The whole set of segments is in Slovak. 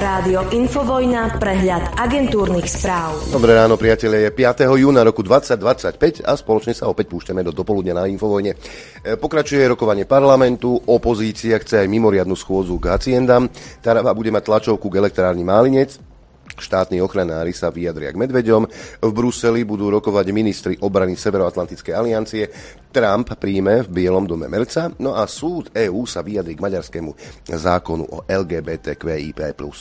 Rádio Infovojna, prehľad agentúrnych správ. Dobré ráno, priatelia, je 5. júna roku 2025 a spoločne sa opäť púšťame do dopoludnia na Infovojne. Pokračuje rokovanie parlamentu, opozícia chce aj mimoriadnu schôdzu k haciendám, Taraba bude mať tlačovku k elektrárni Málinec, štátni ochranári sa vyjadria k medveďom, v Bruseli budú rokovať ministri obrany Severoatlantickej aliancie, Trump príjme v Bielom dome merca, no a súd EÚ sa vyjadrí k maďarskému zákonu o LGBTQIP+.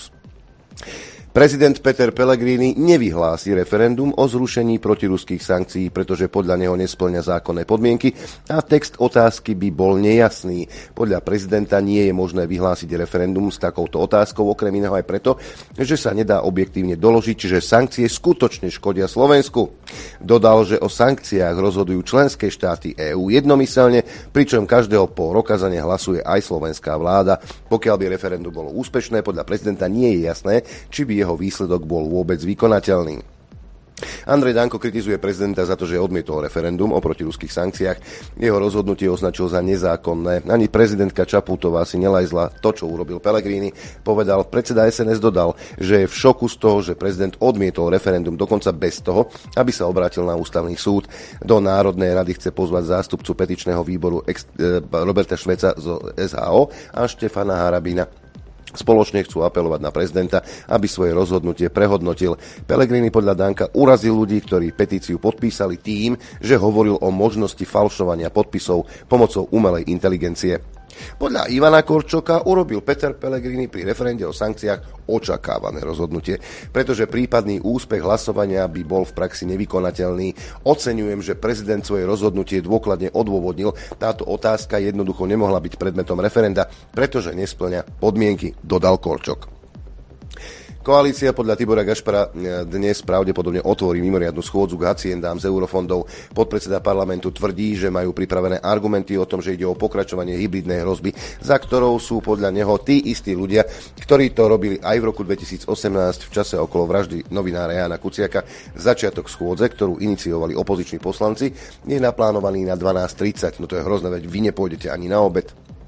Prezident Peter Pellegrini nevyhlási referendum o zrušení protiruských sankcií, pretože podľa neho nespĺňa zákonné podmienky a text otázky by bol nejasný. Podľa prezidenta nie je možné vyhlásiť referendum s takouto otázkou, okrem iného aj preto, že sa nedá objektívne doložiť, že sankcie skutočne škodia Slovensku. Dodal, že o sankciách rozhodujú členské štáty EÚ jednomyselne, pričom každého pol roka za ne hlasuje aj slovenská vláda. Pokiaľ by referendum bolo úspešné, podľa prezidenta nie je jasné, či by jeho výsledok bol vôbec vykonateľný. Andrej Danko kritizuje prezidenta za to, že odmietol referendum o protiruských sankciách. Jeho rozhodnutie označil za nezákonné. Ani prezidentka Čaputová si nelajzla to, čo urobil Pellegrini. Povedal, predseda SNS dodal, že je v šoku z toho, že prezident odmietol referendum dokonca bez toho, aby sa obrátil na ústavný súd. Do Národnej rady chce pozvať zástupcu petičného výboru Roberta Šveca zo SHO a Štefana Harabina. Spoločne chcú apelovať na prezidenta, aby svoje rozhodnutie prehodnotil. Pellegrini podľa Danka urazil ľudí, ktorí petíciu podpísali tým, že hovoril o možnosti falšovania podpisov pomocou umelej inteligencie. Podľa Ivana Korčoka urobil Peter Pellegrini pri referende o sankciách očakávané rozhodnutie, pretože prípadný úspech hlasovania by bol v praxi nevykonateľný. Oceňujem, že prezident svoje rozhodnutie dôkladne odôvodnil. Táto otázka jednoducho nemohla byť predmetom referenda, pretože nespĺňa podmienky, dodal Korčok. Koalícia podľa Tibora Gašpara dnes pravdepodobne otvorí mimoriadnu schôdzu k haciendám z eurofondov. Podpredseda parlamentu tvrdí, že majú pripravené argumenty o tom, že ide o pokračovanie hybridnej hrozby, za ktorou sú podľa neho tí istí ľudia, ktorí to robili aj v roku 2018 v čase okolo vraždy novinára Jána Kuciaka. Začiatok schôdze, ktorú iniciovali opoziční poslanci, je naplánovaný na 12:30. No to je hrozné, veď vy nepôjdete ani na obed.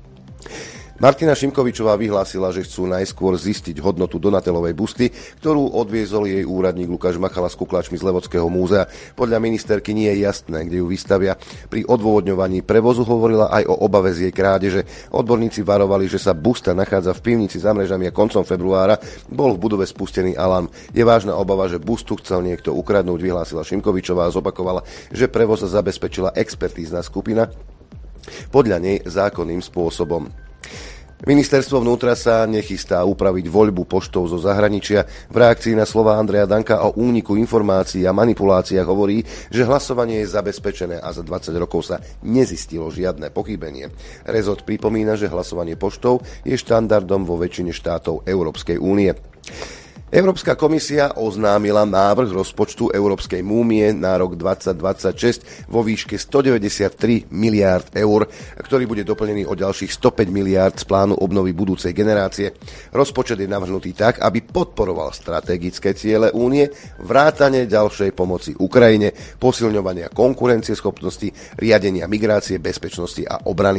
Martina Šimkovičová vyhlásila, že chcú najskôr zistiť hodnotu Donatelovej busty, ktorú odviezol jej úradník Lukáš Machala s kuklačmi z Levodského múzea. Podľa ministerky nie je jasné, kde ju vystavia. Pri odôvodňovaní prevozu hovorila aj o obave z jej krádeže. Odborníci varovali, že sa busta nachádza v pivnici za mrežami a koncom februára bol v budove spustený alarm. Je vážna obava, že bustu chcel niekto ukradnúť, vyhlásila Šimkovičová a zopakovala, že prevoz zabezpečila expertízna skupina podľa nej zákonným spôsobom. Ministerstvo vnútra sa nechystá upraviť voľbu poštov zo zahraničia. V reakcii na slova Andreja Danka o úniku informácií a manipuláciách hovorí, že hlasovanie je zabezpečené a za 20 rokov sa nezistilo žiadne pochybenie. Rezort pripomína, že hlasovanie poštou je štandardom vo väčšine štátov Európskej únie. Európska komisia oznámila návrh rozpočtu Európskej únie na rok 2026 vo výške 193 miliárd eur, ktorý bude doplnený o ďalších 105 miliárd z plánu obnovy budúcej generácie. Rozpočet je navrhnutý tak, aby podporoval strategické ciele únie, vrátane ďalšej pomoci Ukrajine, posilňovania konkurencieschopnosti, riadenia migrácie, bezpečnosti a obrany.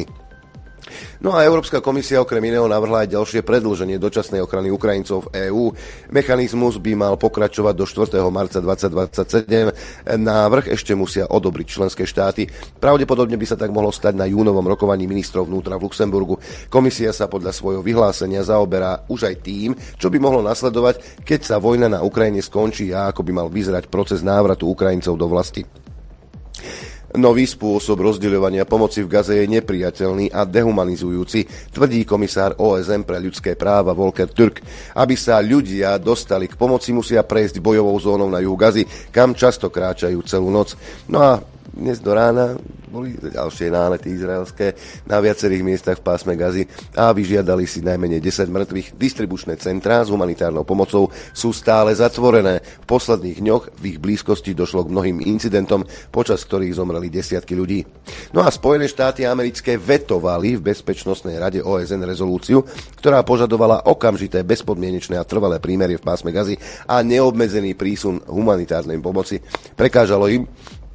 No a Európska komisia okrem iného navrhla aj ďalšie predĺženie dočasnej ochrany Ukrajincov v EÚ. Mechanizmus by mal pokračovať do 4. marca 2027. Návrh ešte musia odobriť členské štáty. Pravdepodobne by sa tak mohlo stať na júnovom rokovaní ministrov vnútra v Luxemburgu. Komisia sa podľa svojho vyhlásenia zaoberá už aj tým, čo by mohlo nasledovať, keď sa vojna na Ukrajine skončí a ako by mal vyzerať proces návratu Ukrajincov do vlasti. Nový spôsob rozdeľovania pomoci v Gaze je nepriateľný a dehumanizujúci, tvrdí komisár OSN pre ľudské práva Volker Türk. Aby sa ľudia dostali k pomoci, musia prejsť bojovou zónou na juhu Gazy, kam často kráčajú celú noc. No a dnes do rána boli ďalšie nálety izraelské na viacerých miestach v pásme Gazy a vyžiadali si najmenej 10 mŕtvych. Distribučné centrá s humanitárnou pomocou sú stále zatvorené. V posledných dňoch v ich blízkosti došlo k mnohým incidentom, počas ktorých zomreli desiatky ľudí. No a Spojené štáty americké vetovali v Bezpečnostnej rade OSN rezolúciu, ktorá požadovala okamžité, bezpodmienečné a trvalé prímerie v pásme Gazy a neobmedzený prísun humanitárnej pomoci. Prekážalo im,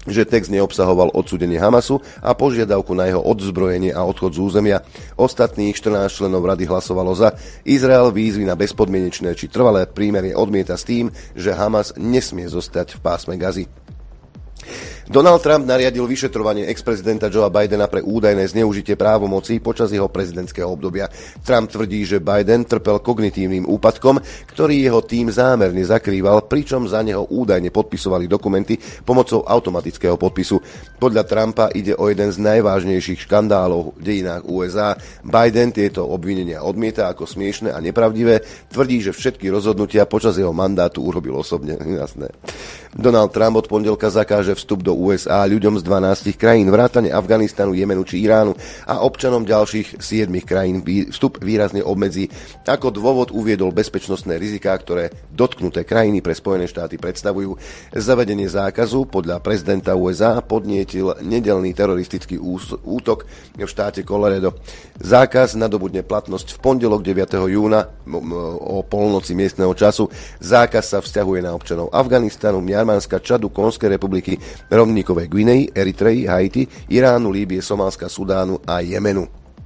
že text neobsahoval odsúdenie Hamasu a požiadavku na jeho odzbrojenie a odchod z územia. Ostatných 14 členov rady hlasovalo za. Izrael výzvy na bezpodmienečné či trvalé prímerie odmieta s tým, že Hamas nesmie zostať v pásme Gazy. Donald Trump nariadil vyšetrovanie ex-prezidenta Joea Bidena pre údajné zneužitie právomocí počas jeho prezidentského obdobia. Trump tvrdí, že Biden trpel kognitívnym úpadkom, ktorý jeho tím zámerne zakrýval, pričom za neho údajne podpisovali dokumenty pomocou automatického podpisu. Podľa Trumpa ide o jeden z najvážnejších škandálov v dejinách USA. Biden tieto obvinenia odmieta ako smiešne a nepravdivé, tvrdí, že všetky rozhodnutia počas jeho mandátu urobil osobne. Jasné. Donald Trump od pondelka zakáže vstup do USA ľuďom z 12 krajín, vrátane Afganistanu, Jemenu či Iránu a občanom ďalších 7 krajín vstup výrazne obmedzí. Ako dôvod uviedol bezpečnostné riziká, ktoré dotknuté krajiny pre Spojené štáty predstavujú. Zavedenie zákazu podľa prezidenta USA podnietil nedeľný teroristický útok v štáte Colorado. Zákaz nadobudne platnosť v pondelok 9. júna o polnoci miestneho času. Zákaz sa vzťahuje na občanov Afganistanu, Mianmarska, Čadu, Konskej republiky, rovníkovej Guinei, Eritreji, Haiti, Iránu, Líbie, Somálska, Sudánu a Jemenu.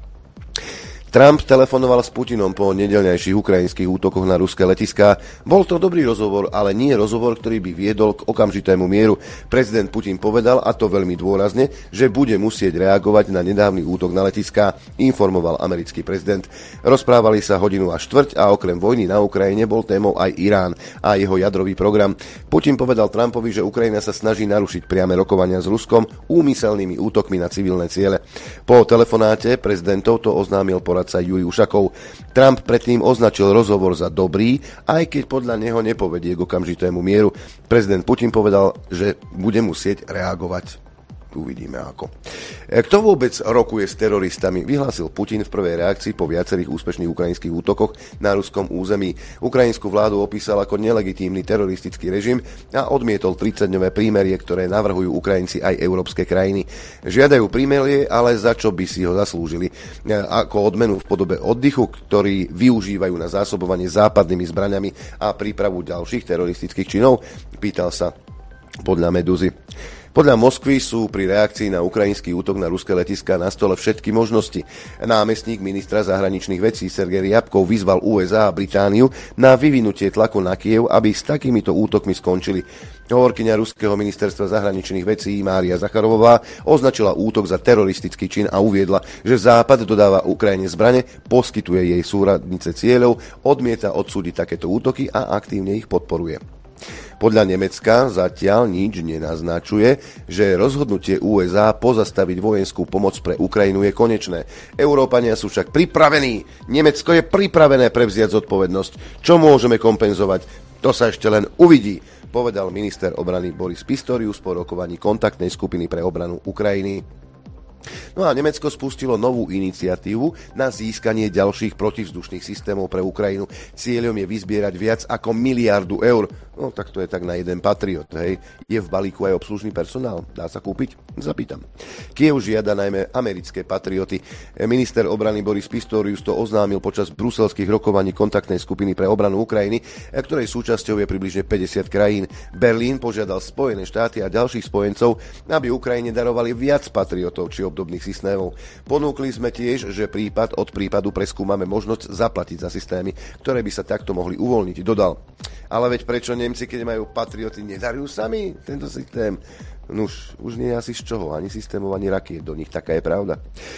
Trump telefonoval s Putinom po nedeľnejších ukrajinských útokoch na ruské letiská. Bol to dobrý rozhovor, ale nie rozhovor, ktorý by viedol k okamžitému mieru. Prezident Putin povedal, a to veľmi dôrazne, že bude musieť reagovať na nedávny útok na letiská, informoval americký prezident. Rozprávali sa hodinu a štvrť a okrem vojny na Ukrajine bol témou aj Irán a jeho jadrový program. Putin povedal Trumpovi, že Ukrajina sa snaží narušiť priame rokovania s Ruskom úmyselnými útokmi na civilné ciele. Po telefonáte prezidentov to oznámil Jurij Ušakov. Trump predtým označil rozhovor za dobrý, aj keď podľa neho nepovedie k okamžitému mieru. Prezident Putin povedal, že bude musieť reagovať. Uvidíme ako. Kto vôbec rokuje s teroristami, vyhlásil Putin v prvej reakcii po viacerých úspešných ukrajinských útokoch na ruskom území. Ukrajinskú vládu opísal ako nelegitímny teroristický režim a odmietol 30-dňové prímerie, ktoré navrhujú Ukrajinci aj európske krajiny. Žiadajú prímerie, ale za čo by si ho zaslúžili? Ako odmenu v podobe oddychu, ktorý využívajú na zásobovanie západnými zbraňami a prípravu ďalších teroristických činov? Pýtal sa podľa Medúzy. Podľa Moskvy sú pri reakcii na ukrajinský útok na ruské letiská na stole všetky možnosti. Námestník ministra zahraničných vecí Sergej Ryabkov vyzval USA a Britániu na vyvinutie tlaku na Kyjev, aby s takýmito útokmi skončili. Hovorkyňa ruského ministerstva zahraničných vecí Mária Zacharovová označila útok za teroristický čin a uviedla, že Západ dodáva Ukrajine zbrane, poskytuje jej súradnice cieľov, odmieta odsúdiť takéto útoky a aktívne ich podporuje. Podľa Nemecka zatiaľ nič nenaznačuje, že rozhodnutie USA pozastaviť vojenskú pomoc pre Ukrajinu je konečné. Európania sú však pripravení. Nemecko je pripravené prevziať zodpovednosť. Čo môžeme kompenzovať? To sa ešte len uvidí, povedal minister obrany Boris Pistorius po rokovaní kontaktnej skupiny pre obranu Ukrajiny. No a Nemecko spustilo novú iniciatívu na získanie ďalších protivzdušných systémov pre Ukrajinu. Cieľom je vyzbierať viac ako 1 miliardu eur. No tak to je tak na jeden Patriot, hej. Je v balíku aj obslužný personál? Dá sa kúpiť? Zapýtam. Kiev žiada najmä americké Patrioty. Minister obrany Boris Pistorius to oznámil počas bruselských rokovaní kontaktnej skupiny pre obranu Ukrajiny, ktorej súčasťou je približne 50 krajín. Berlín požiadal Spojené štáty a ďalších spojencov, aby Ukrajine darovali viac Patriotov či obdobných systémov. Ponúkli sme tiež, že prípad od prípadu preskúmame možnosť zaplatiť za systémy, ktoré by sa takto mohli uvoľniť, dodal. Ale veď prečo Nemci, keď majú Patrioty, nedarujú sami tento systém? Nuž, už nie je asi z čoho, ani systémov, ani rakiet do nich, taká je pravda.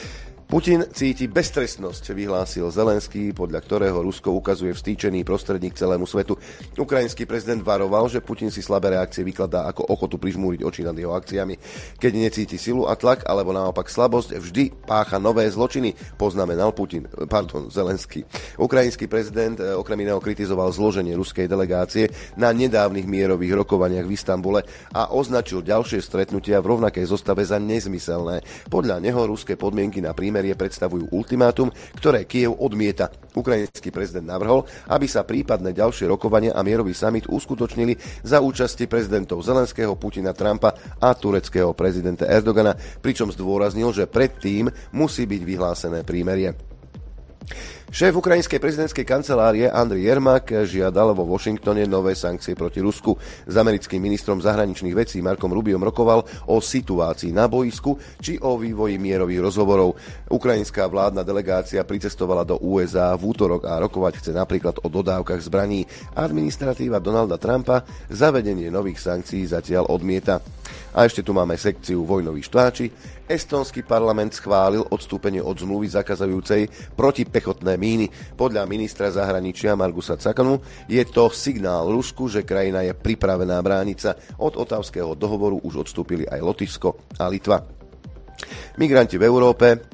Putin cíti beztrestnosť, vyhlásil Zelenský, podľa ktorého Rusko ukazuje vstýčený prostredník celému svetu. Ukrajinský prezident varoval, že Putin si slabé reakcie vykladá ako ochotu prižmúriť oči nad jeho akciami. Keď necíti silu a tlak, alebo naopak slabosť, vždy pácha nové zločiny, poznamenal Zelenský. Ukrajinský prezident okrem iného kritizoval zloženie ruskej delegácie na nedávnych mierových rokovaniach v Istanbule a označil ďalšie stretnutia v rovnakej zostave za nezmyselné. Podľa neho ruské podmienky na predstavujú ultimátum, ktoré Kyjev odmieta. Ukrajinský prezident navrhol, aby sa prípadné ďalšie rokovania a mierový summit uskutočnili za účasti prezidentov Zelenského, Putina, Trumpa a tureckého prezidenta Erdogana, pričom zdôraznil, že predtým musí byť vyhlásené prímerie. Šéf ukrajinskej prezidentskej kancelárie Andrej Jermak žiadal vo Washingtone nové sankcie proti Rusku. S americkým ministrom zahraničných vecí Markom Rubiom rokoval o situácii na boisku či o vývoji mierových rozhovorov. Ukrajinská vládna delegácia pricestovala do USA v útorok a rokovať chce napríklad o dodávkach zbraní. Administratíva Donalda Trumpa zavedenie nových sankcií zatiaľ odmieta. A ešte tu máme sekciu vojnoví štváči. Estónsky parlament schválil odstúpenie od zmluvy zakazujúcej protipechotné míny. Podľa ministra zahraničia Margusa Tsakanu je to signál Rusku, že krajina je pripravená brániť sa. Od Ottawského dohovoru už odstúpili aj Lotyšsko a Litva. Migranti v Európe.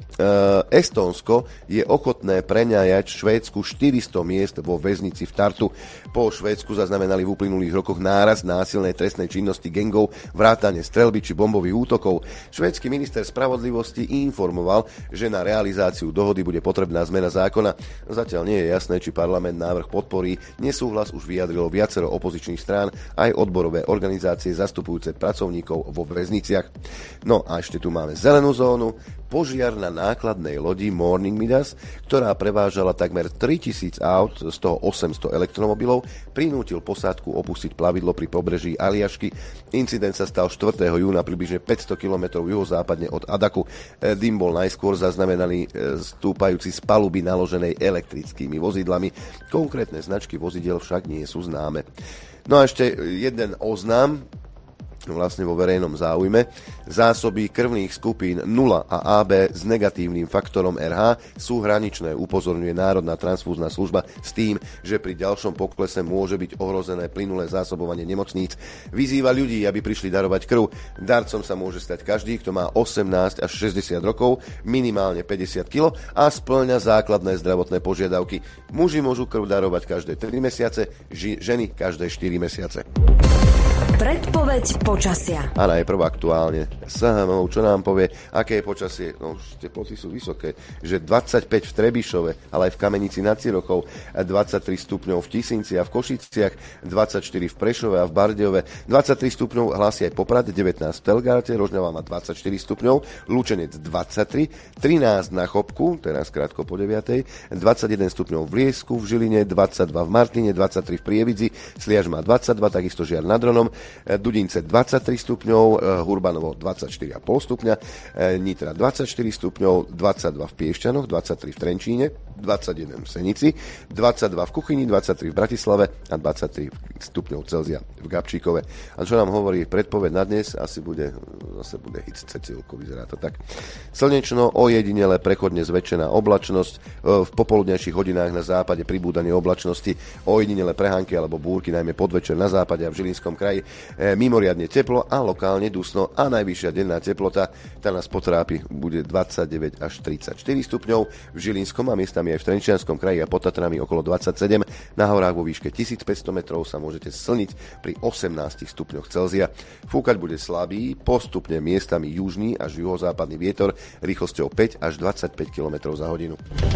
Estónsko je ochotné preňajať Švédsku 400 miest vo väznici v Tartu. Po Švédsku zaznamenali v uplynulých rokoch nárast násilnej trestnej činnosti gangov, vrátane streľby či bombových útokov. Švédsky minister spravodlivosti informoval, že na realizáciu dohody bude potrebná zmena zákona. Zatiaľ nie je jasné, či parlament návrh podporí. Nesúhlas už vyjadrilo viacero opozičných strán, aj odborové organizácie zastupujúce pracovníkov vo väzniciach. No a ešte tu máme zelenú zónu. Požiar na nákladnej lodi Morning Midas, ktorá prevážala takmer 3000 aut, z toho 800 elektromobilov, prinútil posádku opustiť plavidlo pri pobreží Aliašky. Incident sa stal 4. júna približne 500 km juhozápadne od Adaku. Dym bol najskôr zaznamenaný stúpajúci z paluby naloženej elektrickými vozidlami. Konkrétne značky vozidiel však nie sú známe. No a ešte jeden oznam, vlastne vo verejnom záujme. Zásoby krvných skupín 0 a AB s negatívnym faktorom RH sú hraničné, upozorňuje Národná transfúzna služba s tým, že pri ďalšom poklese môže byť ohrozené plynulé zásobovanie nemocníc. Vyzýva ľudí, aby prišli darovať krv. Darcom sa môže stať každý, kto má 18 až 60 rokov, minimálne 50 kg a spĺňa základné zdravotné požiadavky. Muži môžu krv darovať každé 3 mesiace, ženy každé 4 mesiace. Predpoveď počasia. A najprv aktuálne SHMO, čo nám povie, aké je počasie. No už teploty sú vysoké, že 25 v Trebišove, ale aj v Kamenici nad Cirochou, 23 stupňov v Tisinci a v Košiciach, 24 v Prešove a v Bardejove, 23 stupňov hlási aj Poprad, 19 v Telgárte, Rožňava má 24 stupňov, Lučenec 23, 13 na Chopku, teraz krátko po 9, 21 stupňov v Liesku, v Žiline, 22 v Martine, 23 v Prievidzi, Sliaž má 22, takisto Žiar nad Hronom, Dudince 23 stupňov, Hurbanovo 24,5 stupňa, Nitra 24 stupňov, 22 v Piešťanoch, 23 v Trenčíne, 21 v Senici, 22 v Kuchyni, 23 v Bratislave a 23 stupňov Celzia v Gabčíkove. A čo nám hovorí predpoveď na dnes, zase bude hit Cecilko, vyzerá to tak. Slnečno, ojedinele prechodne zväčšená oblačnosť, v popoludnejších hodinách na západe pribúdanie oblačnosti, ojedinele prehánky alebo búrky, najmä podvečer na západe a v Žilinskom kraji, mimoriadne teplo a lokálne dusno a najvyššia denná teplota, tá nás potrápi, bude 29 až 34 stupňov, v Žilinskom a miestami aj v Trenčianskom kraji a pod Tatrami okolo 27, na horách vo výške 1500 metrov sa môžete slniť pri 18 stupňoch Celzia. Fúkať bude slabý, postupne miestami južný až juhozápadný vietor rýchlosťou 5 až 25 km za hodinu.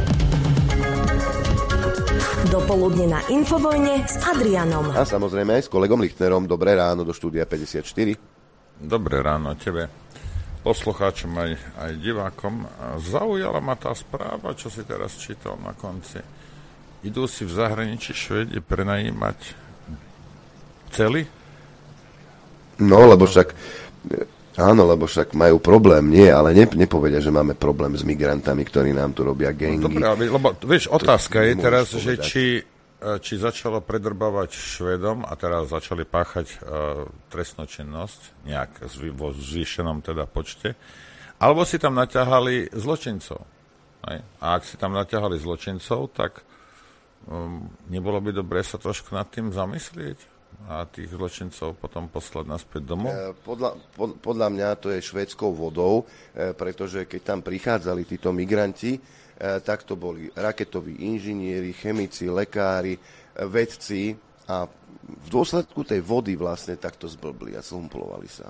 Dopoludne na Infovojne s Adrianom. A samozrejme aj s kolegom Lichtnerom. Dobré ráno do štúdia 54. Dobré ráno tebe, poslucháčom aj divákom. Zaujala ma tá správa, čo si teraz čítal na konci. Idú si v zahraničí Švédi prenajímať cely? No, lebo však... Áno, lebo však majú problém, nie, ale nepovedia, že máme problém s migrantami, ktorí nám tu robia gangy. No, dobré, lebo vieš, otázka je teraz, že či začalo predrbávať Švédom a teraz začali páchať trestnú činnosť nejak vo zvýšenom teda počte, alebo si tam naťahali zločincov. Hej? A ak si tam naťahali zločincov, tak nebolo by dobré sa trošku nad tým zamyslieť a tých zločincov potom poslať naspäť domov? Podľa mňa to je švédskou vodou, pretože keď tam prichádzali títo migranti, tak to boli raketoví inžinieri, chemici, lekári, vedci a v dôsledku tej vody vlastne takto zblbli a slumplovali sa.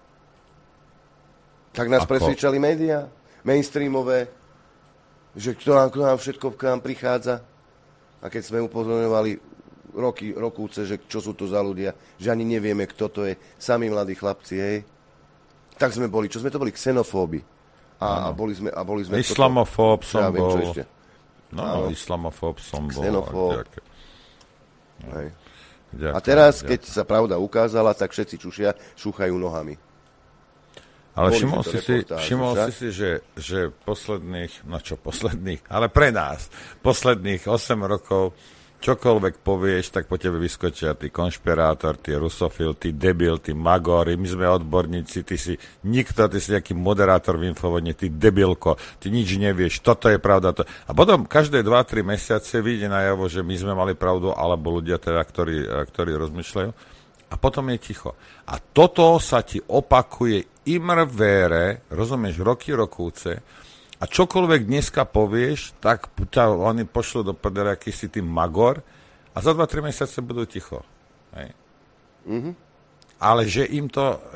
Tak nás presvedčali médiá, mainstreamové, že kto nám všetko k nám prichádza. A keď sme upozorňovali rokúce, že čo sú to za ľudia, že ani nevieme, kto to je, sami mladí chlapci, hej. Tak sme boli, čo sme to boli, xenofóbi. A boli sme islamofób som bol. No, islamofób som bol. Xenofób. A teraz, keď sa pravda ukázala, tak všetci šúchajú nohami. Ale všimol si si, že posledných, ale pre nás, posledných 8 rokov, čokoľvek povieš, tak po tebe vyskočia tí konšpirátor, tí rusofil, tí debil, tí magori, my sme odborníci, ty si nejaký moderátor v Infovojne, ty debilko, ty nič nevieš, toto je pravda. A potom každé 2-3 mesiace vyjde najavo, že my sme mali pravdu, alebo ľudia teda, ktorí rozmýšľajú. A potom je ticho. A toto sa ti opakuje imr vére, rozumieš, rokúce. A čokoľvek dneska povieš, tak ťa oni pošlú do prdele, aký si ty magor a za 2-3 mesiace budú ticho. Hej. Mm-hmm. Ale že im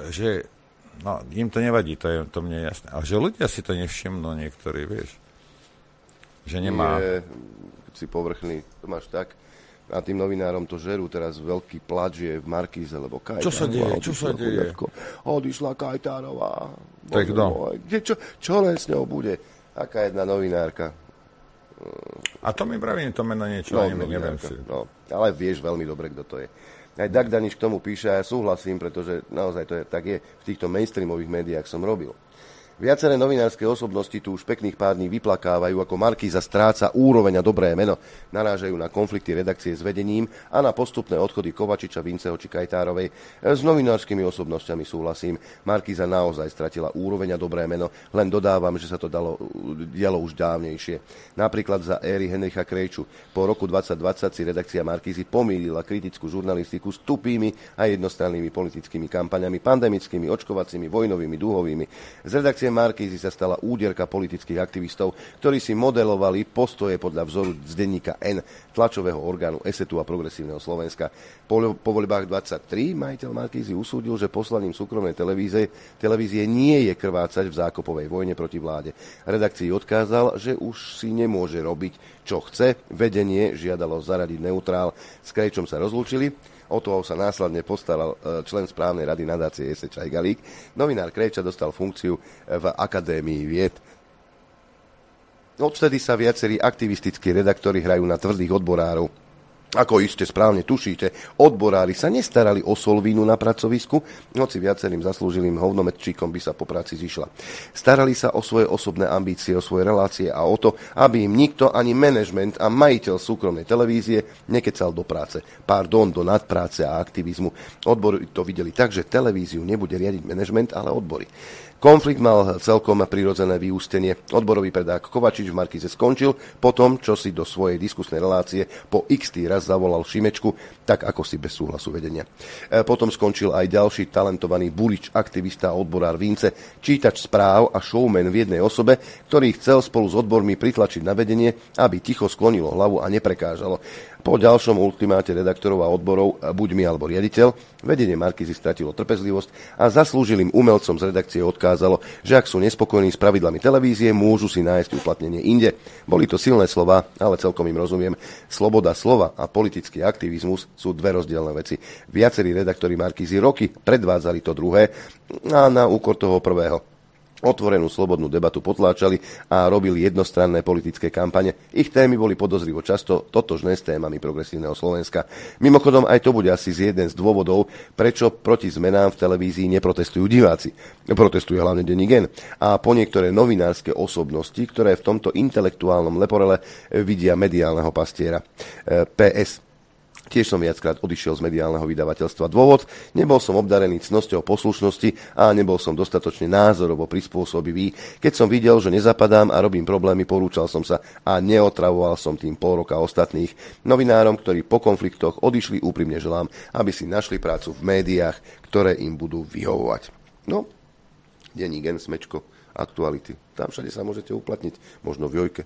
to nevadí, to mne je jasné. Ale že ľudia si to nevšimnú niektorí, vieš. Že nemá... Keď si povrchný, to máš tak. A tým novinárom to žerú teraz veľký plač je v Markíze, lebo Kajtárová... Čo sa deje? Odišla Kajtárová. Tak kto? Čo len s ňou bude? Aká jedna novinárka? A to mi praví to meno niečo, neviem si. No, ale vieš veľmi dobre, kto to je. Aj Dag Daniš k tomu píše a ja súhlasím, pretože naozaj to je, tak je. V týchto mainstreamových médiách som robil. Viaceré novinárske osobnosti tu už pekných pár dní vyplakávajú, ako Markíza stráca úroveň a dobré meno. Narážajú na konflikty redakcie s vedením a na postupné odchody Kovačiča, Vinceho či Kajtárovej. S novinárskymi osobnosťami súhlasím. Markíza naozaj stratila úroveň a dobré meno, len dodávam, že sa to dialo už dávnejšie. Napríklad za éry Henricha Krejču. Po roku 2020 si redakcia Markízy pomýlila kritickú žurnalistiku s tupými a jednostrannými politickými kampaňami, pandemickými, očkovacími, vojnovými, dúhovými. Z redakcie Markízy sa stala úderka politických aktivistov, ktorí si modelovali postoje podľa vzoru z denníka N, tlačového orgánu ESETu a Progresívneho Slovenska. Po voľbách 23 majiteľ Markízy usúdil, že poslaním súkromnej televízie nie je krvácať v zákopovej vojne proti vláde. Redakcii odkázal, že už si nemôže robiť, čo chce. Vedenie žiadalo zaradiť neutrál. S Krejčom sa rozlúčili. O toho sa následne postaral člen správnej rady nadácie S. Čajgalík. Novinár Krejča dostal funkciu v Akadémii vied. Odvtedy sa viacerí aktivistickí redaktori hrajú na tvrdých odborárov. Ako iste správne tušíte, odborári sa nestarali o solvínu na pracovisku, hoci viacerým zaslúžilým hovnometčíkom by sa po práci zišla. Starali sa o svoje osobné ambície, o svoje relácie a o to, aby im nikto, ani manažment a majiteľ súkromnej televízie nekecal do práce. Do nadpráce a aktivizmu. Odbory to videli tak, že televíziu nebude riadiť manažment, ale odbory. Konflikt mal celkom prirodzené vyústenie. Odborový predák Kovačič v Markíze skončil po tom, čo si do svojej diskusnej relácie po x-tý raz zavolal Šimečku, tak ako si bez súhlasu vedenia. Potom skončil aj ďalší talentovaný burič, aktivista a odborár Vince, čítač správ a showman v jednej osobe, ktorý chcel spolu s odbormi pritlačiť na vedenie, aby ticho sklonilo hlavu a neprekážalo. Po ďalšom ultimáte redaktorov a odborov, buď my alebo riaditeľ, vedenie Markízy stratilo trpezlivosť a zaslúžilým umelcom z redakcie odkázalo, že ak sú nespokojní s pravidlami televízie, môžu si nájsť uplatnenie inde. Boli to silné slová, ale celkom im rozumiem. Sloboda slova a politický aktivizmus sú dve rozdielne veci. Viacerí redaktori Markízy roky predvádzali to druhé a na úkor toho prvého. Otvorenú slobodnú debatu potláčali a robili jednostranné politické kampane. Ich témy boli podozrivo často totožné s témami Progresívneho Slovenska. Mimochodom, aj to bude asi jeden z dôvodov, prečo proti zmenám v televízii neprotestujú diváci. Protestuje hlavne denník N. A po niektoré novinárske osobnosti, ktoré v tomto intelektuálnom leporele vidia mediálneho pastiera. PS. Tiež som viackrát odišiel z mediálneho vydavateľstva. Dôvod, nebol som obdarený cnosťou poslušnosti a nebol som dostatočne názorovo prispôsobivý. Keď som videl, že nezapadám a robím problémy, porúčal som sa a neotravoval som tým pol roka ostatných. Novinárom, ktorí po konfliktoch odišli, úprimne želám, aby si našli prácu v médiách, ktoré im budú vyhovovať. No, denník N, Smečko, aktuality. Tam všade sa môžete uplatniť, možno v Jojke.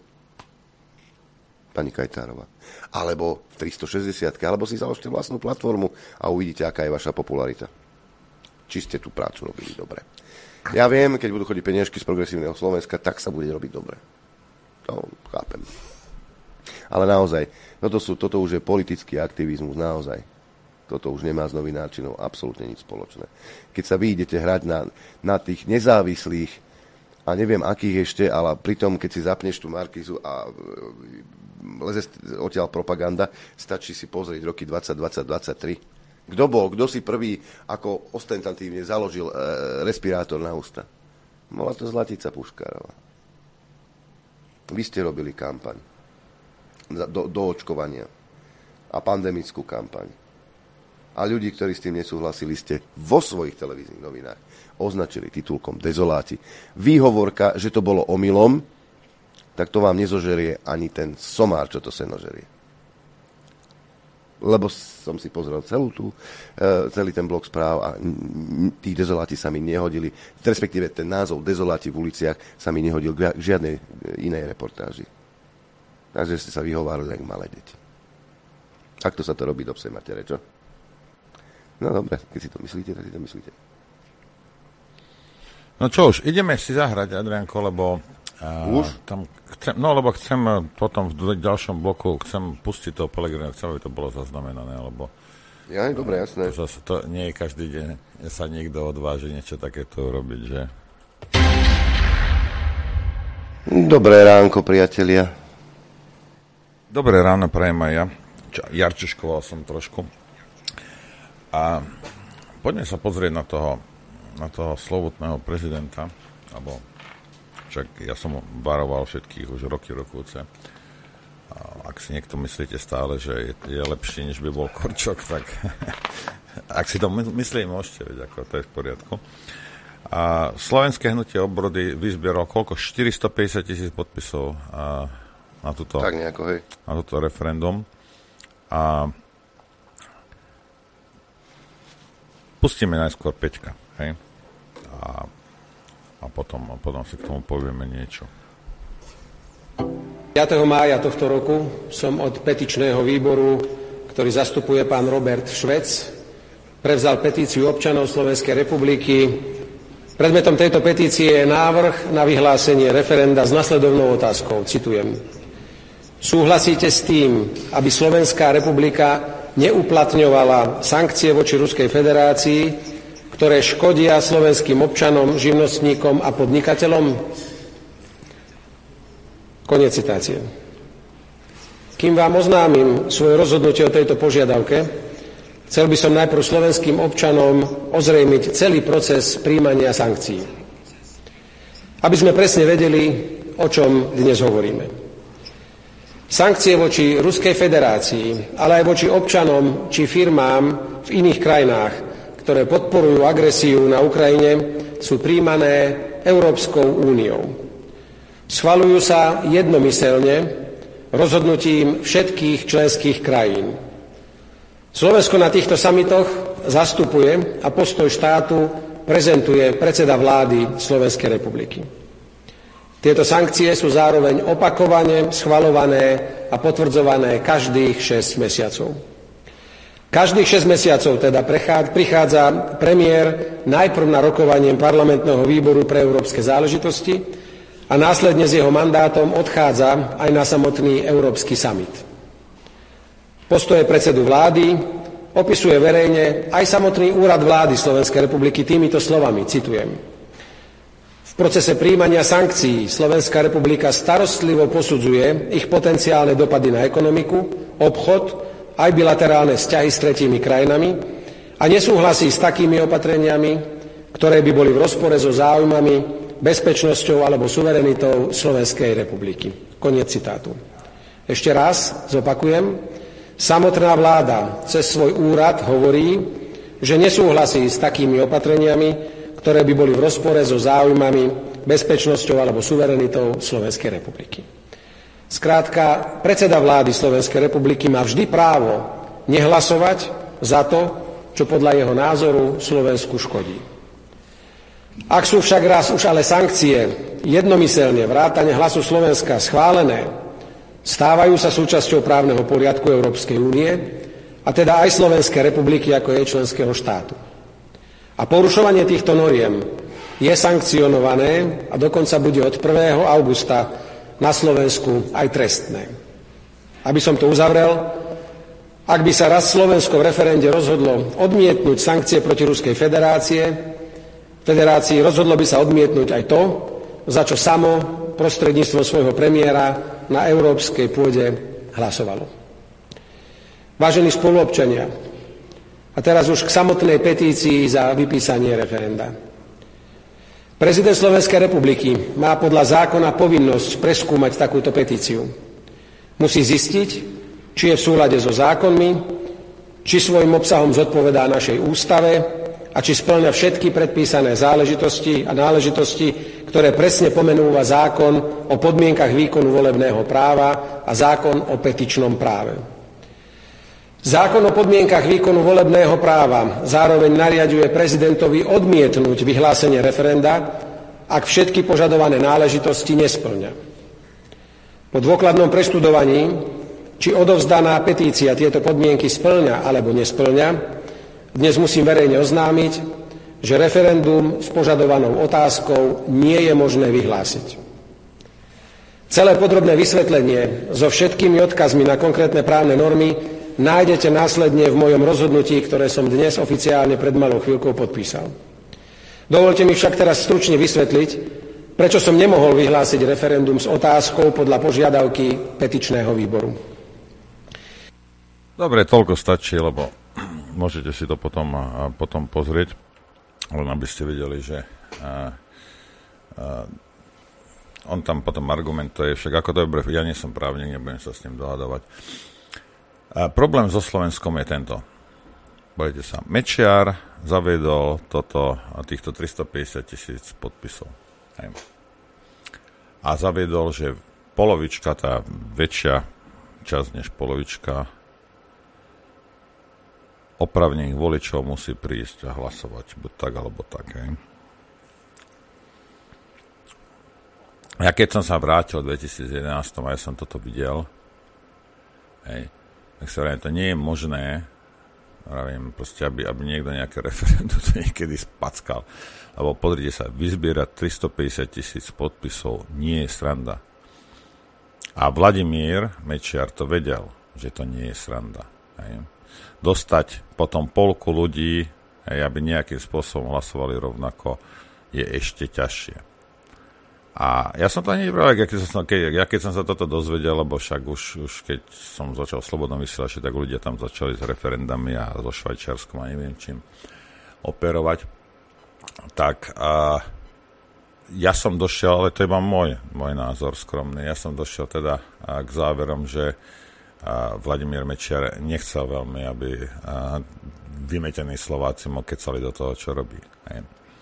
Pani Kajtárová. Alebo v 360, alebo si založte vlastnú platformu a uvidíte, aká je vaša popularita. Či ste tú prácu robili dobre. Ja viem, keď budú chodiť peniažky z Progresívneho Slovenska, tak sa bude robiť dobre. To chápem. Ale naozaj, toto už je politický aktivizmus, naozaj. Toto už nemá s novinárčinou absolútne nič spoločné. Keď sa vy idete hrať na tých nezávislých a neviem akých ešte, ale pritom, keď si zapneš tú Markízu a leze odtiaľ propaganda, stačí si pozrieť roky 2020-2023. Kto si prvý ako ostentatívne založil respirátor na ústa? Bola to Zlatica Puškárová. Vy ste robili kampaň do očkovania a pandemickú kampaň. A ľudí, ktorí s tým nesúhlasili, ste vo svojich televíznych novinách označili titulkom dezoláti. Výhovorka, že to bolo omylom, tak to vám nezožerie ani ten somár, čo to seno žerie. Lebo som si pozrel celý ten blok správ a tí dezoláti sa mi nehodili, respektíve ten názov dezoláti v uliciach sa mi nehodil k žiadnej inej reportáži. Takže ste sa vyhovárali ako malé deti. Takto sa to robí do psej matere, čo? No dobre, keď si to myslíte, tak si to myslíte. No čo už, ideme si zahrať, Adrianko, lebo lebo chcem potom v ďalšom bloku pustiť toho Pellegrina, chcem, aby to bolo zaznamenané, lebo dobre, jasné. Zase to nie je každý deň, sa niekto odváži niečo takéto urobiť, že? Dobré ránko, priatelia. Dobré ráno prajem aj ja. Jarčeškoval som trošku. A poďme sa pozrieť na toho slovutného prezidenta, alebo však ja som varoval všetkých už rokúce. Ak si niekto myslíte stále, že je lepší, než by bol Korčok, tak ak si to myslí, môžete, veď ako to je v poriadku. A Slovenské hnutie obrody vyzbieralo koľko? 450 000 podpisov na túto referendum. A pustíme najskôr Peťka, hej? A potom si k tomu povieme niečo. 5. mája tohto roku som od petičného výboru, ktorý zastupuje pán Robert Švec, prevzal petíciu občanov Slovenskej republiky. Predmetom tejto petície je návrh na vyhlásenie referenda s nasledovnou otázkou. Citujem. Súhlasíte s tým, aby Slovenská republika neuplatňovala sankcie voči Ruskej federácii, ktoré škodia slovenským občanom, živnostníkom a podnikateľom? Koniec citácie. Kým vám oznámim svoje rozhodnutie o tejto požiadavke, chcel by som najprv slovenským občanom ozrejmiť celý proces prijímania sankcií. Aby sme presne vedeli, o čom dnes hovoríme. Sankcie voči Ruskej federácii, ale aj voči občanom či firmám v iných krajinách, ktoré podporujú agresiu na Ukrajine, sú prijímané Európskou úniou. Schvaľujú sa jednomyseľne rozhodnutím všetkých členských krajín. Slovensko na týchto samitoch zastupuje a postoj štátu prezentuje predseda vlády Slovenskej republiky. Tieto sankcie sú zároveň opakovane schvaľované a potvrdzované každých 6 mesiacov. Každých 6 mesiacov teda prichádza premiér najprv na rokovanie parlamentného výboru pre európske záležitosti a následne s jeho mandátom odchádza aj na samotný Európsky summit. Postoje predsedu vlády opisuje verejne aj samotný úrad vlády Slovenskej republiky týmito slovami, citujem. V procese prijímania sankcií Slovenská republika starostlivo posudzuje ich potenciálne dopady na ekonomiku, obchod, aj bilaterálne vzťahy s tretími krajinami a nesúhlasí s takými opatreniami, ktoré by boli v rozpore so záujmami, bezpečnosťou alebo suverenitou Slovenskej republiky. Koniec citátu. Ešte raz zopakujem. Samotná vláda cez svoj úrad hovorí, že nesúhlasí s takými opatreniami, ktoré by boli v rozpore so záujmami, bezpečnosťou alebo suverenitou Slovenskej republiky. Skrátka, predseda vlády Slovenskej republiky má vždy právo nehlasovať za to, čo podľa jeho názoru Slovensku škodí. Ak sú však raz už ale sankcie jednomyselne vrátane hlasu Slovenska schválené, stávajú sa súčasťou právneho poriadku Európskej únie, a teda aj Slovenskej republiky ako jej členského štátu. A porušovanie týchto noriem je sankcionované a dokonca bude od 1. augusta na Slovensku aj trestné. Aby som to uzavrel, ak by sa raz Slovensko v referende rozhodlo odmietnúť sankcie proti Ruskej federácii, rozhodlo by sa odmietnúť aj to, za čo samo prostredníctvom svojho premiéra na európskej pôde hlasovalo. Vážení spoluobčania, a teraz už k samotnej petícii za vypísanie referenda. Prezident Slovenskej republiky má podľa zákona povinnosť preskúmať takúto petíciu. Musí zistiť, či je v súlade so zákonmi, či svojim obsahom zodpovedá našej ústave a či spĺňa všetky predpísané záležitosti a náležitosti, ktoré presne pomenúva zákon o podmienkach výkonu volebného práva a zákon o petičnom práve. Zákon o podmienkach výkonu volebného práva zároveň nariaďuje prezidentovi odmietnúť vyhlásenie referenda, ak všetky požadované náležitosti nespĺňa. Po dôkladnom preštudovaní, či odovzdaná petícia tieto podmienky spĺňa alebo nespĺňa, dnes musím verejne oznámiť, že referendum s požadovanou otázkou nie je možné vyhlásiť. Celé podrobné vysvetlenie so všetkými odkazmi na konkrétne právne normy nájdete následne v mojom rozhodnutí, ktoré som dnes oficiálne pred malou chvíľkou podpísal. Dovoľte mi však teraz stručne vysvetliť, prečo som nemohol vyhlásiť referendum s otázkou podľa požiadavky petičného výboru. Dobre, toľko stačí, lebo môžete si to potom pozrieť, len aby ste videli, že on tam potom argumentuje, však ako dobre, ja nie som právnik, nebudem sa s ním dohadovať. Problém so Slovenskom je tento. Bojte sa. Mečiar zaviedol týchto 350 000 podpisov. Hej. A zaviedol, že polovička, tá väčšia časť než polovička oprávnených voličov musí prísť a hlasovať. Buď tak, alebo tak. Hej. Ja keď som sa vrátil v 2011, a ja som toto videl, hej, tak sa vrajím, to nie je možné, vravím, proste, aby niekto nejaké referendum to niekedy spackal. Lebo pozrite sa, vyzbierať 350 000 podpisov nie je sranda. A Vladimír Mečiar to vedel, že to nie je sranda. Hej. Dostať potom polku ľudí, hej, aby nejakým spôsobom hlasovali rovnako, je ešte ťažšie. A ja som to ani nebral, keď som sa toto dozvedel, lebo však už keď som začal slobodno vysielači, tak ľudia tam začali s referendami a so Švajčiarskom a neviem čím operovať. Tak ja som došiel, ale to je iba môj názor skromný, ja som došiel teda k záverom, že Vladimír Mečiar nechcel veľmi, aby vymetení Slováci mu kecali do toho, čo robí. Hej.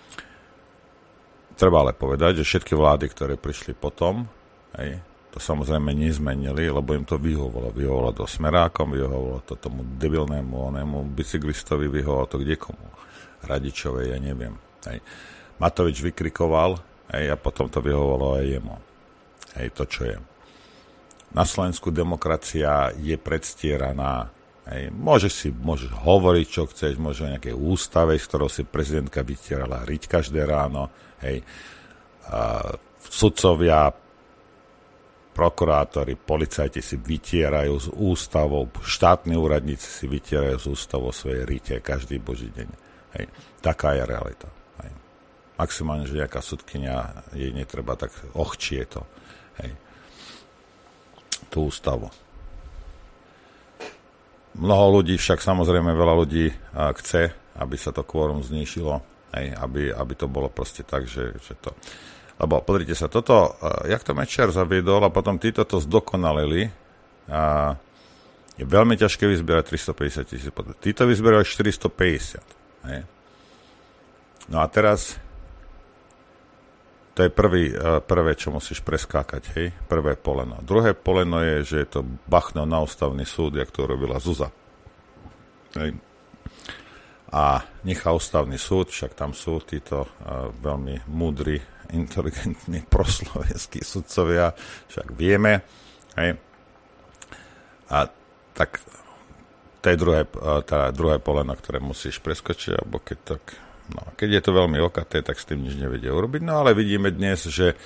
Treba ale povedať, že všetky vlády, ktoré prišli potom, hej, to samozrejme nezmenili, lebo im to vyhovovalo. Vyhovovalo to smerákom, vyhovovalo to tomu debilnému onému bicyklistovi, vyhovovalo to kdekomu. Radičovej, ja neviem. Hej. Matovič vykrikoval, hej, a potom to vyhovovalo aj jemu. Hej, to čo je. Na Slovensku demokracia je predstieraná. Hej. Môžeš hovoriť, čo chceš, môžeš o nejakej ústave, s ktorou si prezidentka vytierala riť každé ráno. Hej. Sudcovia, prokurátori, policajti si vytierajú z ústavou, štátni úradníci si vytierajú z ústavou svoje rite každý boží deň. Hej. Taká je realita. Hej. Maximálne, že nejaká sudkynia jej netreba, tak ochčie to. Hej. Tú ústavu. Mnoho ľudí, však samozrejme veľa ľudí chce, aby sa to kvórum znížilo. Hej, aby to bolo proste tak, že to... Lebo pozrite sa, toto, jak to Mečiar zaviedol a potom títo to zdokonalili, je veľmi ťažké vyzbierať 350 000 podpisov. Títo vyzbierali 450. Hej. No a teraz to je prvé, čo musíš preskákať, hej, prvé poleno. Druhé poleno je, že je to bachno na ústavný súd, jak to robila Zuza. Hej. A nechá ústavný súd, však tam sú títo veľmi múdri, inteligentní proslovenskí sudcovia, však vieme. Hej. A tak to je druhé poleno, ktoré musíš preskočiť, alebo keď je to veľmi okaté, tak s tým nič nevedia urobiť. No ale vidíme dnes, že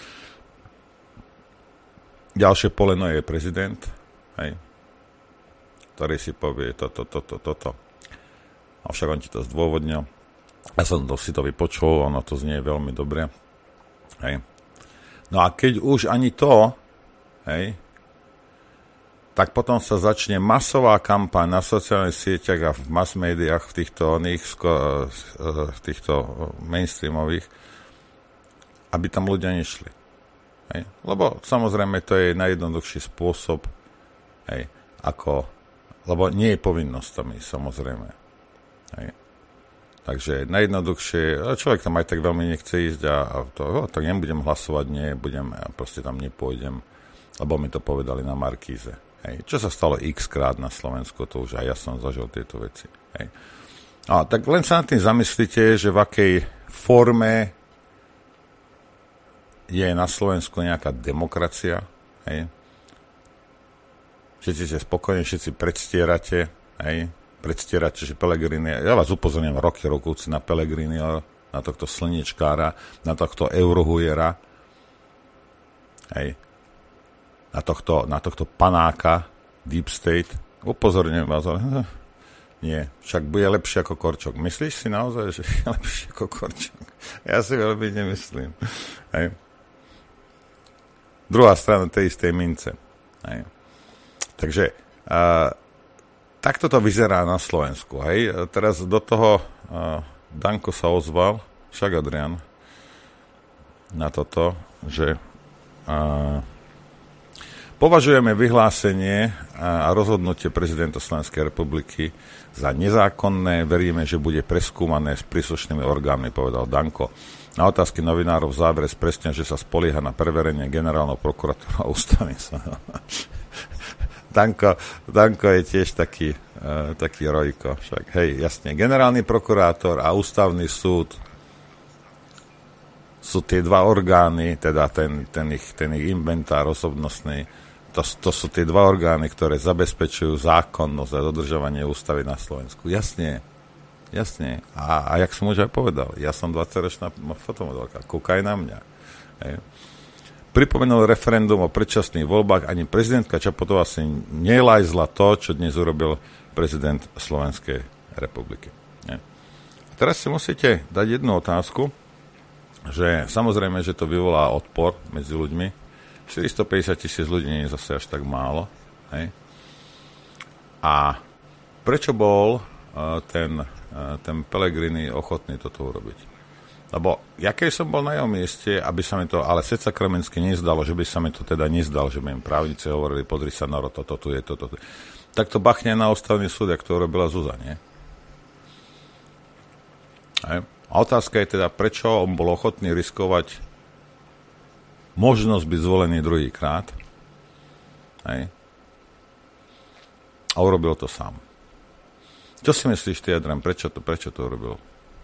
ďalšie poleno je prezident, hej, ktorý si povie toto. Avšak on ti to zdôvodnil. Ja som si to vypočul, ono to znie veľmi dobre. Hej. No a keď už ani to, hej, tak potom sa začne masová kampaň na sociálnych sieťach a v mass médiách, v týchto mainstreamových, aby tam ľudia nešli. Hej. Lebo samozrejme to je najjednoduchší spôsob, hej, lebo nie je povinnosť tam ísť, samozrejme. Hej. Takže najjednoduchšie, človek tam aj tak veľmi nechce ísť tak nebudem hlasovať, proste tam nepôjdem, lebo mi to povedali na Markíze. Hej. Čo sa stalo x-krát na Slovensku, to už aj ja som zažil tieto veci. Hej. Tak len sa nad tým zamyslite, že v akej forme je na Slovensku nejaká demokracia. Hej. Všetci ste spokojní, všetci predstierate, že Pellegrini, ja vás upozorňujem roky na Pellegrini, na tohto slniečkára, na tohto eurohujera, hej. Na tohto panáka Deep State. Upozorňujem vás, ale nie, však bude lepšie ako Korčok. Myslíš si naozaj, že je lepšie ako Korčok? Ja si veľmi nemyslím. Hej. Druhá strana tej istej mince. Hej. Takže takto to vyzerá na Slovensku. Hej. Teraz do toho Danko sa ozval, však Adrian, na toto, že považujeme vyhlásenie a rozhodnutie prezidenta Slovenskej republiky za nezákonné. Veríme, že bude preskúmané s príslušnými orgánmi, povedal Danko. Na otázky novinárov v závere spresňa, že sa spolieha na preverenie generálneho prokurátora a ústavy. Danko je tiež taký rojko. Však, hej, jasne, generálny prokurátor a ústavný súd sú tie dva orgány, teda ten ich inventár osobnostný. To sú tie dva orgány, ktoré zabezpečujú zákonnosť a dodržovanie ústavy na Slovensku. Jasne. A jak som už aj povedal, ja som 20-ročná fotomodelka, kúkaj na mňa. Hej. Pripomenul referendum o predčasných voľbách, ani prezidentka Čaputová si nelajzla to, čo dnes urobil prezident Slovenskej republiky. Hej. A teraz si musíte dať jednu otázku, že samozrejme, že to vyvolá odpor medzi ľuďmi. 450,000 ľudí nie je zase až tak málo. Hej. A prečo bol ten Pellegrini ochotný toto urobiť? Lebo ja keď som bol na jeho mieste, aby sa mi to, ale Seca Kremensky nezdalo, že by sa mi to teda nezdalo, že by im právnici hovorili, podri sa na toto tu je, toto. Tak to bachne na ústavný súd, jak to urobila Zuzá, nie? Hej. A otázka je teda, prečo on bol ochotný riskovať možnosť byť zvolený druhýkrát. Hej. A urobil to sám. Čo si myslíš ty, Adrian, prečo to urobil?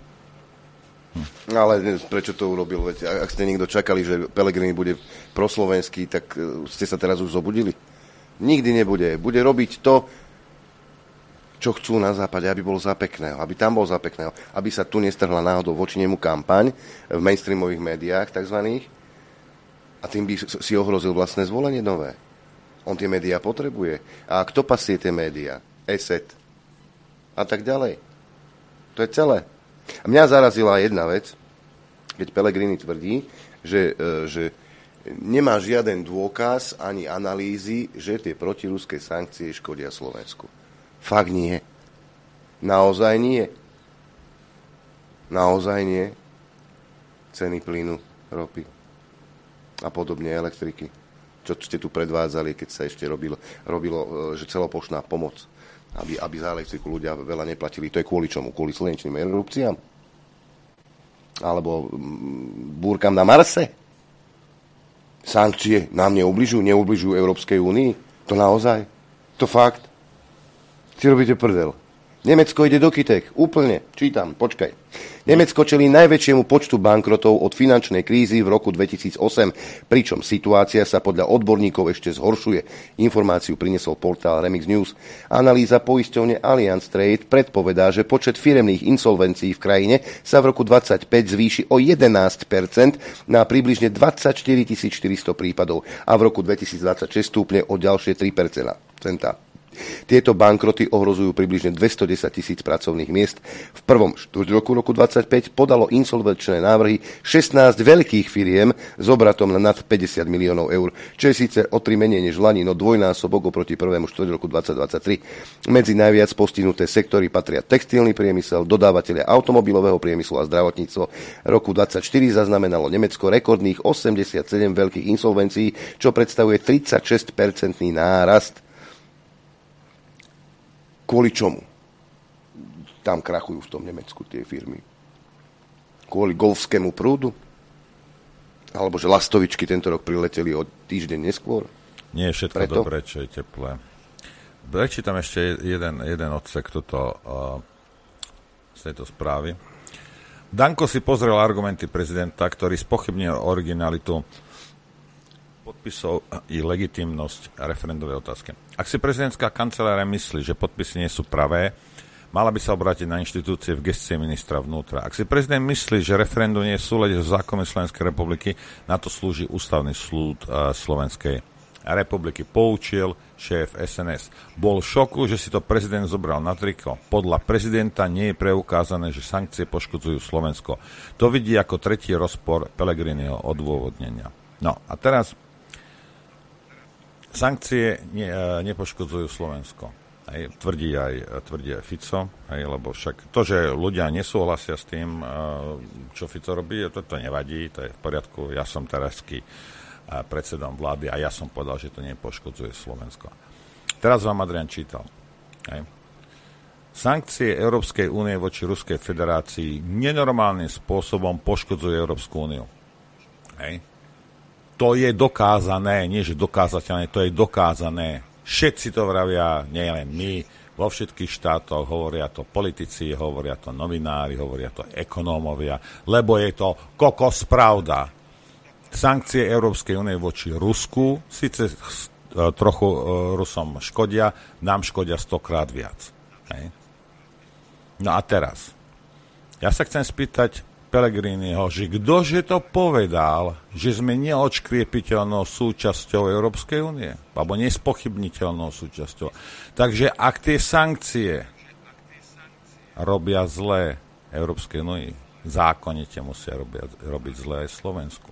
Ale prečo to urobil? Veď ak ste niekto čakali, že Pellegrini bude proslovenský, tak ste sa teraz už zobudili. Nikdy nebude. Bude robiť to, čo chcú na západe, aby bol za pekného, aby tam bol za pekného, aby sa tu nestrhla náhodou voči nemu kampaň v mainstreamových médiách takzvaných, a tým by si ohrozil vlastné zvolenie nové. On tie médiá potrebuje. A kto pasie tie médiá? ESET. A tak ďalej. To je celé. A mňa zarazila jedna vec, keď Pellegrini tvrdí, že nemá žiaden dôkaz ani analýzy, že tie protiruské sankcie škodia Slovensku. Fakt nie. Naozaj nie. Naozaj nie. Ceny plynu, ropy a podobne, elektriky. Čo ste tu predvádzali, keď sa ešte robilo že celoplošná pomoc, aby za elektriku ľudia veľa neplatili. To je kvôli čomu? Kvôli slnečným erupciám? Alebo búrkam na Marse? Sankcie nám neubližujú Európskej únii? To naozaj? To fakt? Si robíte prdel. Nemecko ide do kytek. Úplne. Čítam. Počkaj. Nemecko čelí najväčšiemu počtu bankrotov od finančnej krízy v roku 2008, pričom situácia sa podľa odborníkov ešte zhoršuje. Informáciu priniesol portál Remix News. Analýza poisťovne Allianz Trade predpovedá, že počet firemných insolvencií v krajine sa v roku 2025 zvýši o 11% na približne 24 400 prípadov a v roku 2026 stúpne o ďalšie 3%. Tieto bankroty ohrozujú približne 210 000 pracovných miest. V prvom štvrťroku roku 2025 podalo insolvenčné návrhy 16 veľkých firiem s obratom na nad 50 miliónov eur, čo je síce o 3 menej než lani, no dvojnásobok oproti prvému štvrťroku 2023. Medzi najviac postihnuté sektory patria textilný priemysel, dodávateľia automobilového priemyslu a zdravotníctvo. Roku 2024 zaznamenalo Nemecko rekordných 87 veľkých insolvencií, čo predstavuje 36% nárast. Kvôli čomu? Tam krachujú v tom Nemecku tie firmy. Kvôli golfskému prúdu? Alebo že lastovičky tento rok prileteli o týždeň neskôr? Nie je všetko preto? Dobré, čo je teplé. Prečítam ešte jeden odsek z tejto správy. Danko si pozrel argumenty prezidenta, ktorý spochybnil originalitu podpisov i legitímnosť referendovej otázky. Ak si prezidentská kancelária myslí, že podpisy nie sú pravé, mala by sa obrátiť na inštitúcie v gestii ministra vnútra. Ak si prezident myslí, že referendum nie je v súlade so zákonmi Slovenskej republiky, na to slúži Ústavný súd Slovenskej republiky. Poučil šéf SNS. Bol v šoku, že si to prezident zobral na triko. Podľa prezidenta nie je preukázané, že sankcie poškodzujú Slovensko. To vidí ako tretí rozpor Pellegriniho odôvodnenia. No a teraz sankcie nepoškodzujú Slovensko. Tvrdí aj Fico, lebo však to, že ľudia nesúhlasia s tým, čo Fico robí, to nevadí, to je v poriadku. Ja som terajský predsedom vlády a ja som povedal, že to nepoškodzuje Slovensko. Teraz vám Adrian čítal. Sankcie Európskej únie voči Ruskej federácii nenormálnym spôsobom poškodzujú Európsku úniu. To je dokázané, nie že dokázateľné, to je dokázané. Všetci to vravia, nie len my, vo všetkých štátoch, hovoria to politici, hovoria to novinári, hovoria to ekonómovia, lebo je to kokos pravda. Sankcie Európskej únie voči Rusku síce trochu Rusom škodia, nám škodia 100-krát viac. No a teraz, ja sa chcem spýtať Pellegriniho, že kdože to povedal, že sme neodškriepiteľnou súčasťou Európskej únie, alebo nespochybniteľnou súčasťou. Takže ak tie sankcie robia zlé Európskej únii, zákonite musia robiť zlé aj Slovensku.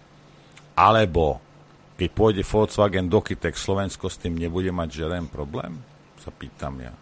Alebo keď pôjde Volkswagen do Kytek, Slovensko s tým nebude mať žiaden problém? Sa pýtam ja.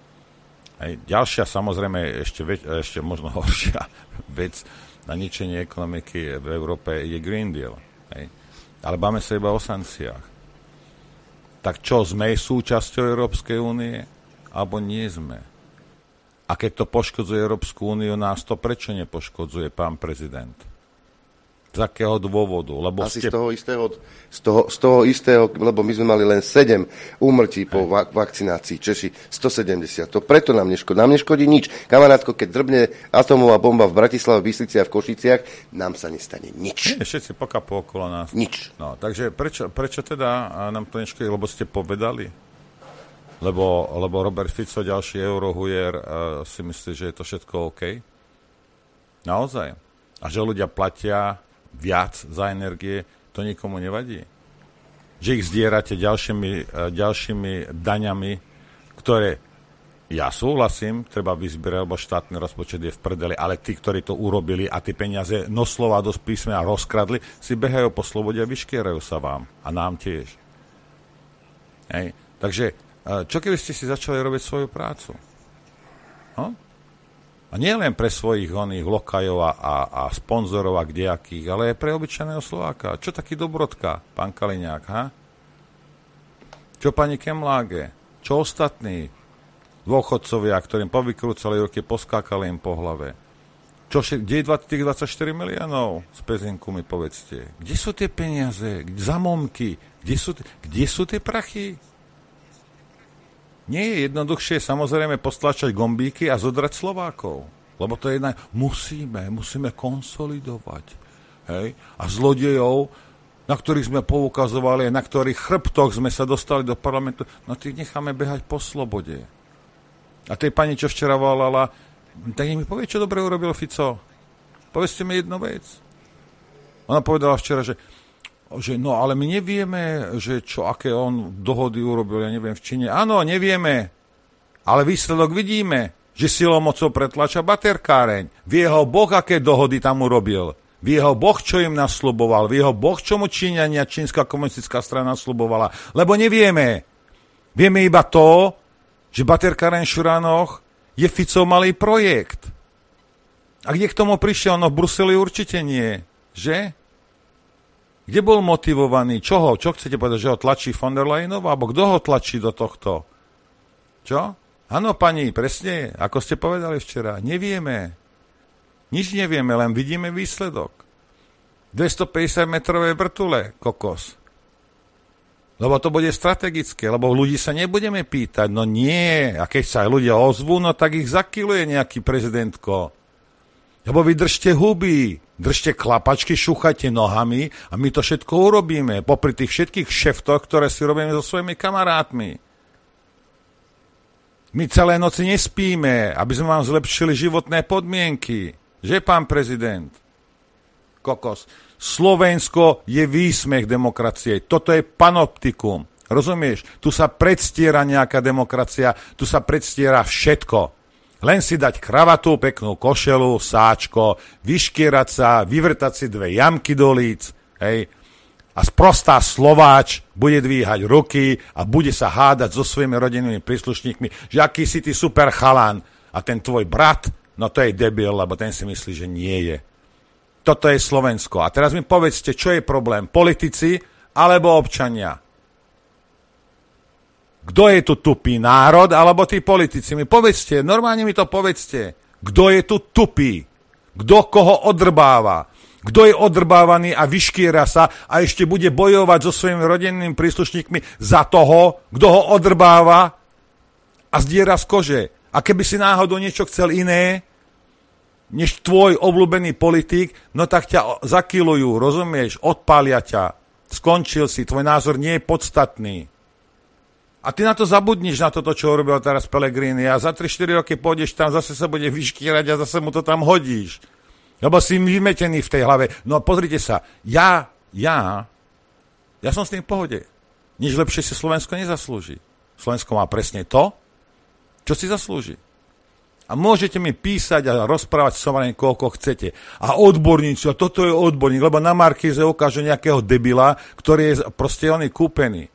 Ďalšia, samozrejme, ešte možno horšia vec na ničenie ekonomiky v Európe je Green Deal. Ale máme sa iba o sankciách. Tak čo, sme súčasťou Európskej únie? Alebo nie sme? A keď to poškodzuje Európsku úniu, nás to prečo nepoškodzuje, pán prezident? Z akého dôvodu? Lebo asi z toho istého, lebo my sme mali len 7 úmrtí po vakcinácii, Češi 170. To preto nám neškodí. Nám neškodí nič. Kamarátko, keď drbne atomová bomba v Bratislave, v Bystriciach a v Košiciach, nám sa nestane nič. Nie, všetci pokapú okolo nás. Nič. No, takže prečo teda nám to neškodí? Lebo ste povedali? Lebo Robert Fico, ďalší eurohujer, si myslí, že je to všetko OK? Naozaj. A že ľudia platia viac za energie, to nikomu nevadí. Že ich zdierate ďalšími daňami, ktoré, ja súhlasím, treba vyzbierať, lebo štátny rozpočet je v prdeli, ale tí, ktorí to urobili a tie peniaze noslova do písmena rozkradli, si behajú po slobode a vyškierajú sa vám. A nám tiež. Takže, čo keby ste si začali robiť svoju prácu? No? A nie len pre svojich oných lokajov a sponzorov a kdejakých, ale aj pre obyčajného Slováka. Čo taký Dobrodka, pán Kaliňák, ha? Čo pani Kemláge? Čo ostatní dôchodcovia, ktorým povykrúcali ruky, poskákali im po hlave? Kde je tých 24 miliónov? Z pezinku mi povedzte. Kde sú tie peniaze? Za momky? Kde sú tie prachy? Nie je jednoduchšie samozrejme postlačať gombíky a zodrať Slovákov. Lebo to je musíme konsolidovať. Hej? A zlodejov, na ktorých sme poukazovali, na ktorých chrbtoch sme sa dostali do parlamentu, no tých necháme behať po slobode. A tej pani, čo včera volala, tak mi povie, čo dobre urobil Fico. Povedzte mi jednu vec. Ona povedala včera, že že no ale my nevieme, že aké on dohody urobil, ja neviem, v Číne. Áno, nevieme, ale výsledok vidíme, že silou mocou pretlača baterkáreň. Vie ho Boh, aké dohody tam urobil. Vie ho Boh, čo im nasľuboval. Vie ho Boh, čo mu Číňania, čínska komunistická strana nasľubovala. Lebo nevieme. Vieme iba to, že baterkáreň v Šuranoch je Ficov malý projekt. A kde k tomu prišiel? No v Bruseli určite nie. Že? Kde bol motivovaný? Čoho? Čo chcete povedať, že ho tlačí von der Leyenová? Alebo kto ho tlačí do tohto? Čo? Áno, pani, presne, ako ste povedali včera. Nevieme. Nič nevieme, len vidíme výsledok. 250-metrové vrtule, kokos. Lebo to bude strategické, lebo ľudí sa nebudeme pýtať. No nie. A keď sa ľudia ozvú, no tak ich zakiluje nejaký prezidentko. Lebo vy držte huby, držte klapačky, šúchajte nohami a my to všetko urobíme. Popri tých všetkých šeftoch, ktoré si robíme so svojimi kamarátmi. My celé noci nespíme, aby sme vám zlepšili životné podmienky. Že, pán prezident? Kokos. Slovensko je výsmech demokracie. Toto je panoptikum. Rozumieš? Tu sa predstiera nejaká demokracia, tu sa predstiera všetko. Len si dať kravatu, peknú košelu, sáčko, vyškierať sa, vyvrtať si 2 jamky do líc, hej. A sprostá Slováč bude dvíhať ruky a bude sa hádať so svojimi rodinnými príslušníkmi, že aký si ty super chalan a ten tvoj brat, no to je debil, lebo ten si myslí, že nie je. Toto je Slovensko. A teraz mi povedzte, čo je problém? Politici alebo občania? Kto je tu tupý? Národ alebo tí politici? Mi povedzte, normálne mi to povedzte. Kto je tu tupý? Kto koho odrbáva? Kto je odrbávaný a vyškiera sa a ešte bude bojovať so svojimi rodinnými príslušníkmi za toho, kto ho odrbáva a zdiera z kože? A keby si náhodou niečo chcel iné, než tvoj obľúbený politik, no tak ťa zakilujú, rozumieš? Odpália ťa. Skončil si, tvoj názor nie je podstatný. A ty na to zabudníš, na toto, čo urobil teraz Pellegrini a za 3-4 roky pôjdeš tam, zase sa bude vyškierať a zase mu to tam hodíš. Lebo si vymetený v tej hlave. No pozrite sa, ja som s tým v pohode. Nič lepšie si Slovensko nezaslúži. Slovensko má presne to, čo si zaslúži. A môžete mi písať a rozprávať samozrejme, koľko chcete. A odborníci, a toto je odborník, lebo na Markíze ukážu nejakého debila, ktorý je proste on kúpený.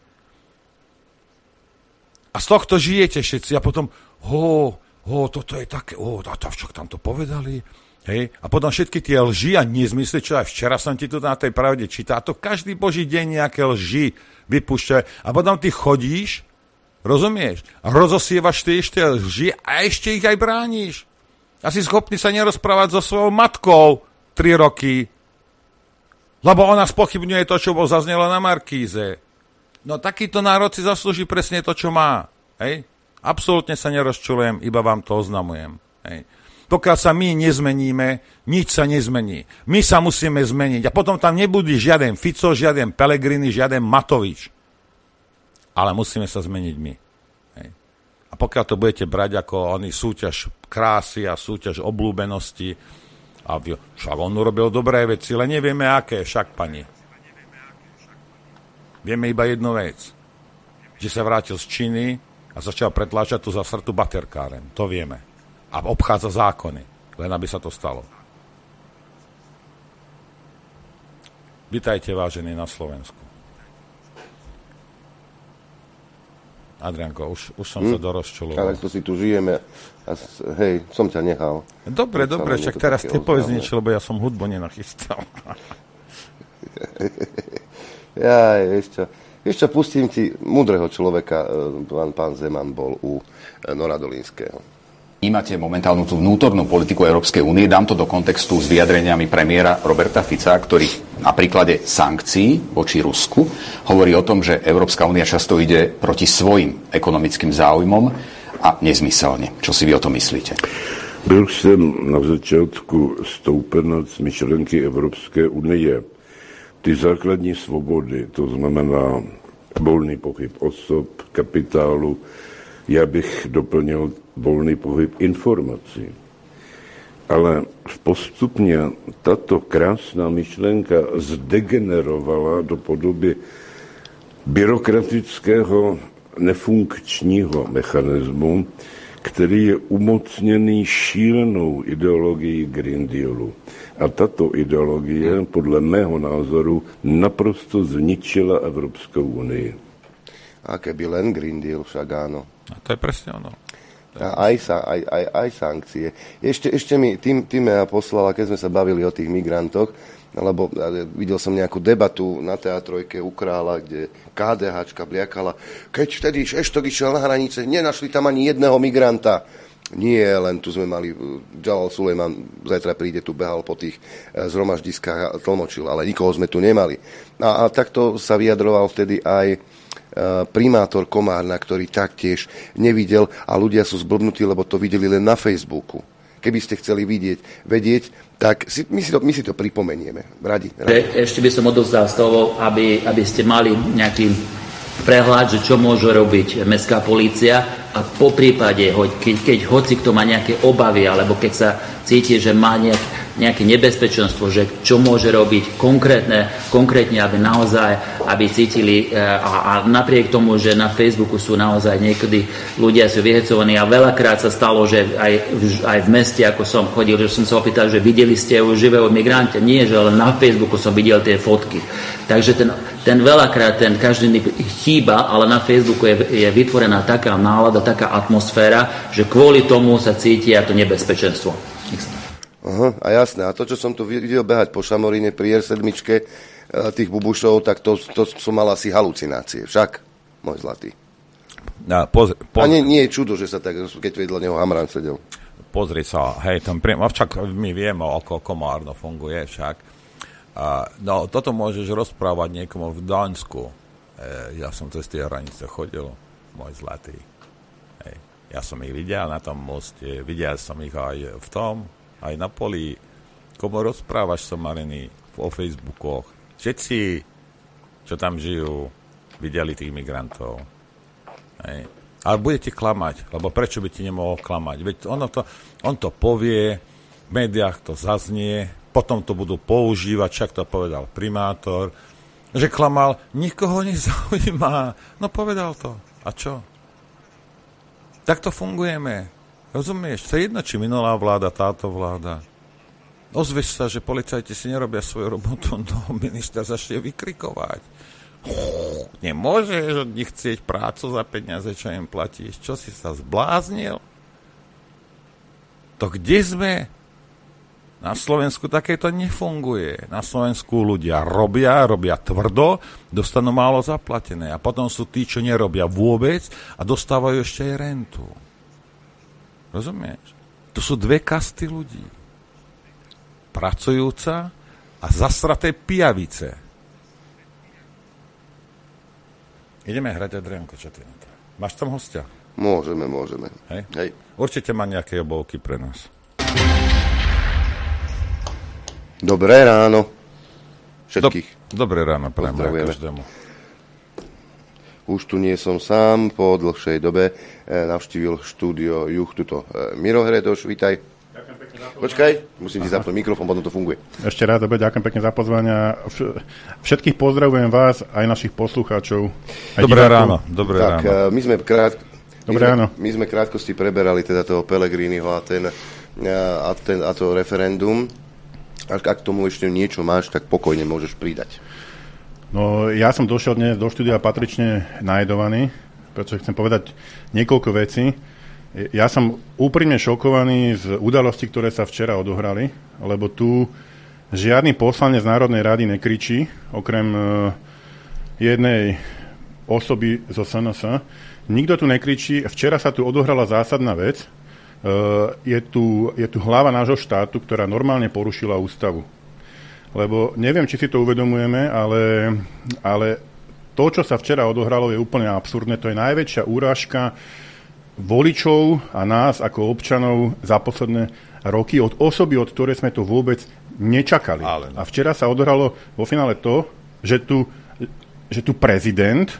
A z tohto žijete všetci a potom, toto je také, čo tam to povedali, hej, a potom všetky tie lži a nezmysly, čo aj včera som ti tu na tej pravde čítal, a to každý boží deň nejaké lži vypúšťajú a potom ty chodíš, rozumieš, a rozosievaš tie ešte lži a ešte ich aj brániš. A si schopný sa nerozprávať so svojou matkou 3 roky, lebo ona spochybňuje to, čo bol zaznelo na Markíze. No takýto národ si zaslúži presne to, čo má. Hej? Absolútne sa nerozčulujem, iba vám to oznamujem. Hej? Pokiaľ sa my nezmeníme, nič sa nezmení. My sa musíme zmeniť. A potom tam nebude žiaden Fico, žiaden Pellegrini, žiaden Matovič. Ale musíme sa zmeniť my. Hej? A pokiaľ to budete brať ako súťaž krásy a súťaž obľúbenosti, a však on urobil dobré veci, ale nevieme aké, však pani. Vieme iba jednu vec, že sa vrátil z Číny a začal pretláčať tú zasratú baterkáreň. To vieme. A obchádza zákony, len aby sa to stalo. Vitajte, vážení, na Slovensku. Adrianko, už som sa dorozčuloval. Ale to si tu žijeme. Hej, som ťa nechal. Dobre, však teraz ty povedz niečo, lebo ja som hudbu nenachystal. Ja, ešte pustím ti múdreho človeka, pán Zeman bol u Nora Dolínského. Vnímate momentálnu tú vnútornú politiku Európskej únie, dám to do kontextu s vyjadreniami premiéra Roberta Fica, ktorý na príklade sankcií voči Rusku hovorí o tom, že Európska únia často ide proti svojim ekonomickým záujmom a nezmyselne. Čo si vy o tom myslíte? Byl jsem na začátku stoupenec myšlenky Evropské unie. Ty základní svobody, to znamená volný pohyb osob, kapitálu, já bych doplnil volný pohyb informací. Ale postupně tato krásná myšlenka zdegenerovala do podoby byrokratického nefunkčního mechanismu, který je umocněný šílenou ideologií Green Dealu. A tato ideologie, podle mého názoru, naprosto zničila Evropskou unii. A keby len Green Deal, však áno. A to je presne ono. A aj sankcie. Ešte mi tým poslala, keď sme sa bavili o tých migrantoch, lebo videl som nejakú debatu na Teatrojke u Kráľa, kde KDHčka bliakala, keď vtedy Šeštok išiel na hranice, nenašli tam ani jedného migranta. Nie, len tu sme mali, Jalal Sulejman zajtra príde, tu behal po tých zhromaždiskách a tlmočil, ale nikoho sme tu nemali. A takto sa vyjadroval vtedy aj primátor Komárna, ktorý taktiež nevidel a ľudia sú zblbnutí, lebo to videli len na Facebooku. Keby ste chceli vedieť, tak my si to pripomenieme. Radi. Ešte by som odovzdal slovo, aby ste mali nejaký prehľad, že čo môže robiť mestská polícia a po prípade, keď hoci kto má nejaké obavy, alebo keď sa cíti, že má nejaké nebezpečenstvo, že čo môže robiť konkrétne, aby naozaj, aby cítili a napriek tomu, že na Facebooku sú naozaj niekedy ľudia sú vyhecovaní a veľakrát sa stalo, že aj v meste, ako som chodil, že som sa opýtal, že videli ste už živého migranta, nie, že len na Facebooku som videl tie fotky. Takže ten veľakrát, ten každý chýba, ale na Facebooku je vytvorená taká nálada, taká atmosféra, že kvôli tomu sa cítia to nebezpečenstvo. Aha, a jasné. A to, čo som tu videl behať po Šamoríne pri R7 tých bubušov, tak to som mal asi halucinácie. Však, môj zlatý. A nie je čudo, že sa tak, keď vedľa neho Hamran sedel. Pozri sa, hej, však my vieme, ako Komárno funguje, však. No, toto môžeš rozprávať niekomu v Dánsku. Ja som cez tie hranice chodil, môj zlatý. Hej. Ja som ich videl na tom moste, videl som ich aj v tom, aj na poli. Komu rozprávaš, Somariny, o Facebookoch? Všetci, čo tam žijú, videli tých migrantov. Hej. Ale bude ti klamať, lebo prečo by ti nemohol klamať? Veď on to povie, v médiách to zaznie, potom to budú používať, však to povedal primátor, že klamal, nikoho nezaujíma. No povedal to. A čo? Takto fungujeme. Rozumieš? To je jedno, či minulá vláda, táto vláda. Ozveš sa, že policajti si nerobia svoju robotu, no minister začne vykrikovať. Nemôžeš od nich chcieť prácu za peniaze, čo im platíš. Čo si sa zbláznil? To kde sme? Na Slovensku takéto nefunguje. Na Slovensku ľudia robia tvrdo, dostanú málo zaplatené. A potom sú tí, čo nerobia vôbec a dostávajú ešte aj rentu. Rozumieš? To sú dve kasty ľudí. Pracujúca a zasraté pijavice. Ideme hrať, Adrianko, čo ty na to? Máš tam hostia? Môžeme. Hej? Určite má nejaké obovky pre nás. Dobré ráno. Všetkých. Dobré ráno, prajem každému. Už tu nie som sám, po dlhšej dobe navštívil štúdio Juch, tuto Miro Hredoš, vítaj. Ďakujem pekne za pozvanie. Počkaj, musím ti zapnúť mikrofón, potom to funguje. Ešte raz, ďakujem pekne za pozvanie. Všetkých pozdravujem vás, aj našich poslucháčov. Dobré ráno. My sme krátkosti preberali teda toho Pellegriniho a to referendum. Ak tomu ešte niečo máš, tak pokojne môžeš pridať. No, ja som došiel dnes do štúdia patrične najedovaný, pretože chcem povedať niekoľko vecí. Ja som úprimne šokovaný z udalostí, ktoré sa včera odohrali, lebo tu žiadny poslanec Národnej rady nekričí, okrem jednej osoby zo SNS. Nikto tu nekričí. Včera sa tu odohrala zásadná vec. Je tu hlava nášho štátu, ktorá normálne porušila ústavu. Lebo neviem, či si to uvedomujeme, ale to, čo sa včera odohralo, je úplne absurdné. To je najväčšia úražka voličov a nás ako občanov za posledné roky od osoby, od ktorej sme to vôbec nečakali. A včera sa odohralo vo finále to, že tu prezident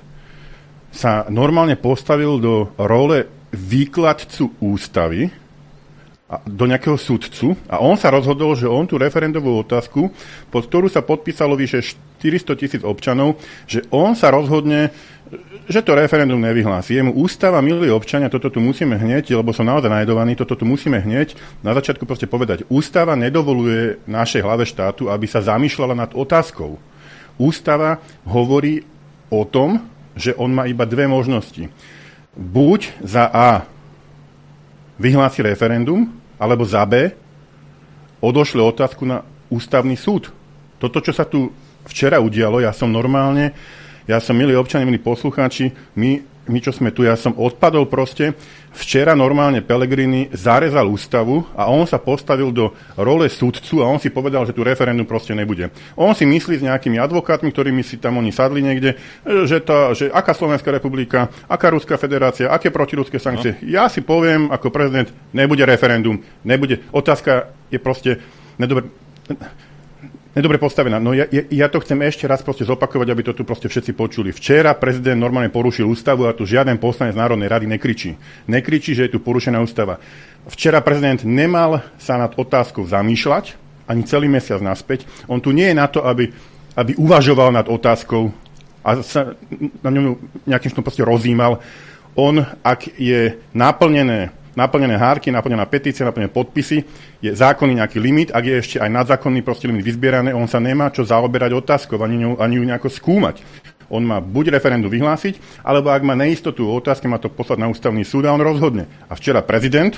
sa normálne postavil do role výkladcu ústavy do nejakého sudcu a on sa rozhodol, že on tú referendovú otázku, pod ktorú sa podpísalo vyše 400 000 občanov, že on sa rozhodne, že to referendum nevyhlási. Je mu ústava, milí občania, toto tu musíme hneď, lebo som naozaj najedovaný, toto tu musíme hneď na začiatku proste povedať. Ústava nedovoluje našej hlave štátu, aby sa zamýšľala nad otázkou. Ústava hovorí o tom, že on má iba dve možnosti. Buď za A vyhlási referendum, alebo za B odošle otázku na ústavný súd. Toto, čo sa tu včera udialo, ja som, milí občania, milí poslucháči, my, čo sme tu, ja som odpadol proste. Včera normálne Pellegrini zarezal ústavu a on sa postavil do role sudcu a on si povedal, že tu referendum proste nebude. On si myslí s nejakými advokátmi, ktorými si tam oni sadli niekde, že aká Slovenská republika, aká Ruská federácia, aké protiruské sankcie. No. Ja si poviem ako prezident, nebude referendum, nebude. Otázka je proste nedobre postavená. No ja to chcem ešte raz proste zopakovať, aby to tu proste všetci počuli. Včera prezident normálne porušil ústavu a tu žiaden poslanec Národnej rady nekričí. Nekričí, že je tu porušená ústava. Včera prezident nemal sa nad otázkou zamýšľať, ani celý mesiac naspäť. On tu nie je na to, aby uvažoval nad otázkou a sa na ňom nejakým spôsobom proste rozímal. On, ak je naplnené hárky, naplnená petícia, naplnené podpisy, je zákonný nejaký limit, ak je ešte aj nadzákonný proste limit vyzbierané, on sa nemá čo zaoberať otázkou, ani ju nejako skúmať. On má buď referendum vyhlásiť, alebo ak má neistotu o otázke, má to poslať na ústavný súd a on rozhodne. A včera prezident,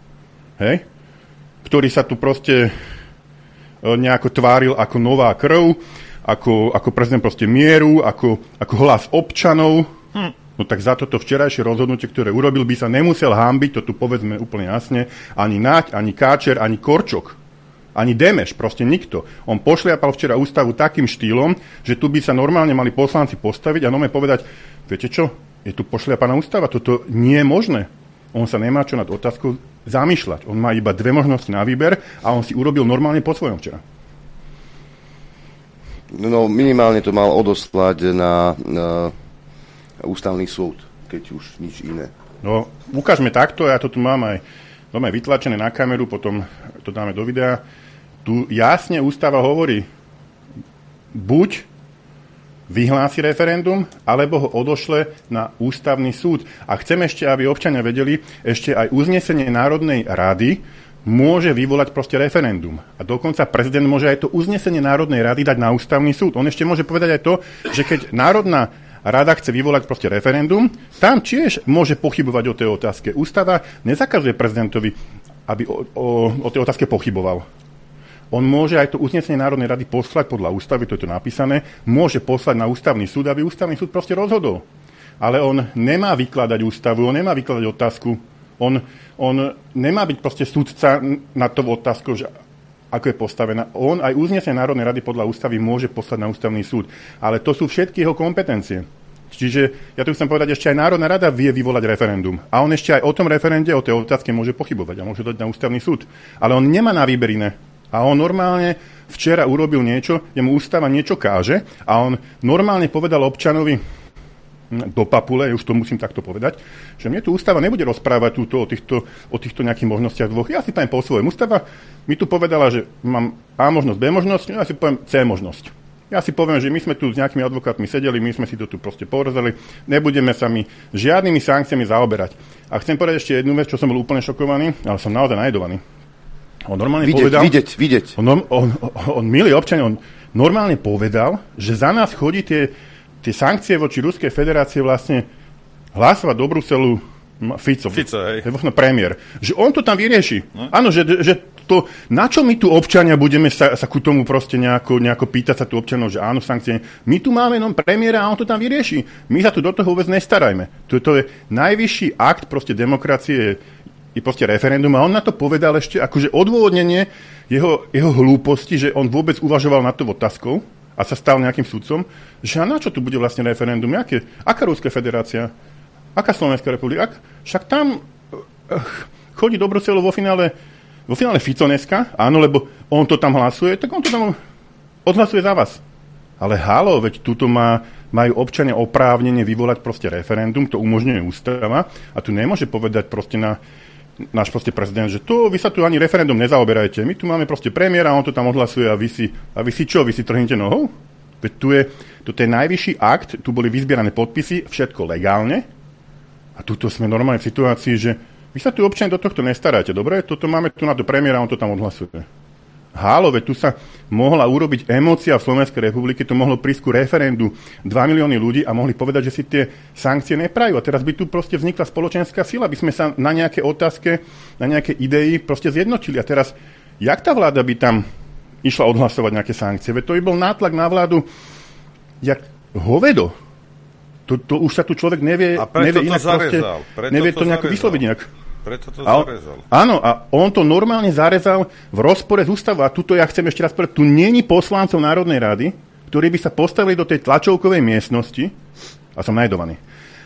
ktorý sa tu proste nejako tváril ako nová krv, ako prezident proste mieru, ako hlas občanov, no tak za toto včerajšie rozhodnutie, ktoré urobil, by sa nemusel hanbiť, to tu povedzme úplne jasne, ani Naď, ani Káčer, ani Korčok, ani Demeš, proste nikto. On pošliapal včera ústavu takým štýlom, že tu by sa normálne mali poslanci postaviť a normálne povedať, viete čo, je tu pošliapaná ústava, toto nie je možné. On sa nemá čo nad otázkou zamýšľať. On má iba dve možnosti na výber a on si urobil normálne po svojom včera. No minimálne to mal odoslať na ústavný súd, keď už nič iné. No, ukážme takto, ja to tu mám aj vytlačené na kameru, potom to dáme do videa. Tu jasne ústava hovorí, buď vyhlási referendum, alebo ho odošle na ústavný súd. A chcem ešte, aby občania vedeli, ešte aj uznesenie Národnej rady môže vyvolať proste referendum. A dokonca prezident môže aj to uznesenie Národnej rady dať na ústavný súd. On ešte môže povedať aj to, že keď Národná rada chce vyvolať proste referendum, tam tiež môže pochybovať o tej otázke. Ústava nezakazuje prezidentovi, aby o tej otázke pochyboval. On môže aj to uznesenie Národnej rady poslať podľa ústavy, to je to napísané, môže poslať na ústavný súd, aby ústavný súd proste rozhodol. Ale on nemá vykladať ústavu, on nemá vykladať otázku, on nemá byť proste súdca na tú otázku, že ako je postavená. On aj uznesenie Národnej rady podľa ústavy môže poslať na ústavný súd. Ale to sú všetky jeho kompetencie. Čiže ja tu chcem povedať, ešte aj Národná rada vie vyvolať referendum. A on ešte aj o tom referende, o tej otázke môže pochybovať a môže dať na ústavný súd. Ale on nemá na výber iné. A on normálne včera urobil niečo, jemu ústava niečo káže a on normálne povedal občanovi do papule, už to musím takto povedať, že mne tu ústava nebude rozprávať o týchto nejakých možnostiach dvoch. Ja si poviem po svojom. Ústava mi tu povedala, že mám A možnosť, B možnosť, ja si poviem C možnosť. Ja si poviem, že my sme tu s nejakými advokátmi sedeli, my sme si to tu proste porozali, nebudeme sa my žiadnymi sankciami zaoberať. A chcem povedať ešte jednu vec, čo som bol úplne šokovaný, ale som naozaj najedovaný. On normálne povedal... Vidieť. On, milý občan, on normálne povedal, že za nás chodí tie sankcie voči Ruskej federácie vlastne hlasovať do Bruselu Fico, hej. Premiér. Že on to tam vyrieši. No? Áno, že to, na čo my tu občania budeme sa ku tomu proste nejako pýtať sa tu občanov, že áno, sankcie. My tu máme jenom premiéra a on to tam vyrieši. My sa tu do toho vôbec nestarajme. To je najvyšší akt proste demokracie, je proste referendum a on na to povedal ešte akože odôvodnenie jeho hlúposti, že on vôbec uvažoval nad tou otázkou a sa stal nejakým sudcom, že a na čo tu bude vlastne referendum? Aká Ruská federácia? Aká Slovenská republika? Však tam chodí do Bruselu vo finále Fico dneska, áno, lebo on to tam hlasuje, tak on to tam odhlasuje za vás. Ale halo, veď tuto majú občania oprávnenie vyvolať proste referendum, to umožňuje ústava a tu nemôže povedať proste náš proste prezident, že vy sa tu ani referendum nezaoberajte. My tu máme proste premiéra, on to tam odhlasuje a vy si čo? Vy si trhnete nohou? Veď toto je najvyšší akt, tu boli vyzbierané podpisy, všetko legálne. A tuto sme normálne v situácii, že vy sa tu občania do tohto nestaráte, dobre? Toto máme tu na to premiéra, on to tam odhlasuje. Hálo, veď tu sa mohla urobiť emócia v Slovenskej republike, to mohlo prísť ku referendu 2 milióny ľudí a mohli povedať, že si tie sankcie neprajú. A teraz by tu proste vznikla spoločenská sila, by sme sa na nejaké otázke, na nejaké idei proste zjednotili. A teraz, jak tá vláda by tam išla odhlasovať nejaké sankcie? Veď to by bol nátlak na vládu, jak hovedo. To už sa tu človek nevie inak proste, nevie to nejako vysloviť nejak. Preto to zarezal. Áno, a on to normálne zarezal v rozpore s ústavou. A tuto ja chcem ešte raz povedať, tu není poslancov Národnej rady, ktorí by sa postavili do tej tlačovkovej miestnosti, a som najdovaný,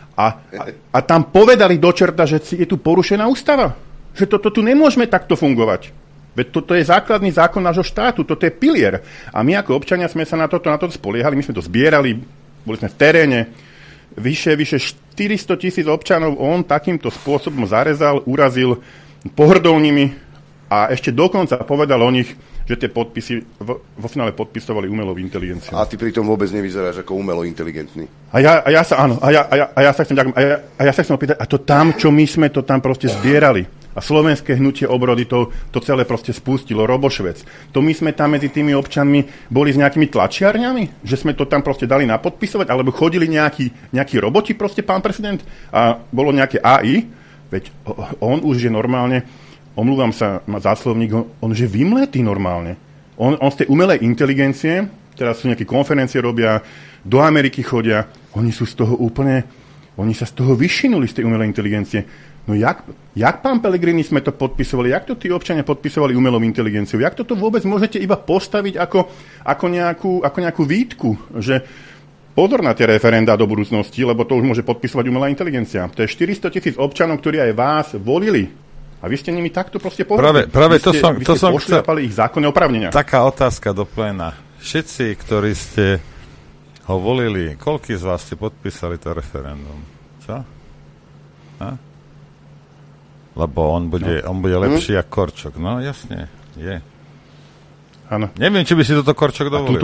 a tam povedali do čerta, že je tu porušená ústava. Že toto tu nemôžeme takto fungovať. Veď toto je základný zákon nášho štátu, toto je pilier. A my ako občania sme sa na toto spoliehali, my sme to zbierali, boli sme v teréne, vyše 400 000 občanov on takýmto spôsobom zarezal, urazil, pohrdol nimi a ešte dokonca povedal o nich, že tie podpisy vo finále podpisovali umelou inteligenciou. A ty pritom vôbec nevyzeráš ako umelo inteligentný. A ja sa chcem opýtať, a to tam, čo my sme to tam proste zbierali. A Slovenské hnutie obrody to celé proste spustilo, Robošvec. To my sme tam medzi tými občanmi boli s nejakými tlačiarňami? Že sme to tam proste dali napodpisovať? Alebo chodili nejakí roboti proste, pán prezident? A bolo nejaké AI? Veď on už je normálne, omlúvam sa za slovník, on už je vymletý normálne. On z tej umelej inteligencie, teraz sú nejaké konferencie robia, do Ameriky chodia, oni sú z toho úplne, oni sa z toho vyšinuli z tej umelej inteligencie. No jak pán Pellegrini sme to podpisovali? Jak to tí občania podpisovali umelou inteligenciou? Jak toto vôbec môžete iba postaviť ako nejakú výtku? Že pozor na tie referendá do budúcnosti, lebo to už môže podpisovať umelá inteligencia. To je 400 000 občanov, ktorí aj vás volili. A vy ste nimi takto proste povedali. Práve to som pošliapali ich zákonné oprávnenia. Taká otázka do pléna. Všetci, ktorí ste ho volili, koľký z vás ste podpísali to referendum? Čo? Lebo on bude lepší ako Korčok. No, jasne, je. Áno. Neviem, či by si toto Korčok dovolil.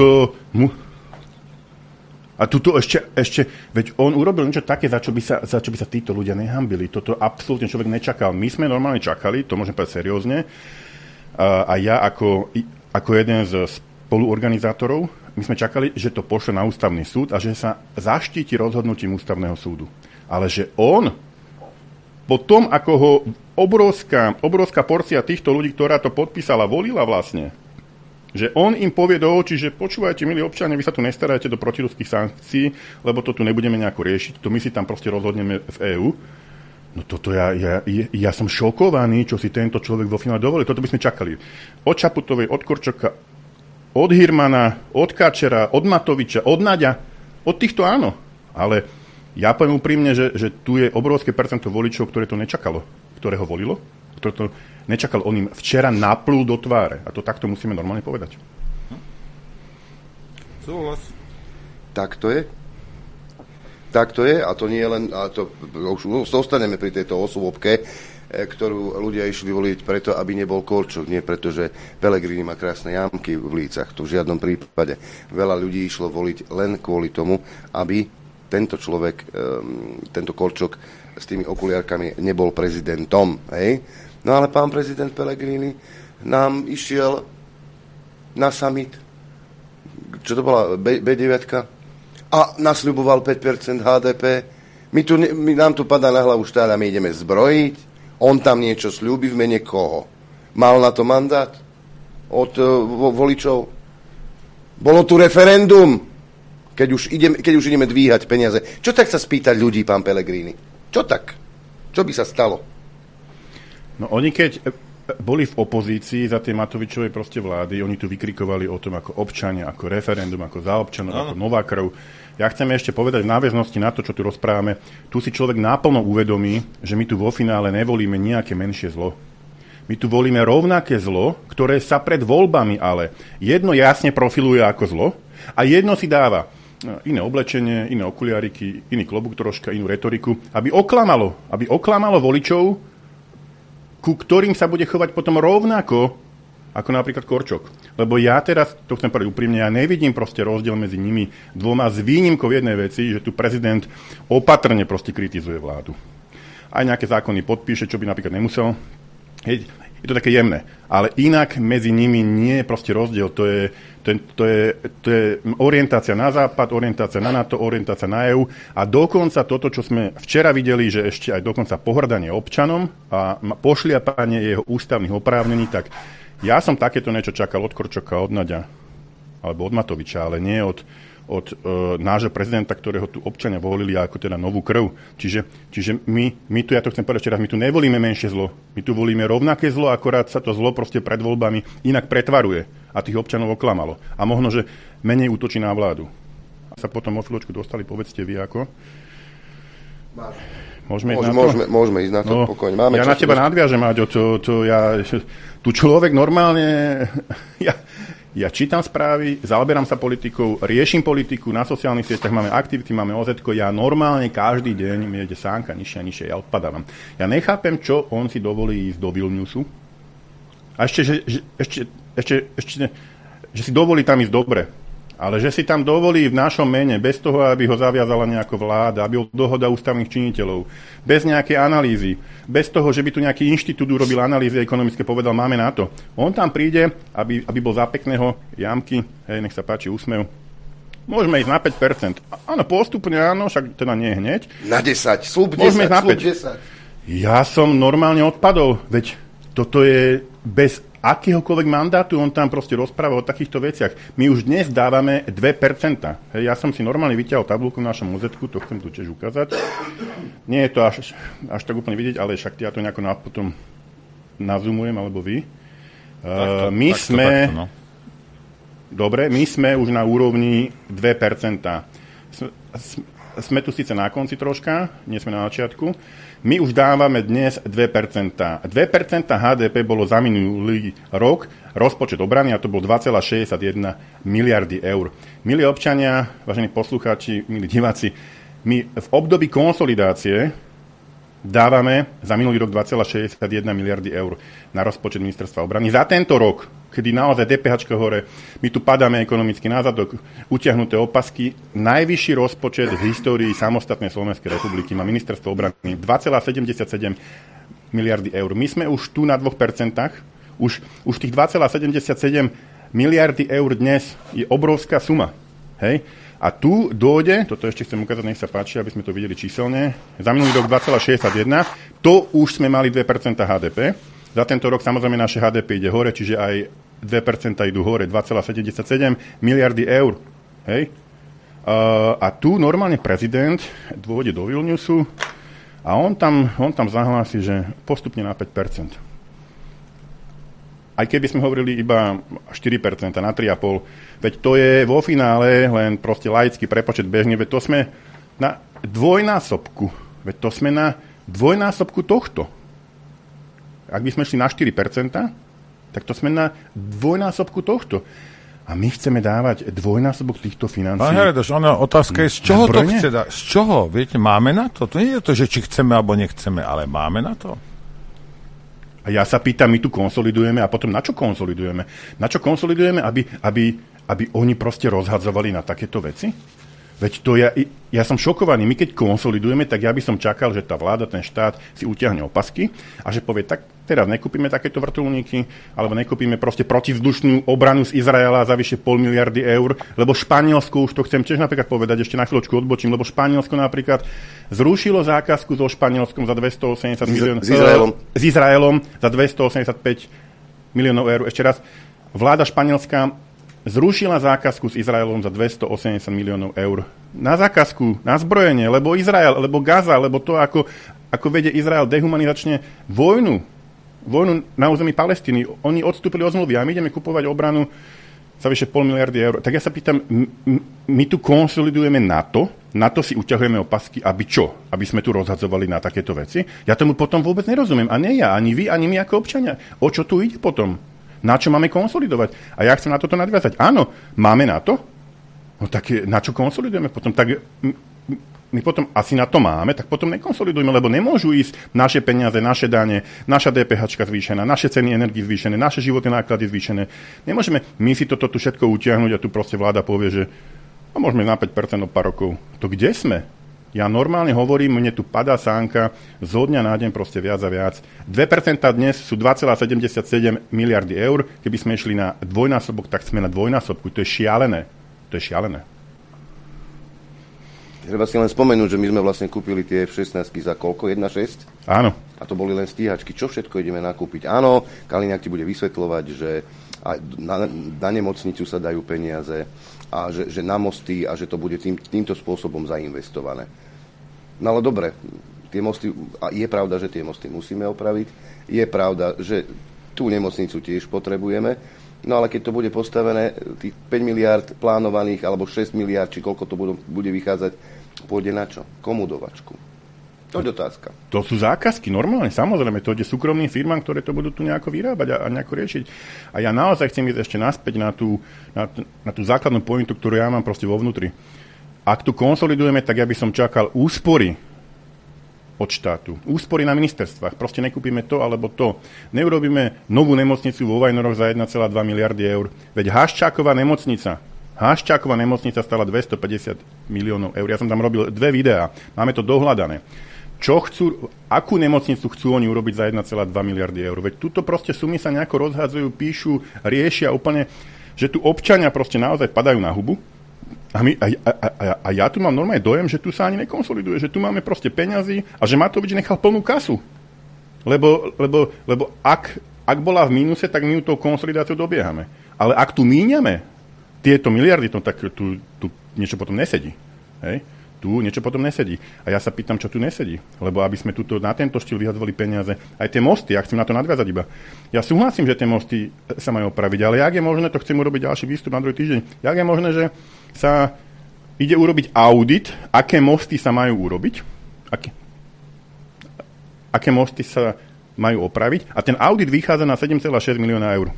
A tuto ešte, veď on urobil niečo také, za čo by sa títo ľudia nehambili. Toto absolútne človek nečakal. My sme normálne čakali, to môžem povedať seriózne, a ja ako jeden z spoluorganizátorov, my sme čakali, že to pošle na ústavný súd a že sa zaštíti rozhodnutím ústavného súdu. Ale že on potom, ako ho obrovská porcia týchto ľudí, ktorá to podpísala, volila vlastne, že on im povie do očí, že počúvajte, milí občania, vy sa tu nestarajte do protiruských sankcií, lebo to tu nebudeme nejako riešiť, to my si tam proste rozhodneme v EÚ. No toto ja som šokovaný, čo si tento človek vo finále dovolil. Toto by sme čakali. Od Čaputovej, od Korčoka, od Hirmana, od Káčera, od Matoviča, od Naďa. Od týchto áno. Ale ja poviem úprimne, že tu je obrovské percento voličov, ktoré to nečakalo, ktoré ho volilo, ktoré to nečakalo. On im včera naplul do tváre. A to takto musíme normálne povedať. Súhlas. Tak to je. Tak to je. A to nie je len... A to už zostaneme pri tejto osôbke, ktorú ľudia išli voliť preto, aby nebol Korčok. Nie preto, že Pellegrini má krásne jamky v lícach. To v žiadnom prípade. Veľa ľudí išlo voliť len kvôli tomu, aby tento človek, tento Korčok s tými okuliarkami nebol prezidentom. Hej? No ale pán prezident Pellegrini nám išiel na summit, čo to bola, B9, a nasľuboval 5% HDP. Nám tu padá na hlavu štát a my ideme zbrojiť. On tam niečo sľúbi, v mene koho? Mal na to mandát od voličov? Bolo tu referendum, keď už ideme dvíhať peniaze. Čo tak sa spýtať ľudí, pán Pellegrini? Čo tak? Čo by sa stalo? No oni keď boli v opozícii za tie Matovičovej proste vlády, oni tu vykrikovali o tom ako občania, ako referendum, ako za občanov, ako nová krv. Ja chcem ešte povedať v náväznosti na to, čo tu rozprávame, tu si človek náplno uvedomí, že my tu vo finále nevolíme nejaké menšie zlo. My tu volíme rovnaké zlo, ktoré sa pred voľbami ale jedno jasne profiluje ako zlo a jedno si dáva iné oblečenie, iné okuliariky, iný klobúk troška, inú retoriku, aby oklamalo voličov ku ktorým sa bude chovať potom rovnako ako napríklad Korčok. Lebo ja teraz, to chcem povedať úprimne, ja nevidím proste rozdiel medzi nimi dvoma s výnimkou jednej veci, že tu prezident opatrne proste kritizuje vládu. Aj nejaké zákony podpíše, čo by napríklad nemusel. Je to také jemné. Ale inak medzi nimi nie je proste rozdiel. To je orientácia na západ, orientácia na NATO, orientácia na EU a dokonca toto, čo sme včera videli, že ešte aj dokonca pohrdanie občanom a pošliapanie jeho ústavných oprávnení, tak ja som takéto niečo čakal od Korčoka, od Naďa, alebo od Matoviča, ale nie od nášho prezidenta, ktorého tu občania volili ako teda novú krv. Čiže my tu, ja to chcem povedať ešte raz, my tu nevolíme menšie zlo. My tu volíme rovnaké zlo, akorát sa to zlo proste pred voľbami inak pretvaruje a tých občanov oklamalo. A možno, že menej útočí na vládu. A sa potom o chvíľočku dostali, povedzte vy ako. Môžeme ísť na to, pokojne. Máme ja na teba nadviažem, Aďo, tu človek normálne, ja čítam správy, zaoberám sa politikou, riešim politiku, na sociálnych sieťach máme aktivity, máme OZ-ko, ja normálne každý deň mi ide sánka nižšie, ja odpadávam. Ja nechápem, čo on si dovolí ísť do Vilniusu. A ešte, že si dovolí tam ísť dobre. Ale že si tam dovolí v našom mene, bez toho, aby ho zaviazala nejaká vláda, aby bol dohoda ústavných činiteľov, bez nejakej analýzy, bez toho, že by tu nejaký inštitút urobil analýzy ekonomické, povedal, máme na to. On tam príde, aby bol za pekného jamky, hej, nech sa páči, úsmev. Môžeme ísť na 5%. Áno, postupne, áno, však teda nie hneď. Na 10, slúb 10, môžeme ísť na 5. 10. Ja som normálne odpadol, veď toto je bez akéhokoľvek mandátu, on tam proste rozpráva o takýchto veciach. My už dnes dávame 2%. Hej, ja som si normálne vyťahol tabuľku v našom muzetku, to chcem tu tiež ukázať. Nie je to až tak úplne vidieť, ale však ja to nejako potom nazumujem, alebo vy. Dobre, my sme už na úrovni 2%. Sme tu síce na konci troška, nie sme na začiatku. My už dávame dnes 2%. 2% HDP bolo za minulý rok, rozpočet obrany, a to bol 2,61 miliardy eur. Milí občania, vážení poslucháči, milí diváci, my v období konsolidácie dávame za minulý rok 2,61 miliardy eur na rozpočet ministerstva obrany. Za tento rok, kedy naozaj DPH hore, my tu padáme ekonomicky na zadok, utiahnuté opasky, najvyšší rozpočet v histórii samostatnej Slovenskej republiky má ministerstvo obrany 2,77 miliardy eur. My sme už tu na 2%, už tých 2,77 miliardy eur dnes je obrovská suma. Hej? A tu dôjde, toto ešte chcem ukázať, nech sa páči, aby sme to videli číselne, za minulý rok 2,61, to už sme mali 2% HDP. Za tento rok samozrejme naše HDP ide hore, čiže aj 2% idú hore, 2,77 miliardy eur. Hej? A tu normálne prezident dôjde do Vilniusu a on tam zahlási, že postupne na 5%. Aj keby sme hovorili iba 4%, na 3,5%, veď to je vo finále len proste laický prepočet bežný, veď to sme na dvojnásobku tohto. Ak by sme šli na 4%, tak to sme na dvojnásobku tohto. A my chceme dávať dvojnásobok týchto financií. Pán Heredoš, otázka je, z čoho to chce dať? Z čoho? Viete, máme na to? To nie je to, že či chceme alebo nechceme, ale máme na to. A ja sa pýtam, my tu konsolidujeme a potom na čo konsolidujeme? Na čo konsolidujeme, aby oni proste rozhadzovali na takéto veci? Veď to ja som šokovaný. My keď konsolidujeme, tak ja by som čakal, že tá vláda, ten štát si utiahne opasky a že povie, tak teraz nekúpime takéto vrtuľníky, alebo nekúpime proste protivzdušnú obranu z Izraela za vyše 0,5 miliardy eur, lebo Španielsko, už to chcem tiež napríklad povedať, ešte na chvíľočku odbočím, lebo Španielsko napríklad zrušilo zákazku so Španielskom za 280 miliónov s Izraelom za 285 miliónov eur. Ešte raz, vláda španielská zrušila zákazku s Izraelom za 280 miliónov eur. Na zákazku, na zbrojenie, lebo Izrael, lebo Gaza, lebo to, ako vedie Izrael dehumanizačne vojnu na území Palestíny. Oni odstúpili od zmluvy a my ideme kupovať obranu za vyše 0,5 miliardy eur. Tak ja sa pýtam, my tu konsolidujeme na to si uťahujeme opasky, aby čo? Aby sme tu rozhadzovali na takéto veci? Ja tomu potom vôbec nerozumiem. A nie ja, ani vy, ani my ako občania. O čo tu ide potom? Na čo máme konsolidovať? A ja chcem na toto nadviazať. Áno, máme na to? No tak na čo konsolidujeme potom? Tak my potom asi na to máme, tak potom nekonsolidujme, lebo nemôžu ísť naše peniaze, naše dane, naša DPH zvýšená, naše ceny energií zvýšené, naše životné náklady zvýšené. Nemôžeme my si toto tu všetko utiahnuť a tu proste vláda povie, že môžeme na 5% o pár rokov. To kde sme? Ja normálne hovorím, mne tu padá sánka zo dňa na deň proste viac a viac. 2% dnes sú 2,77 miliardy eur. Keby sme išli na dvojnásobok, tak sme na dvojnásobku. To je šialené. To je šialené. Treba si len spomenúť, že my sme vlastne kúpili tie F-16 za koľko? 1,6? Áno. A to boli len stíhačky. Čo všetko ideme nakúpiť? Áno, Kaliňák ti bude vysvetľovať, že na nemocnicu sa dajú peniaze a že na mosty a že to bude týmto spôsobom zainvestované. No ale dobre, tie mosty, a je pravda, že tie mosty musíme opraviť. Je pravda, že tú nemocnicu tiež potrebujeme. No ale keď to bude postavené, tých 5 miliárd plánovaných, alebo 6 miliárd, či koľko to bude vychádzať, pôjde na čo? Komu do vačku? To je otázka. To sú zákazky, normálne, samozrejme, to ide súkromným firmám, ktoré to budú tu nejako vyrábať a nejako riešiť. A ja naozaj chcem ísť ešte naspäť na tú základnú pointu, ktorú ja mám proste vo vnútri. Ak tu konsolidujeme, tak ja by som čakal úspory od štátu. Úspory na ministerstvách. Proste nekúpime to alebo to. Neurobíme novú nemocnicu vo Vajnoroch za 1,2 miliardy eur. Veď Haščáková nemocnica stala 250 miliónov eur. Ja som tam robil 2 videá. Máme to dohľadané. Akú nemocnicu chcú oni urobiť za 1,2 miliardy eur? Veď túto proste sumy sa nejako rozhádzajú, píšu, riešia úplne, že tu občania proste naozaj padajú na hubu. A ja tu mám normálne dojem, že tu sa ani nekonsoliduje, že tu máme proste peňazí a že Matovič nechal plnú kasu. Lebo ak bola v mínuse, tak my ju tou konsolidáciou dobiehame. Ale ak tu míňame tieto miliardy, tak tu niečo potom nesedí. Hej? Tu niečo potom nesedí. A ja sa pýtam, čo tu nesedí. Lebo aby sme tuto na tento štýl vyhadzovali peniaze, aj tie mosty, ja chcem na to nadviazať iba. Ja súhlasím, že tie mosty sa majú opraviť, ale jak je možné, to chcem urobiť ďalší výstup na druhý týždeň, jak je možné, že sa ide urobiť audit, aké mosty sa majú urobiť, aké mosty sa majú opraviť a ten audit vychádza na 7,6 milióna eur.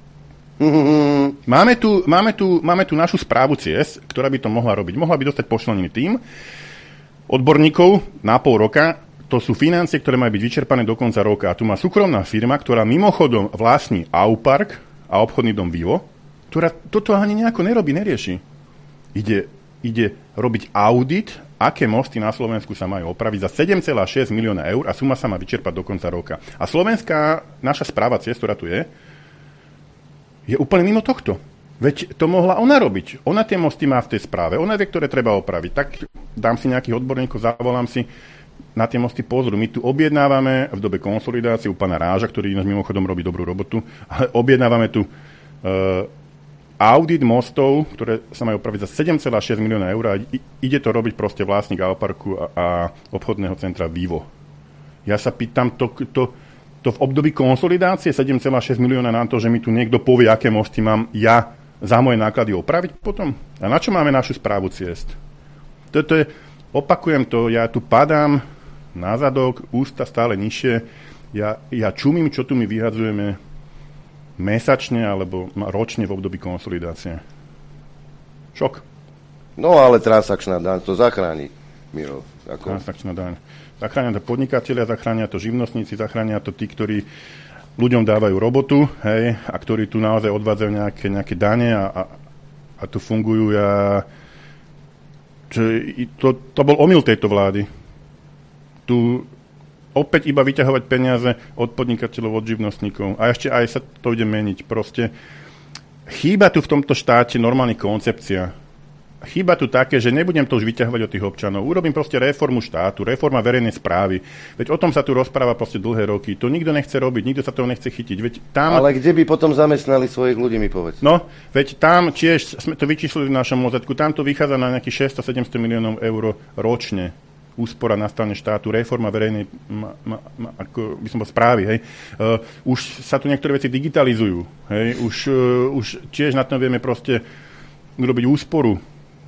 Máme tu našu správu ciest, ktorá by to mohla robiť. Mohla by dostať pošlenený tím odborníkov na pol roka. To sú financie, ktoré majú byť vyčerpané do konca roka. A tu má súkromná firma, ktorá mimochodom vlastní Aupark a obchodný dom Vivo, ktorá toto ani nejako nerieši. Ide robiť audit, aké mosty na Slovensku sa majú opraviť za 7,6 milióna eur a suma sa má vyčerpať do konca roka. A slovenská naša správa ciest, ktorá tu je úplne mimo tohto. Veď to mohla ona robiť. Ona tie mosty má v tej správe. Ona vie, ktoré treba opraviť. Tak dám si nejakých odborníkov, zavolám si, na tie mosty pozrú. My tu objednávame v dobe konsolidácie u pána Ráža, ktorý nás mimochodom robí dobrú robotu, ale objednávame tu audit mostov, ktoré sa majú opraviť za 7,6 milióna eur a ide to robiť proste vlastník Auparku a obchodného centra Vivo. Ja sa pýtam, to v období konsolidácie 7,6 milióna na to, že mi tu niekto povie, aké mosty mám ja za moje náklady opraviť potom? A na čo máme našu správu ciest? Opakujem to, ja tu padám na zadok, ústa stále nižšie, ja čumím, čo tu my vyhadzujeme mesačne alebo ročne v období konsolidácie. Šok. No ale transakčná daň to zachráni, Miro. Transakčná daň. Zachránia to podnikatelia, zachránia to živnostníci, zachránia to tí, ktorí ľuďom dávajú robotu, hej, a ktorí tu naozaj odvádzajú nejaké dane a tu fungujú. To bol omyl tejto vlády. Tu opäť iba vyťahovať peniaze od podnikateľov, od živnostníkov. A ešte aj sa to ide meniť. Proste chýba tu v tomto štáte normálna koncepcia. Chýba tu také, že nebudem to už vyťahovať od tých občanov. Urobím proste reformu štátu, reforma verejnej správy. Veď o tom sa tu rozpráva proste dlhé roky. To nikto nechce robiť, nikto sa toho nechce chytiť. Veď tam... Ale kde by potom zamestnali svojich ľudí, mi povedz? No, veď tam tiež sme to vyčíslili v našom mozečku. Tam to vychádza na nejakých 600-700 miliónov eur ročne. Úspora na strane štátu, reforma verejnej ako by som bol správy, hej. Už sa tu niektoré veci digitalizujú, hej. Už tiež na tom vieme proste urobiť úsporu.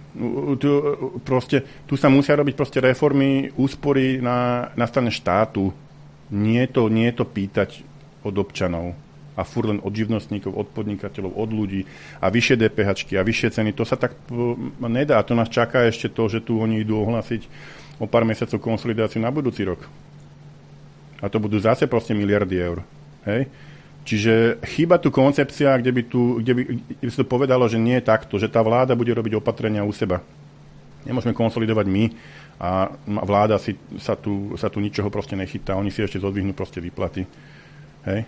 Tu sa musia robiť proste reformy, úspory na strane štátu. Nie je to pýtať od občanov. a furt len od živnostníkov, od podnikateľov, od ľudí a vyššie DPHčky a vyššie ceny. To sa tak nedá. To nás čaká ešte to, že tu oni idú ohlásiť o pár mesiacov konsolidáciu na budúci rok. A to budú zase proste miliardy eur. Hej? Čiže chýba tu koncepcia, kde by sa to povedalo, že nie je takto, že tá vláda bude robiť opatrenia u seba. Nemôžeme konsolidovať my a vláda sa tu ničoho proste nechytá. Oni si ešte zodvihnú proste výplaty. Hej?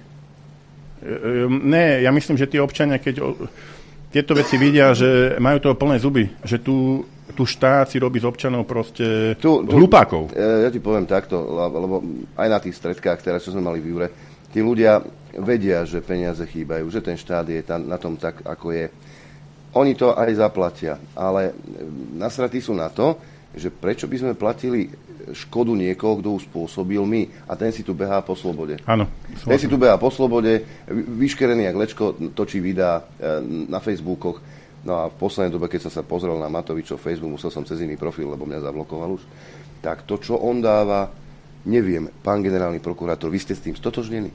Ja myslím, že tí občania, keď tieto veci vidia, že majú toho plné zuby, že tu štát si robí z občanov proste hlupákov. Ja ti poviem takto, lebo aj na tých stredkách, teraz, čo sme mali v Jure, tí ľudia vedia, že peniaze chýbajú, že ten štát je tam, na tom tak, ako je. Oni to aj zaplatia, ale nasratí sú na to, že prečo by sme platili škodu niekoho, kto už spôsobil my, a ten si tu behá po slobode. Áno. Ten si tu behá po slobode, vyškerený jak lečko, točí videá na Facebookoch. No a v poslednej dobe, keď som sa pozrel na Matovičov Facebook, musel som cez iný profil, lebo mňa zablokoval už, tak to, čo on dáva, neviem, pán generálny prokurátor, vy ste s tým stotožnení?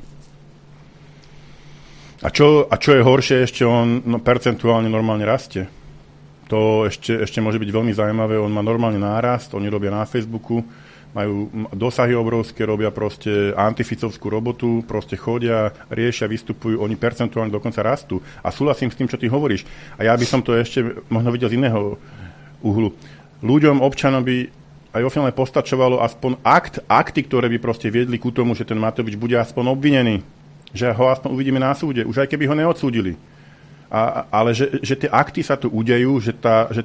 A čo je horšie, ešte on percentuálne normálne rastie. To ešte môže byť veľmi zaujímavé. On má normálne nárast, oni robia na Facebooku, majú dosahy obrovské, robia proste antificovskú robotu, proste chodia, riešia, vystupujú, oni percentuálne dokonca rastú. A súhlasím s tým, čo ty hovoríš. A ja by som to ešte možno videl z iného uhlu. Ľuďom, občanom by aj vo finále postačovalo aspoň akty, ktoré by proste viedli ku tomu, že ten Matovič bude aspoň obvinený. Že ho aspoň uvidíme na súde. Už aj keby ho neodsúdili. Ale že tie akty sa tu udejú, že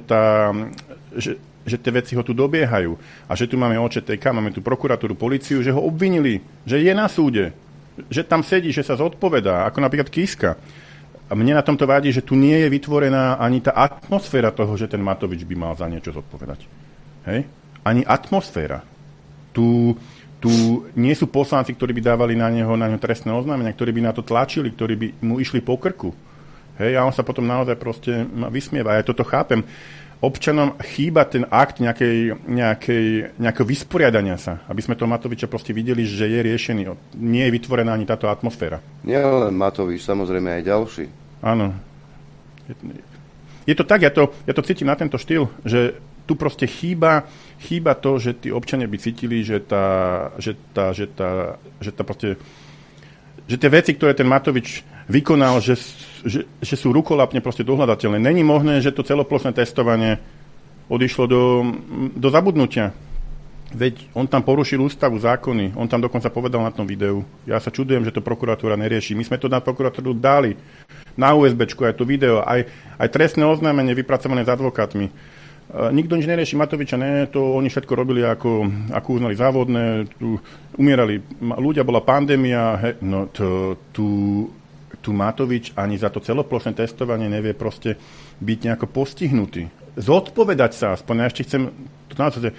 tie veci ho tu dobiehajú. A že tu máme OČTK, máme tu prokuratúru, políciu, že ho obvinili, že je na súde, že tam sedí, že sa zodpovedá, ako napríklad Kiska. A mne na tomto vadí, že tu nie je vytvorená ani tá atmosféra toho, že ten Matovič by mal za niečo zodpovedať. Hej? Ani atmosféra. Tu nie sú poslanci, ktorí by dávali na neho trestné oznámenia, ktorí by na to tlačili, ktorí by mu išli po krku. Hej, a on sa potom naozaj proste vysmieva. Ja toto chápem. Občanom chýba ten akt nejakého vysporiadania sa, aby sme toho Matoviča proste videli, že je riešený. Nie je vytvorená ani táto atmosféra. Nie len Matovič, samozrejme aj ďalší. Áno. Je to tak, ja to cítim na tento štýl, že tu proste chýba to, že tí občania by cítili, že tie veci, ktoré ten Matovič vykonal, že sú rukolapne proste dohľadateľné. Není možné, že to celoplošné testovanie odišlo do zabudnutia. Veď on tam porušil ústavu, zákony. On tam dokonca povedal na tom videu. Ja sa čudujem, že to prokuratúra nerieši. My sme to na prokuratúru dali. Na USBčku aj to video, aj trestné oznámenie vypracované s advokátmi. Nikto nič nerieši, Matoviča ne, to oni všetko robili ako uznali závodné, tu umierali ľudia, bola pandémia, no tu Matovič ani za to celoplošné testovanie nevie proste byť nejako postihnutý. Zodpovedať sa aspoň, ja ešte chcem to naozaj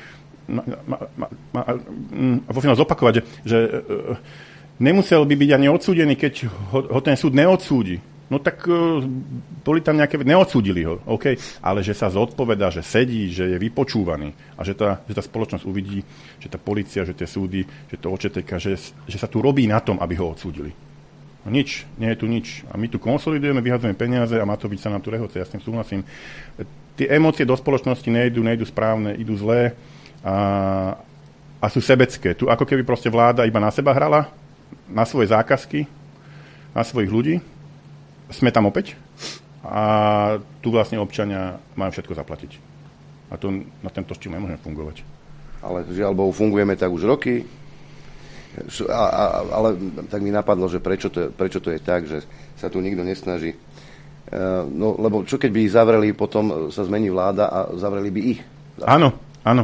vo finále zopakovať, že nemusel by byť ani odsúdený, keď ho ten súd neodsúdi. No tak boli tam nejaké... Neodsúdili ho, OK? Ale že sa zodpovedá, že sedí, že je vypočúvaný a že tá spoločnosť uvidí, že tá polícia, že tie súdy, že to OČTK, že sa tu robí na tom, aby ho odsúdili. No nič, nie je tu nič. A my tu konsolidujeme, vyhadzujeme peniaze a Matovič sa nám tu rehoce, ja s tým súhlasím. Tie emócie do spoločnosti nejdu správne, idú zlé a sú sebecké. Tu ako keby proste vláda iba na seba hrala, na svoje zákazky, na svojich ľudí. Sme tam opäť a tu vlastne občania majú všetko zaplatiť. A to na tento štýl nemôžeme fungovať. Ale žiaľ Bohu, fungujeme tak už roky. Ale tak mi napadlo, že prečo to je tak, že sa tu nikto nesnaží. No, lebo čo keď by ich zavreli, potom sa zmení vláda a zavreli by ich. Áno.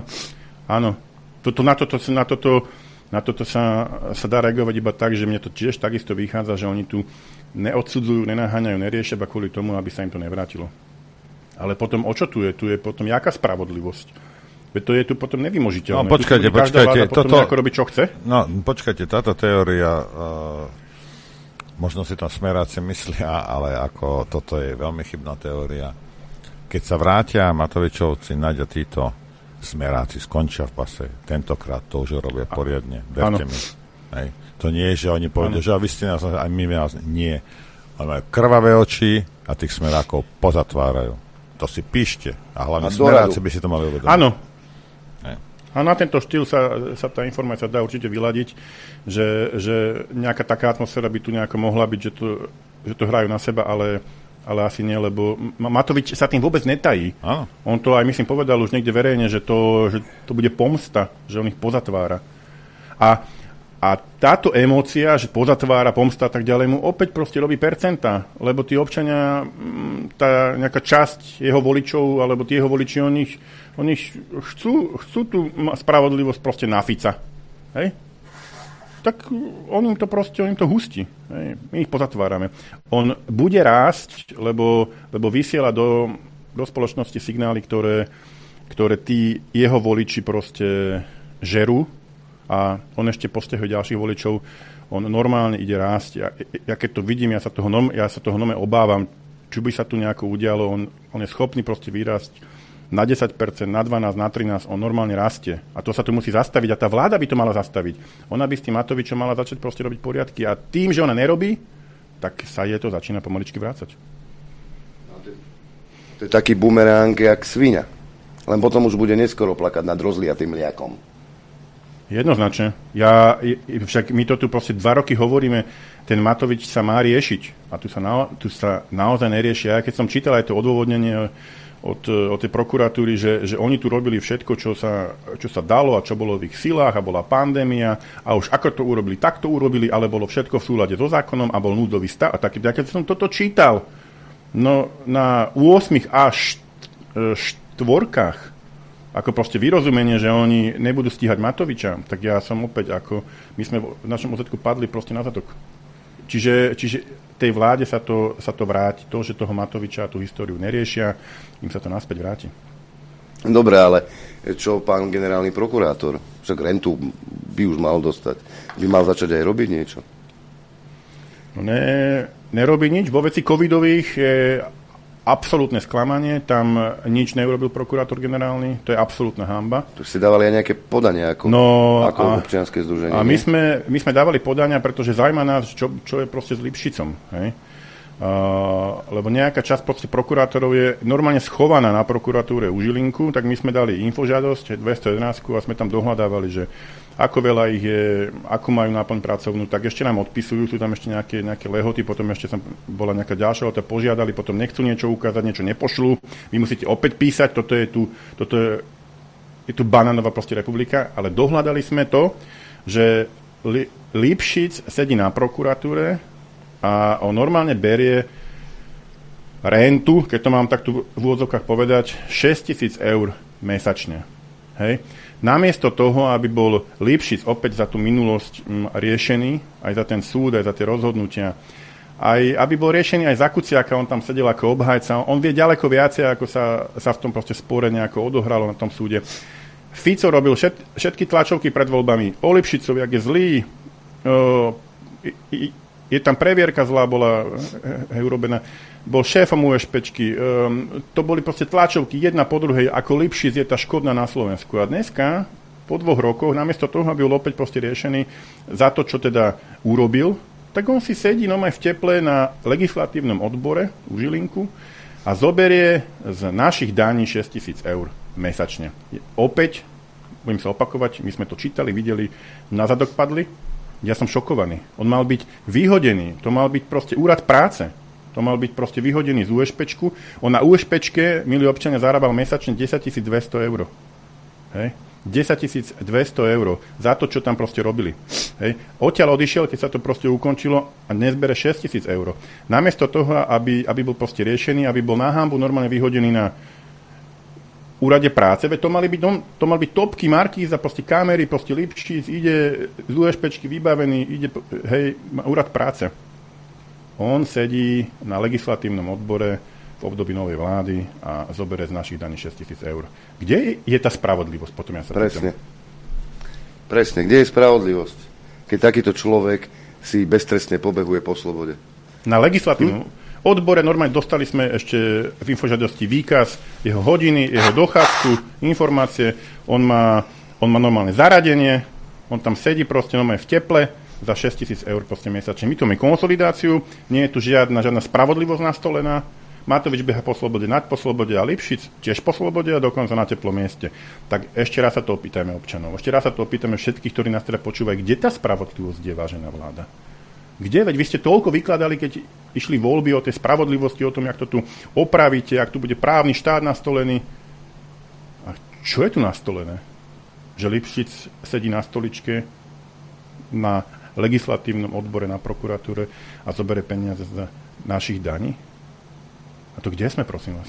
Na toto sa dá reagovať iba tak, že mne to tiež takisto vychádza, že oni tu neodsudzujú, nenaháňajú, neriešia iba kvôli tomu, aby sa im to nevrátilo. Ale potom o čo tu je? Tu je potom jaká spravodlivosť? Veď to je tu potom nevymožiteľné. No počkajte, toto robí, čo chce? No počkajte, táto teória, možno si tam smeráci myslia, ale ako toto je veľmi chybná teória. Keď sa vrátia Matovičovci, Naďa, títo smeráci skončia v pase. Tentokrát to už robia poriadne. Verte mi. Hej. To nie je, že oni povedia, že vy ste nás, aj my nás. Nie. Oni majú krvavé oči a tých smerákov pozatvárajú. To si píšte. A hlavne smeráci by si to mali uvedomiť. Áno. A na tento štýl sa tá informácia dá určite vyladiť, že nejaká taká atmosféra by tu nejako mohla byť, že to hrajú na seba, ale asi nie, lebo Matovič sa tým vôbec netají. Áno. On to aj, myslím, povedal už niekde verejne, že to bude pomsta, že on ich pozatvára. A táto emócia, že pozatvára, pomsta a tak ďalej, mu opäť proste robí percentá, lebo tí občania, tá nejaká časť jeho voličov, alebo tí jeho voliči, oni chcú tú spravodlivosť proste na Fica. Hej? Tak on im to hustí. Hej? My ich pozatvárame. On bude rásť, lebo vysiela do spoločnosti signály, ktoré tí jeho voliči proste žerú, a on ešte postihuje ďalších voličov, on normálne ide rásť. Ja keď to vidím, ja sa toho nome obávam, či by sa tu nejako udialo, on je schopný proste vyrásť na 10%, na 12%, na 13%, on normálne rastie. A to sa tu musí zastaviť a tá vláda by to mala zastaviť. Ona by s tým Matovičom mala začať proste robiť poriadky a tým, že ona nerobí, tak sa je to začína pomaličky vrácať. To je taký bumeráng, jak sviňa. Len potom už bude neskoro plakať nad rozliatým mliakom. Jednoznačne. Však my to tu proste 2 roky hovoríme, ten Matovič sa má riešiť. A tu sa naozaj neriešia. Ja keď som čítal aj to odôvodnenie od tej prokuratúry, že oni tu robili všetko, čo sa dalo a čo bolo v ich silách a bola pandémia a už ako to urobili, tak to urobili, ale bolo všetko v súlade so zákonom a bol núdzový stav. A keď som toto čítal, no na 8 až 4 ako proste vyrozumenie, že oni nebudú stíhať Matoviča, tak ja som opäť my sme v našom OZ-ku padli proste na zadok. Čiže tej vláde sa to vráti. To, že toho Matoviča a tú históriu neriešia, im sa to naspäť vráti. Dobre, ale čo pán generálny prokurátor? Však rentu by už mal dostať. By mal začať aj robiť niečo? No nerobí nič. Vo veci covidových je absolútne sklamanie, tam nič neurobil prokurátor generálny, to je absolútna hanba. Tu si dávali aj nejaké podania ako občianske združenie. A my sme dávali podania, pretože zaujíma nás, čo je proste s Lipšicom. Hej? Lebo nejaká časť proste prokurátorov je normálne schovaná na prokuratúre u Žilinku, tak my sme dali infožiadosť 211 a sme tam dohľadávali, že ako veľa ich je, ako majú náplň pracovnú, tak ešte nám odpisujú, sú tam ešte nejaké lehoty, potom ešte bola nejaká ďalšia lehota, požiadali, potom nechcú niečo ukázať, niečo nepošlú, vy musíte opäť písať, toto je tu banánová proste republika, ale dohľadali sme to, že Lipšic sedí na prokuratúre a on normálne berie rentu, keď to mám takto v úvodzovkách povedať, 6 000 eur mesačne. Hej? Namiesto toho, aby bol Lipšic opäť za tú minulosť riešený, aj za ten súd, aj za tie rozhodnutia, aj aby bol riešený aj za Kuciaka, on tam sedel ako obhajca, on vie ďaleko viacej, ako sa v tom proste spore nejako odohralo na tom súde. Fico robil všetky tlačovky pred voľbami o Lipšicovi, ak je zlý, je tam previerka zlá, bola urobená, bol šéfom USPčky, to boli proste tlačovky jedna po druhej, ako Lipšic je tá škodná na Slovensku. A dneska, po 2 rokoch, namiesto toho, aby bol opäť proste riešený za to, čo teda urobil, tak on si sedí aj v teple na legislatívnom odbore u Žilinku a zoberie z našich daní 6 000 eur mesačne. Opäť, budem sa opakovať, my sme to čítali, videli, na zadok padli. Ja som šokovaný. On mal byť vyhodený. To mal byť proste úrad práce. To mal byť proste vyhodený z USPčku. On na USPčke, milí občania, zarábal mesačne 10 200 eur. Hej? 10 200 eur za to, čo tam proste robili. Hej? Odtiaľ odišiel, keď sa to proste ukončilo a dnes bere 6 000 eur. Namiesto toho, aby bol proste riešený, aby bol na hanbu normálne vyhodený na úrade práce, to mali byť topky, markíza, proste kamery, proste Lipšic, ide z USPčky vybavený, ide, hej, úrad práce. On sedí na legislatívnom odbore v období novej vlády a zoberie z našich daní 6 000 eur. Kde je tá spravodlivosť? Potom ja sa Presne. Kde je spravodlivosť? Keď takýto človek si beztrestne pobehuje po slobode. Na legislatívnom odbore normálne dostali sme ešte v infožiadosti výkaz jeho hodiny, jeho dochádzku, informácie. On má normálne zaradenie, on tam sedí proste normálne v teple za 6 000 eur mesačne. My tu máme konsolidáciu, nie je tu žiadna spravodlivosť nastolená. Matovič beha po slobode, Naď po slobode a Lipšic tiež po slobode a dokonca na teplom mieste. Tak ešte raz sa to opýtajme občanov. Ešte raz sa to opýtajme všetkých, ktorí nás teda počúvajú, kde tá spravodlivosť je, vážená vláda? Kde? Veď vy ste toľko vykladali, keď išli voľby o tej spravodlivosti, o tom, jak to tu opravíte, jak tu bude právny štát nastolený. A čo je tu nastolené? Že Lipšic sedí na stoličke na legislatívnom odbore na prokuratúre a zobere peniaze z našich daní? A to kde sme, prosím vás?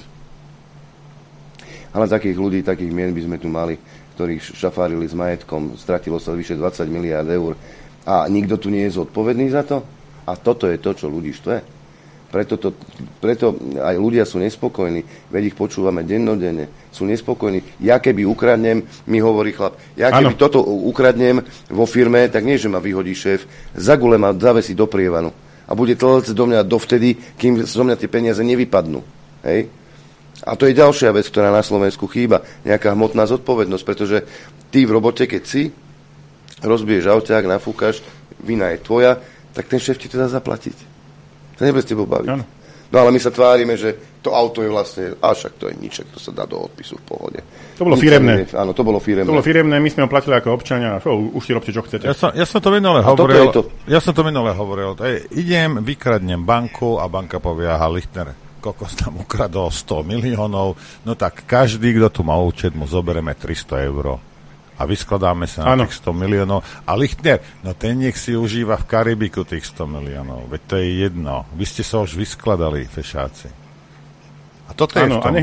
Ale takých ľudí, takých mien by sme tu mali, ktorí šafárili s majetkom, stratilo sa vyše 20 miliárd eur a nikto tu nie je zodpovedný za to? A toto je to, čo ľudí štve. Preto aj ľudia sú nespokojní, veď ich počúvame dennodenne, sú nespokojní. Ja keby ukradnem, mi hovorí chlap, ja keby toto ukradnem vo firme, tak nie, že ma vyhodí šéf, zagule ma zavesí do prievanu. A bude tlcť do mňa dovtedy, kým zo mňa tie peniaze nevypadnú. Hej? A to je ďalšia vec, ktorá na Slovensku chýba. Nejaká hmotná zodpovednosť, pretože ty v robote, keď si rozbiješ auťák, nafúkaš, vina je tvoja, tak ten šéf ti to dá zaplatiť. To nebude s tebou baviť. Ano. No ale my sa tvárime, že to auto je vlastne, a však to je nič, to sa dá do odpisu v pohode. To bolo firemné. Áno, to bolo firemné. To bolo firemné, my sme ho platili ako občania, už si robte, čo chcete. Ja som to minule hovoril. Idem, vykradnem banku a banka povie, aha, Lichtner, kokos tam ukradol 100 miliónov, no tak každý, kto tu má účet, mu zoberieme 300 eur. A vyskladáme sa na tých 100 miliónov. A Lichtner, no ten nech si užíva v Karibiku tých 100 miliónov. Veď to je jedno. Vy ste sa už vyskladali, fešáci. A toto je v tom.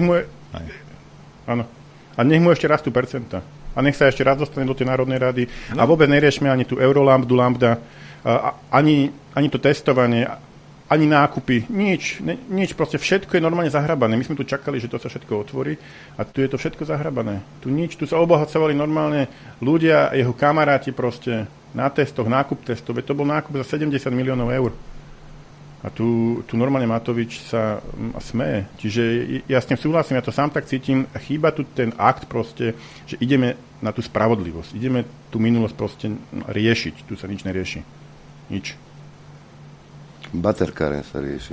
A nech mu ešte rastú percenta. A nech sa ešte raz dostane do tej Národnej rady. No. A vôbec neriešme ani tú Eurolambdu, Lambda, ani to testovanie, ani nákupy, nič, proste všetko je normálne zahrabané. My sme tu čakali, že to sa všetko otvorí a tu je to všetko zahrabané. Tu sa obohacovali normálne ľudia, jeho kamaráti proste na testoch, nákup testov, to bol nákup za 70 miliónov eur. A tu normálne Matovič sa smeje. Čiže ja s tým súhlasím, ja to sám tak cítim, chýba tu ten akt proste, že ideme na tú spravodlivosť, ideme tú minulosť proste riešiť, tu sa nič nerieši. Nič. Baterkáren sa rieši.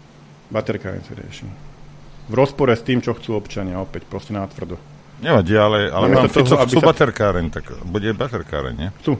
V rozpore s tým, čo chcú občania, opäť proste nátvrdo. Nevadí, ale mám Fico chcú baterkáren, tak bude baterkáren, nie? Chcú.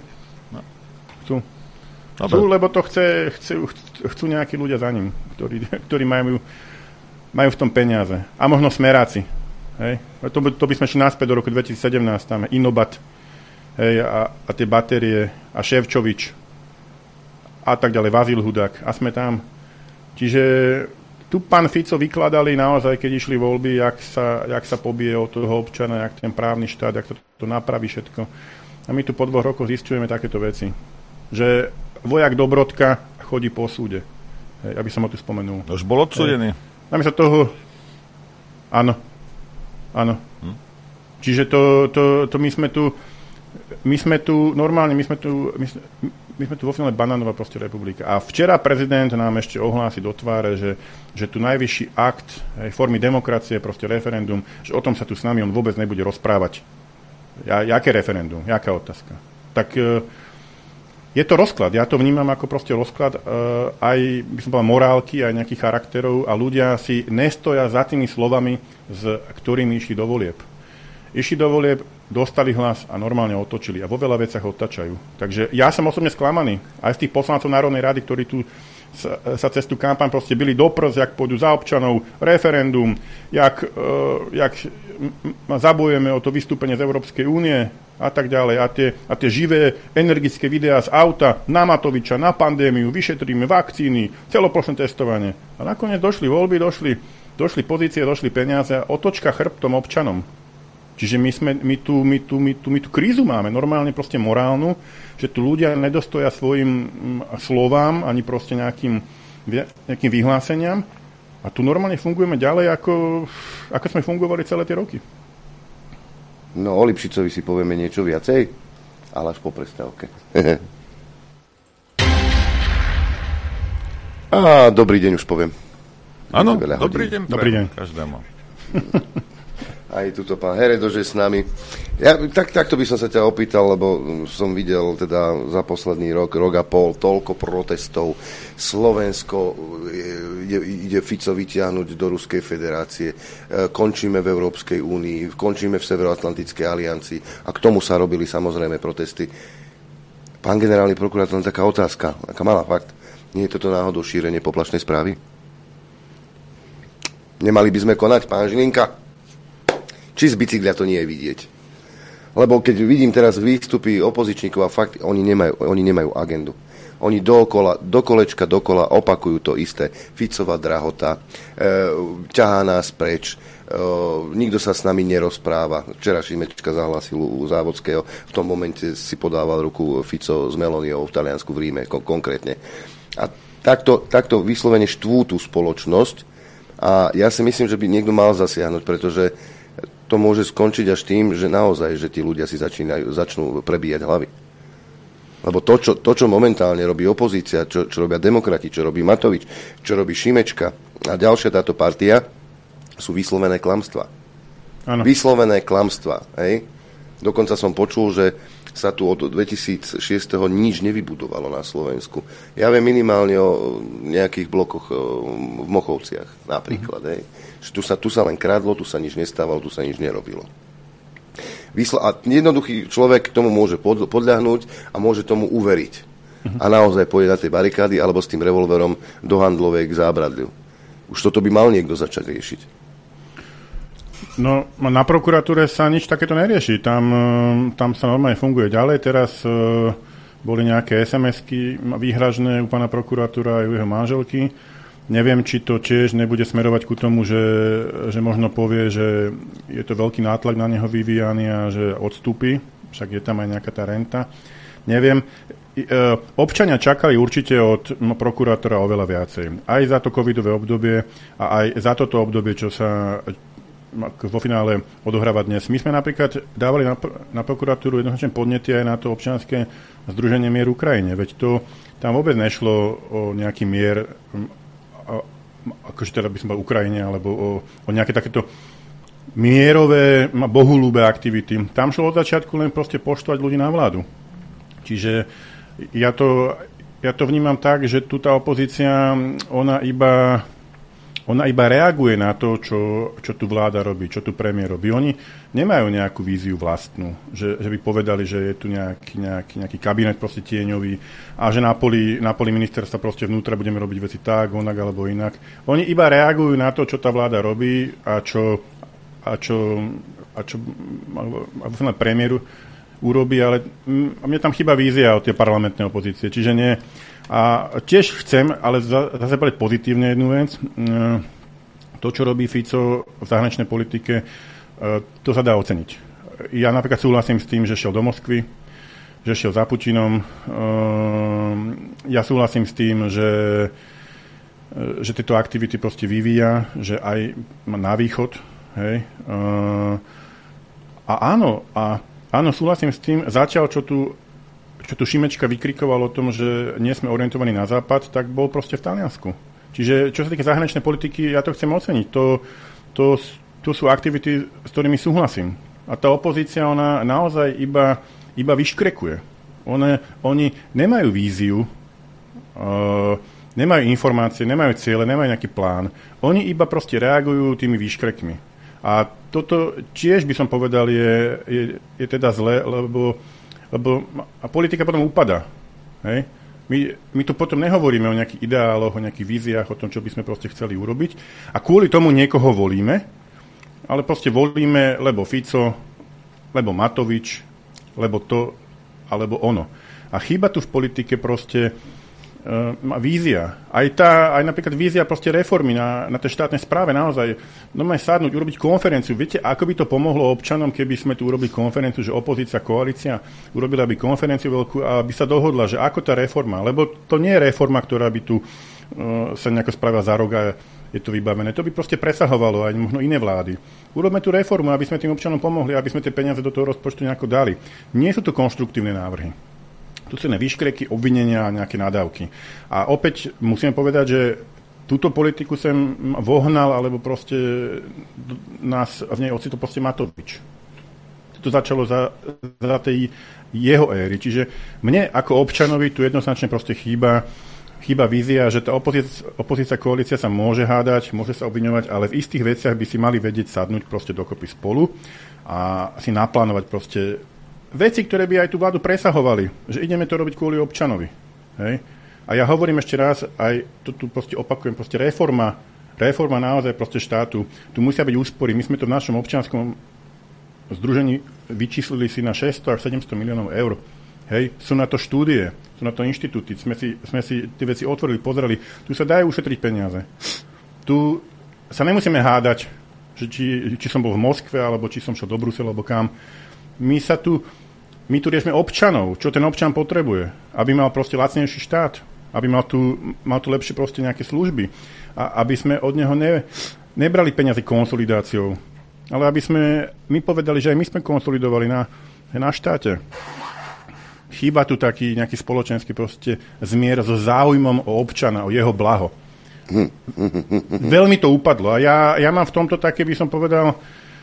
Chcú, lebo to chcú nejakí ľudia za ním, ktorí majú v tom peniaze. A možno smeráci. Hej? To by sme šli naspäť do roku 2017, tam je Inobat, hej, a tie batérie, a Ševčovič, a tak ďalej, Vazil Hudák, a sme tam. Čiže tu pán Fico vykladali naozaj, keď išli voľby, jak sa pobije od toho občana, jak ten právny štát, jak to napraví všetko. A my tu po 2 rokoch zisťujeme takéto veci. Že vojak Dobrodka chodí po súde. Hej, aby som ho tu spomenul. Už bol odsúdený. Namiesto toho... Áno. Čiže to my sme tu normálne, my sme tu vo finále banánová proste republika. A včera prezident nám ešte ohlási do tváre, že tu najvyšší akt formy demokracie, proste referendum, že o tom sa tu s nami on vôbec nebude rozprávať. Jaké referendum? Jaká otázka? Tak je to rozklad. Ja to vnímam ako proste rozklad aj, by som povedal, morálky, aj nejakých charakterov a ľudia si nestoja za tými slovami, s ktorými išli do volieb. Išli do volieb, dostali hlas a normálne otočili. A vo veľa veciach otačajú. Takže ja som osobne sklamaný. Aj z tých poslancov Národnej rady, ktorí tu sa cez tú kampaň proste byli do prs, jak pôjdu za občanov, referendum, jak zabojujeme o to vystúpenie z Európskej únie a tak ďalej. A tie živé, energické videá z auta na Matoviča, na pandémiu, vyšetríme vakcíny, celoplošné testovanie. A nakoniec došli voľby, došli pozície, došli peniaze a otočka chrbtom občanom. Čiže my tu krízu máme, normálne proste morálnu, že tu ľudia nedostoja svojim slovám, ani proste nejakým vyhláseniam. A tu normálne fungujeme ďalej, ako sme fungovali celé tie roky. No, o Lipšicovi si povieme niečo viacej, ale až po prestávke. A dobrý deň už poviem. Áno, dobrý deň. Dobrý deň. Každému. Aj tuto pán Heredo, že s nami. Takto by som sa ťa opýtal, lebo som videl teda za posledný rok a pol toľko protestov. Slovensko ide Fico vyťahnuť do Ruskej federácie. Končíme v Európskej únii, končíme v Severoatlantickej aliancii a k tomu sa robili samozrejme protesty. Pán generálny prokurátor, len taká otázka, taká malá fakt. Nie je toto náhodou šírenie poplašnej správy? Nemali by sme konať, pán Žilinka? Či z bicykľa to nie je vidieť. Lebo keď vidím teraz výstupy opozičníkov a fakt, oni nemajú agendu. Oni do kolečka opakujú to isté. Ficová drahota, ťahá nás preč, nikto sa s nami nerozpráva. Včera Šimečka zahlásil u Závodského, v tom momente si podával ruku Fico s Meloniou v Taliansku v Ríme, konkrétne. A takto vyslovene štvú tú spoločnosť a ja si myslím, že by niekto mal zasiahnuť, pretože to môže skončiť až tým, že naozaj, že tí ľudia si začnú prebíjať hlavy. Lebo to, čo momentálne robí opozícia, čo robia demokrati, čo robí Matovič, čo robí Šimečka a ďalšia táto partia, sú vyslovené klamstvá. Ano. Vyslovené klamstvá. Hej? Dokonca som počul, že sa tu od 2006. nič nevybudovalo na Slovensku. Ja viem minimálne o nejakých blokoch v Mochovciach napríklad. Hej? Tu sa len kradlo, tu sa nič nestávalo, tu sa nič nerobilo. A jednoduchý človek k tomu môže podľahnúť a môže tomu uveriť. A naozaj pôjde na tej barikády alebo s tým revolverom do handlovej k zábradliu. Už toto by mal niekto začať riešiť. No, na prokuratúre sa nič takéto nerieši. Tam sa normálne funguje ďalej. Teraz boli nejaké SMS-ky výhražné u pána prokuratúra aj u jeho manželky. Neviem, či to tiež nebude smerovať ku tomu, že možno povie, že je to veľký nátlak na neho vyvíjaný a že odstúpi. Však je tam aj nejaká tá renta. Neviem. Občania čakali určite od prokurátora oveľa viacej. Aj za to covidové obdobie a aj za toto obdobie, čo sa vo finále odohráva dnes. My sme napríklad dávali na prokuratúru jednoznačne podnety aj na to občianske združenie Mier Ukrajine. Veď to tam vôbec nešlo o nejaký mier, akože teda by som bol Ukrajine, alebo o nejaké takéto mierové, bohulúbe aktivity. Tam šlo od začiatku len proste poštovať ľudí na vládu. Čiže ja to vnímam tak, že tu tá opozícia, ona iba reaguje na to, čo tu vláda robí, čo tu premiér robí. Oni nemajú nejakú víziu vlastnú, že by povedali, že je tu nejaký kabinet proste tieňový a že na poli ministerstva proste vnútra budeme robiť veci tak, onak alebo inak. Oni iba reagujú na to, čo tá vláda robí a čo na premiéru urobí, ale mne tam chýba vízia od tej parlamentnej opozície, čiže nie. A tiež chcem, ale zase povedať pozitívne jednu vec. To, čo robí Fico v zahraničnej politike, to sa dá oceniť. Ja napríklad súhlasím s tým, že šiel do Moskvy, že šiel za Putinom. Ja súhlasím s tým, že tieto aktivity proste vyvíja, že aj na východ. Hej. A áno, súhlasím s tým, zatiaľ, čo tu Šimečka vykrikoval o tom, že nie sme orientovaní na západ, tak bol proste v Taliansku. Čiže čo sa týka zahraničnej politiky, ja to chcem oceniť. To sú aktivity, s ktorými súhlasím. A tá opozícia, ona naozaj iba vyškrekuje. Oni nemajú víziu, nemajú informácie, nemajú ciele, nemajú nejaký plán. Oni iba proste reagujú tými výškrekmi. A toto tiež by som povedal je teda zlé, lebo politika potom upadá. Hej? My tu potom nehovoríme o nejakých ideáloch, o nejakých víziách, o tom, čo by sme proste chceli urobiť. A kvôli tomu niekoho volíme, ale proste volíme, lebo Fico, lebo Matovič, lebo to, alebo ono. A chýba tu v politike proste vízia. Aj napríklad vízia proste reformy na tej štátnej správe naozaj. No máme sadnúť, urobiť konferenciu. Viete, ako by to pomohlo občanom, keby sme tu urobili konferenciu, že opozícia, koalícia urobila by konferenciu veľkú a by sa dohodla, že ako tá reforma. Lebo to nie je reforma, ktorá by tu sa nejako spravila za rok a je to vybavené. To by proste presahovalo aj možno iné vlády. Urobme tú reformu, aby sme tým občanom pomohli, aby sme tie peniaze do toho rozpočtu nejako dali. Nie sú to konštruktívne návrhy. Tu sú výškreky, obvinenia a nejaké nadávky. A opäť musím povedať, že túto politiku sem vohnal, alebo proste nás v nej ocitol proste Matovič. To začalo za tej jeho éry. Čiže mne ako občanovi tu jednoznačne proste chýba vízia, že tá opozícia koalícia sa môže hádať, môže sa obviňovať, ale v istých veciach by si mali vedieť sadnúť proste dokopy spolu a si naplánovať proste veci, ktoré by aj tú vládu presahovali. Že ideme to robiť kvôli občanovi. Hej? A ja hovorím ešte raz, aj to tu proste opakujem, proste reforma naozaj proste štátu. Tu musia byť úspory. My sme to v našom občianskom združení vyčíslili si na 600 až 700 miliónov eur. Hej, sú na to štúdie, sú na to inštitúty, sme si tie veci otvorili, pozreli. Tu sa dajú ušetriť peniaze. Tu sa nemusíme hádať, že či som bol v Moskve, alebo či som šiel do Bruselu, alebo kam. My tu riešime občanov, čo ten občan potrebuje. Aby mal proste lacnejší štát, aby mal tu lepšie proste nejaké služby. A aby sme od neho nebrali peniaze konsolidáciou, ale aby sme my povedali, že aj my sme konsolidovali na štáte. Chýba tu taký nejaký spoločenský proste zmier so záujmom o občana, o jeho blaho. Veľmi to upadlo. A ja mám v tomto také, by som povedal,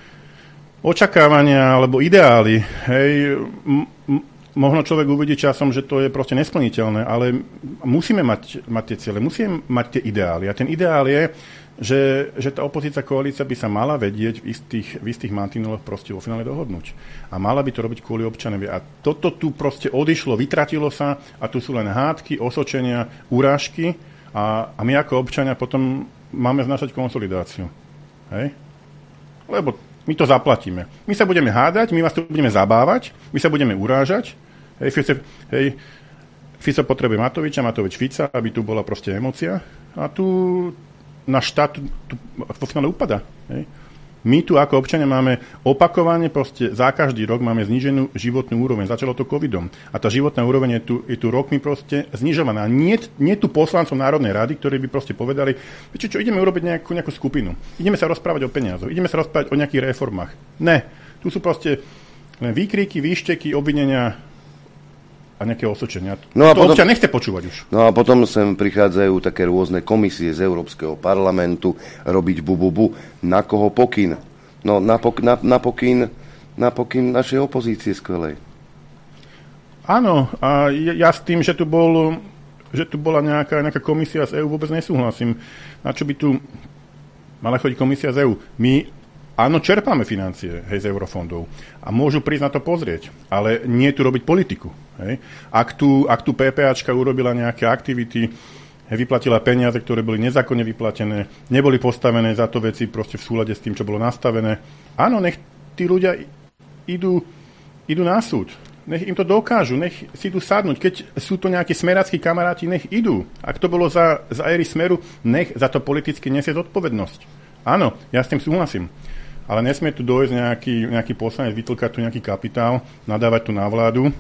očakávania alebo ideály. Hej, možno človek uvidí časom, že to je proste nesplniteľné, ale musíme mať tie ciele, musíme mať tie ideály. A ten ideál je, že tá opozícia koalícia by sa mala vedieť v istých mantineloch proste vo finále dohodnúť. A mala by to robiť kvôli občanovi. A toto tu proste odišlo, vytratilo sa a tu sú len hádky, osočenia, urážky a my ako občania potom máme znašať konsolidáciu. Hej? Lebo my to zaplatíme. My sa budeme hádať, my vás tu budeme zabávať, my sa budeme urážať. Hej, Fico potrebuje Matoviča, Matovič Fica, aby tu bola proste emócia. A tu náš štát vo finále upada. Hej. My tu ako občania máme opakovane, proste za každý rok máme zníženú životnú úroveň. Začalo to covidom. A tá životná úroveň je tu rokmi proste znižovaná. Nie tu poslancov Národnej rady, ktorí by proste povedali, čo, ideme urobiť nejakú skupinu. Ideme sa rozprávať o peniazoch. Ideme sa rozprávať o nejakých reformách. Ne. Tu sú proste len výkriky, výšteky, obvinenia a nejaké osočenia. No to občan nechce počúvať už. No a potom sem prichádzajú také rôzne komisie z Európskeho parlamentu robiť bu. Na koho pokyn? No na pokyn našej opozície skvelej. Áno, a ja s tým, že tu bola nejaká komisia z EÚ, vôbec nesúhlasím. Na čo by tu mala chodiť komisia z EÚ? My áno, čerpáme financie z eurofondov a môžu prísť na to pozrieť, ale nie tu robiť politiku. Hej. Ak tu PPAčka urobila nejaké aktivity, vyplatila peniaze, ktoré boli nezákonne vyplatené, neboli postavené za to veci proste v súlade s tým, čo bolo nastavené. Áno, nech tí ľudia idú na súd. Nech im to dokážu, nech si idú sadnúť. Keď sú to nejakí smeráckí kamaráti, nech idú. Ak to bolo za éry Smeru, nech za to politicky nesie zodpovednosť. Áno, ja s tým súhlasím. Ale nesmie tu dojsť nejaký poslanec, vytlkať tu nejaký kapitál, nadávať tu na vládu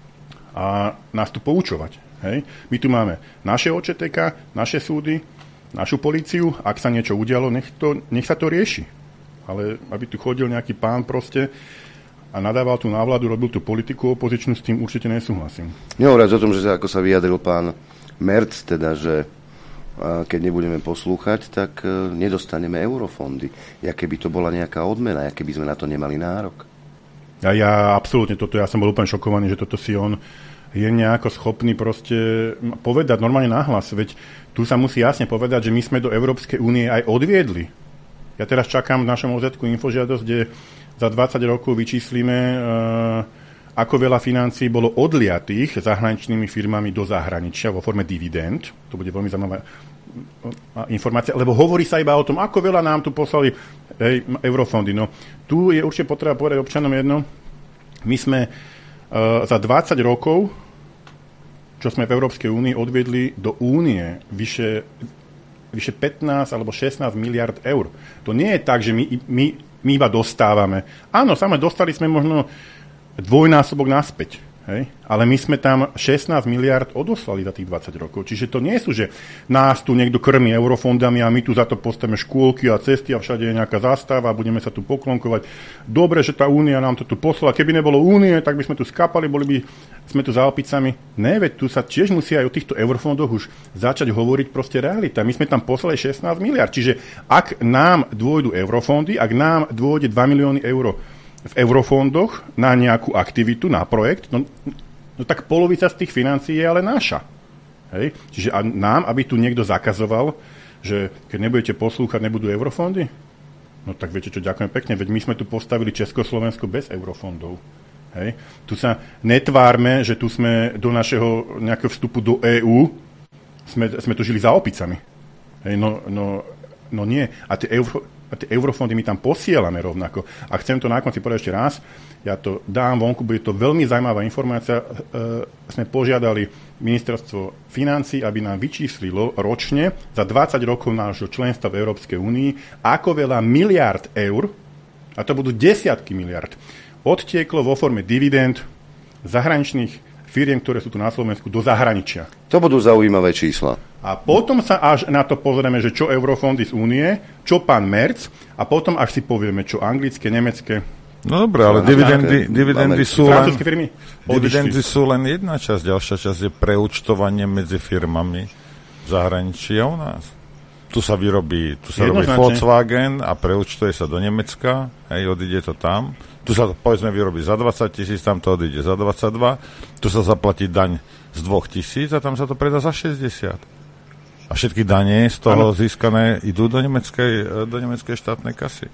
a nás tu poučovať. Hej? My tu máme naše OČTK, naše súdy, našu políciu. Ak sa niečo udialo, nech sa to rieši. Ale aby tu chodil nejaký pán proste a nadával tu na vládu, robil tú politiku opozičnú, s tým určite nesúhlasím. Nehovoriac o tom, že ako sa vyjadril pán Merc, teda, že keď nebudeme poslúchať, tak nedostaneme eurofondy. Jaké by to bola nejaká odmena, aké by sme na to nemali nárok. Ja absolútne ja som bol úplne šokovaný, že toto si on je nejako schopný proste povedať normálne nahlas. Veď tu sa musí jasne povedať, že my sme do Európskej únie aj odviedli. Ja teraz čakám v našom OZ-ku infožiadosť, kde za 20 rokov vyčíslime, ako veľa financií bolo odliatých zahraničnými firmami do zahraničia vo forme dividend. To bude veľmi zaujímavá informácia, lebo hovorí sa iba o tom, ako veľa nám tu poslali eurofondy. No, tu je určite potreba povedať občanom jedno. My sme za 20 rokov, čo sme v Európskej únii, odviedli do únie vyše 15 alebo 16 miliard eur. To nie je tak, že my iba dostávame. Áno, same dostali sme možno dvojnásobok naspäť. Hej? Ale my sme tam 16 miliard odoslali za tých 20 rokov. Čiže to nie sú, že nás tu niekto krmí eurofondami a my tu za to postavíme škôlky a cesty a všade je nejaká zástava a budeme sa tu poklonkovať. Dobre, že tá únia nám to tu poslala. Keby nebolo únie, tak by sme tu skapali, sme tu za opicami. Ne, veď tu sa tiež musí aj o týchto eurofondoch už začať hovoriť proste realita. My sme tam poslali 16 miliard. Čiže ak nám dôjdu eurofondy, ak nám dôjde 2 milióny eur v eurofondoch na nejakú aktivitu, na projekt, no tak polovica z tých financií je ale naša. Hej? Čiže nám, aby tu niekto zakazoval, že keď nebudete poslúchať, nebudú eurofondy? No tak viete čo, ďakujem pekne, veď my sme tu postavili Československo bez eurofondov. Hej? Tu sa netvárme, že tu sme do našeho nejakého vstupu do EÚ, sme tu žili za opicami. Hej? No nie. A tie eurofondy my tam posielame rovnako. A chcem to na konci povedať ešte raz, ja to dám vonku, bude to veľmi zaujímavá informácia. Sme požiadali ministerstvo financií, aby nám vyčíslilo ročne za 20 rokov nášho členstva v Európskej únii, ako veľa miliárd eur, a to budú desiatky miliárd, odtieklo vo forme dividend zahraničných firiem, ktoré sú tu na Slovensku, do zahraničia. To budú zaujímavé čísla. A potom sa až na to pozrieme, že čo eurofondy z únie, čo pán Merz, a potom až si povieme, čo anglické, nemecké. No dobré, ale dividendy sú len jedna časť. Ďalšia časť je preúčtovanie medzi firmami v zahraničí a u nás. Tu sa robí Volkswagen a preúčtuje sa do Nemecka, odíde to tam. Tu sa to, povedzme, vyrobí za 20 000, tam to odíde za 22, tu sa zaplatí daň z 2 000 a tam sa to predá za 60. A všetky dane z toho získané idú do nemeckej štátnej kasy.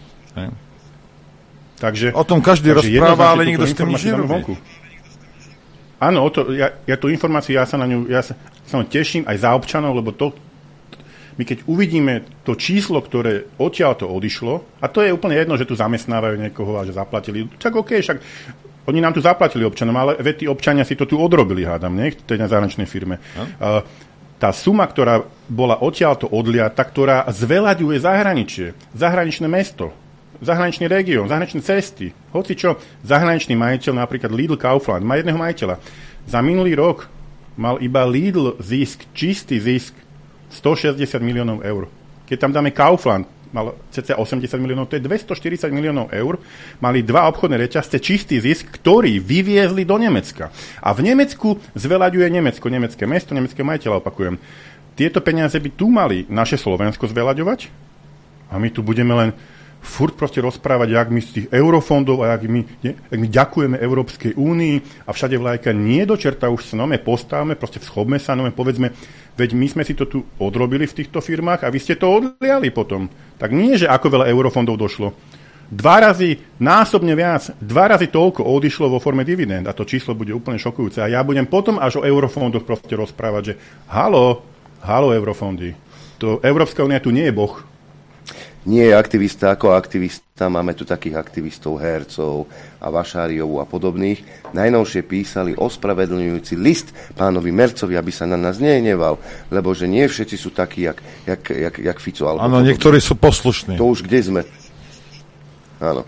Takže, o tom každý rozpráva, ale nikto s tým nič nerobí. Áno, ja tú informáciu, ja sa teším aj za občanov, lebo my keď uvidíme to číslo, ktoré odtiaľ to odišlo, a to je úplne jedno, že tu zamestnávajú niekoho a že zaplatili, tak okej, však oni nám tu zaplatili občanom, ale tí občania si to tu odrobili, hádam, nie? V tej zahraničnej firme. Tá suma, ktorá bola odtiaľ to odliata, ktorá zveľaďuje zahraničie, zahraničné mesto, zahraničný región, zahraničné cesty, hocičo, zahraničný majiteľ, napríklad Lidl Kaufland, má jedného majiteľa. Za minulý rok mal iba Lidl zisk, čistý zisk, 160 miliónov eur. Keď tam dáme Kaufland, mal cca 80 miliónov, to je 240 miliónov eur, mali dva obchodné reťazce, čistý zisk, ktorý vyviezli do Nemecka. A v Nemecku zveľaďuje nemecké mesto, nemecké majiteľa, opakujem. Tieto peniaze by tu mali naše Slovensko zveľaďovať a my tu budeme len furt proste rozprávať, jak my z tých eurofondov a jak my ďakujeme Európskej únii a všade vlajka nie do čerta, už sa postavme, proste schopme sa, povedzme, veď my sme si to tu odrobili v týchto firmách a vy ste to odliali potom. Tak nie, že ako veľa eurofondov došlo. 2 razy, násobne viac, 2 razy toľko odišlo vo forme dividend a to číslo bude úplne šokujúce. A ja budem potom až o eurofondoch proste rozprávať, že halo eurofondy, to Európska únia tu nie je boh. Nie je aktivista ako aktivista, máme tu takých aktivistov, Hercov a Vašáriovú a podobných. Najnovšie písali ospravedlňujúci list pánovi Mercovi, aby sa na nás nehneval, lebo že nie všetci sú takí, jak Fico. Áno, niektorí sú poslušní. To už kde sme? Áno.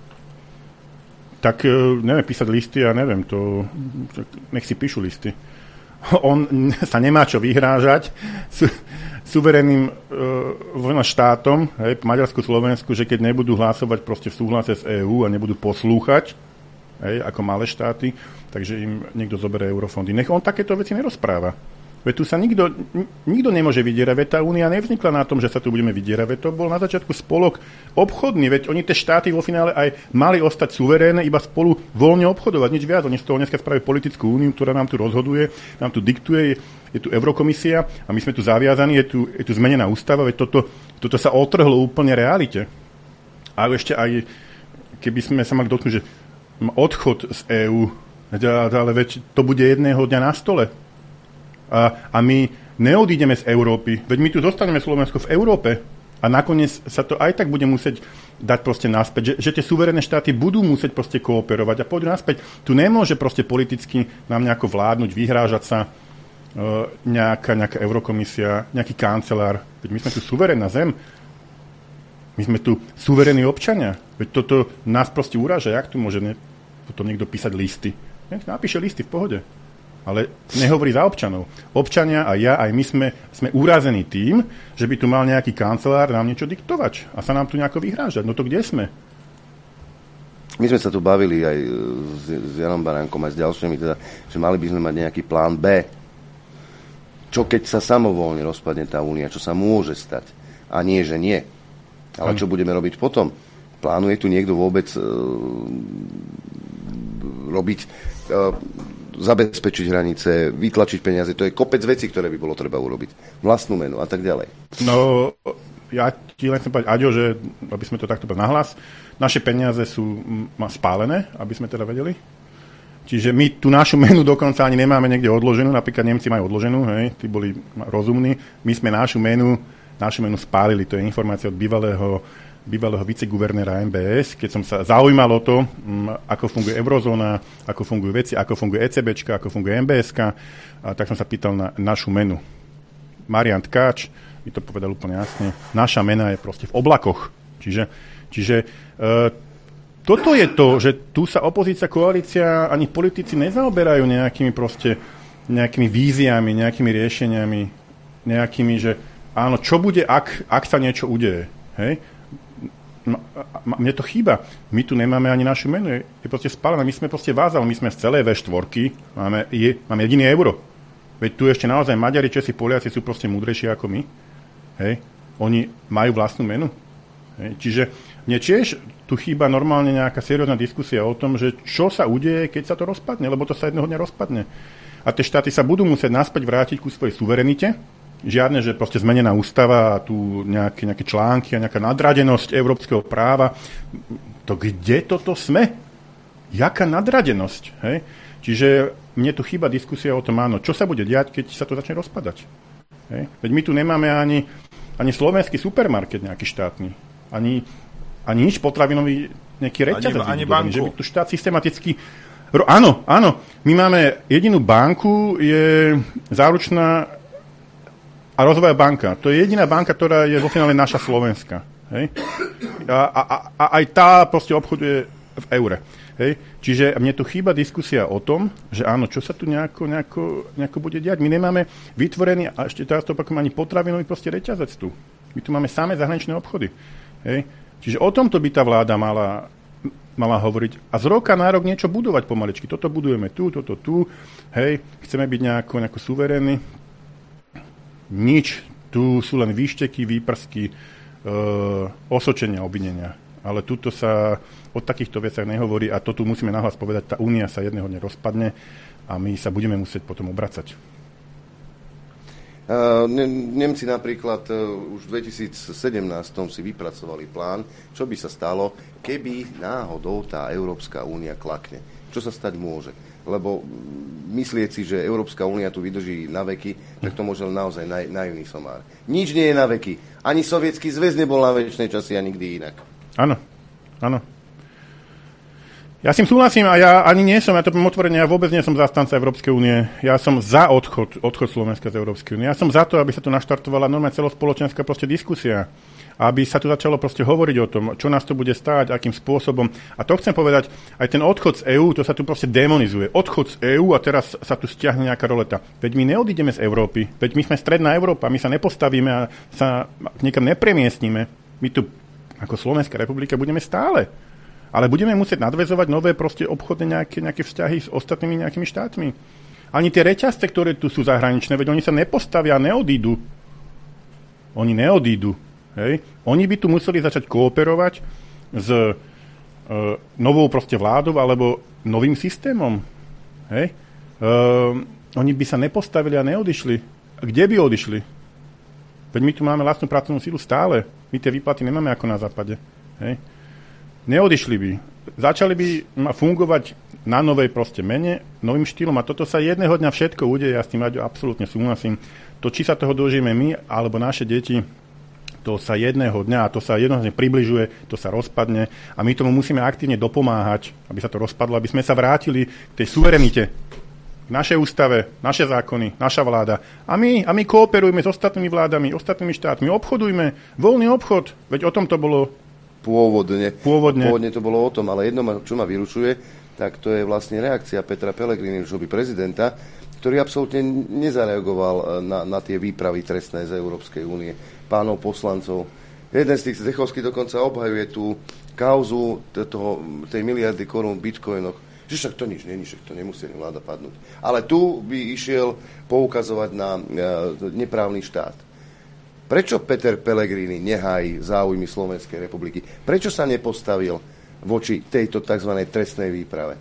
Tak neviem písať listy, ja neviem, to nech si píšu listy. On sa nemá čo vyhrážať suverénnym štátom, Maďarsku, Slovensku, že keď nebudú hlasovať proste v súhlase s EÚ a nebudú poslúchať, ako malé štáty, takže im niekto zoberie eurofondy. Nech on takéto veci nerozpráva. Veď tu sa nikto nemôže vydierať, veď tá únia nevznikla na tom, že sa tu budeme vydierať, veď to bol na začiatku spolok obchodný, veď oni tie štáty vo finále aj mali ostať suverénne, iba spolu voľne obchodovať, nič viac. Oni z toho dneska spravili politickú úniu, ktorá nám tu rozhoduje, nám tu diktuje, je tu Eurokomisia a my sme tu zaviazaní, je tu zmenená ústava, veď toto sa otrhlo úplne realite. A ešte aj, keby sme sa mali dotknúť, že odchod z EÚ, ale veď to bude jedného dňa na stole. A my neodídeme z Európy, veď my tu zostaneme Slovensko v Európe a nakoniec sa to aj tak bude musieť dať proste naspäť, že tie suverénne štáty budú musieť proste kooperovať a pôjdu naspäť. Tu nemôže proste politicky nám nejako vládnuť, vyhrážať sa nejaká Eurokomisia, nejaký kancelár. Veď my sme tu suverénna zem, my sme tu suverénni občania, veď toto nás proste uráža, jak tu môže toto niekto písať listy. Napíše listy v pohode. Ale nehovorí za občanov. Občania a ja, aj my sme urazení tým, že by tu mal nejaký kancelár nám niečo diktovať a sa nám tu nejako vyhrážať. No to kde sme? My sme sa tu bavili aj s Janom Baránkom, aj s ďalšími, teda, že mali by sme mať nejaký plán B. Čo keď sa samovolne rozpadne tá únia, čo sa môže stať? A nie, že nie. Ale čo budeme robiť potom? Plánuje tu niekto vôbec robiť... zabezpečiť hranice, vytlačiť peniaze. To je kopec vecí, ktoré by bolo treba urobiť. Vlastnú menu a tak ďalej. No, ja ti len chcem povedať, Aďo, že aby sme to takto povedali nahlas, naše peniaze sú spálené, aby sme teda vedeli. Čiže my tú našu menu dokonca ani nemáme niekde odloženú. Napríklad Nemci majú odloženú, hej, tí boli rozumní. My sme našu menu spálili. To je informácia od bývalého viceguvernéra MBS, keď som sa zaujímal o to, ako funguje eurozóna, ako fungujú veci, ako funguje ECBčka, ako funguje MBSka, tak som sa pýtal na našu menu. Marian Tkáč mi to povedal úplne jasne. Naša mena je proste v oblakoch. Čiže toto je to, že tu sa opozícia, koalícia ani politici nezaoberajú nejakými víziami, nejakými riešeniami, nejakými, že áno, čo bude, ak sa niečo udeje. Hej? Mne to chýba. My tu nemáme ani našu menu. Je proste spálená. My sme proste vázal. My sme z celej V4. Máme jediný euro. Veď tu ešte naozaj Maďari, Česi, Poliaci sú proste múdrejší ako my. Hej. Oni majú vlastnú menu. Hej. Čiže mne tiež tu chýba normálne nejaká seriózna diskusia o tom, že čo sa udeje, keď sa to rozpadne. Lebo to sa jedného dňa rozpadne. A tie štáty sa budú musieť naspäť vrátiť ku svojej suverenite. Žiadne, že proste zmenená ústava a tu nejaké články a nejaká nadradenosť európskeho práva. To kde toto sme? Jaká nadradenosť? Hej? Čiže mne tu chýba diskusia o tom, áno, čo sa bude diať, keď sa to začne rozpadať. Hej? Veď my tu nemáme ani slovenský supermarket nejaký štátny. Ani nič potravinový nejaký reťazec. Ani banku. Že by tu štát systematicky... Áno. My máme jedinú banku, je záručná a rozvojová banka. To je jediná banka, ktorá je vo finále naša slovenská. Hej? A aj tá proste obchoduje v eure. Hej? Čiže mne tu chýba diskusia o tom, že áno, čo sa tu nejako bude diať. My nemáme vytvorený, a ešte teraz to opakujem, ani potravinový proste reťazec tu. My tu máme samé zahraničné obchody. Hej? Čiže o tomto by tá vláda mala hovoriť a z roka na rok niečo budovať pomaličky. Toto budujeme tu. Hej? Chceme byť nejako suverénni. Nič. Tu sú len výšteky, výprsky, osočenia, obvinenia. Ale tuto sa o takýchto veciach nehovorí a to tu musíme nahlas povedať, tá únia sa jedného dňa rozpadne a my sa budeme musieť potom obracať. Nemci napríklad už v 2017 si vypracovali plán, čo by sa stalo, keby náhodou tá Európska únia klakne. Čo sa stať môže? Lebo myslieť si, že Európska únia tu vydrží na veky, tak to môže naozaj naivný somár. Nič nie je na veky. Ani Sovietsky zväz nebol na večné časy a nikdy inak. Áno. Ja s tým súhlasím a ja ani nie som, ja to poviem otvorene, ja vôbec nie som zastanca Európskej únie. Ja som za odchod Slovenska z Európskej únie. Ja som za to, aby sa tu naštartovala normálne celospoločenská proste diskusia. Aby sa tu začalo proste hovoriť o tom, čo nás to bude stáť, akým spôsobom. A to chcem povedať, aj ten odchod z EÚ, to sa tu proste demonizuje. Odchod z EÚ a teraz sa tu stiahne nejaká roleta. Veď my neodídeme z Európy, veď my sme stredná Európa, my sa nepostavíme a sa niekam nepremiestnime. My tu ako Slovenská republika budeme stále. Ale budeme musieť nadväzovať nové proste obchodné nejaké vzťahy s ostatnými nejakými štátmi. Ani tie reťazce, ktoré tu sú zahraničné, veď oni sa nepostavia a neodídu. Oni neodídu. Hej. Oni by tu museli začať kooperovať s novou proste vládou alebo novým systémom. Hej. Oni by sa nepostavili a neodišli. Kde by odišli? Veď my tu máme vlastnú pracovnú sílu stále. My tie výplaty nemáme ako na západe. Hej. Neodišli by. Začali by fungovať na novej proste mene, novým štýlom a toto sa jedného dňa všetko udeje. Ja s tým absolútne súhlasím. To, či sa toho dožijeme my alebo naše deti, to sa jedného dňa, to sa jednoznačne približuje, to sa rozpadne a my tomu musíme aktívne dopomáhať, aby sa to rozpadlo, aby sme sa vrátili k tej suverenite, k našej ústave, naše zákony, naša vláda. A my kooperujme s ostatnými vládami, ostatnými štátmi, obchodujme, voľný obchod, veď o tom to bolo Pôvodne to bolo o tom, ale jedno, čo ma vyrušuje, tak to je vlastne reakcia Petra Pellegriniho, žoby prezidenta, ktorý absolútne nezareagoval na tie výpravy trestné z Európskej únie, pánov poslancov. Jeden z tých Zdechovský dokonca obhajuje tú kauzu tej miliardy korún v bitcoinoch, že však to nič není, však to nemusí vláda padnúť. Ale tu by išiel poukazovať na neprávny štát. Prečo Peter Pellegrini nehájí záujmy Slovenskej republiky? Prečo sa nepostavil voči tejto tzv. Trestnej výprave?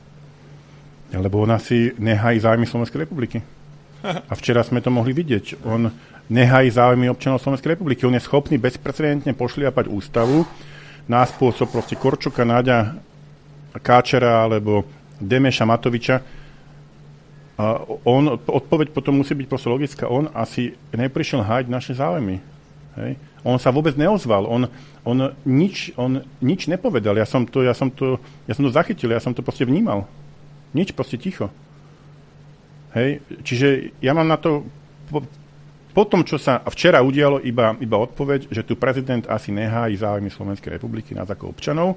Lebo on asi nehájí záujmy Slovenskej republiky. A včera sme to mohli vidieť. On nehájí záujmy občanov Slovenskej republiky. On je schopný bezprecedentne pošliapať ústavu na spôsob proste Korčoka, Náďa Káčera alebo Demeša Matoviča. A odpoveď potom musí byť proste logická. On asi neprišiel hájiť naše záujmy. Hej. On sa vôbec neozval. On nič nepovedal. Ja som to zachytil, ja som to proste vnímal. Nič, proste ticho. Hej. Čiže ja mám na to po tom, čo sa včera udialo, iba odpoveď, že tu prezident asi nehájí záujmy Slovenskej republiky nás ako občanov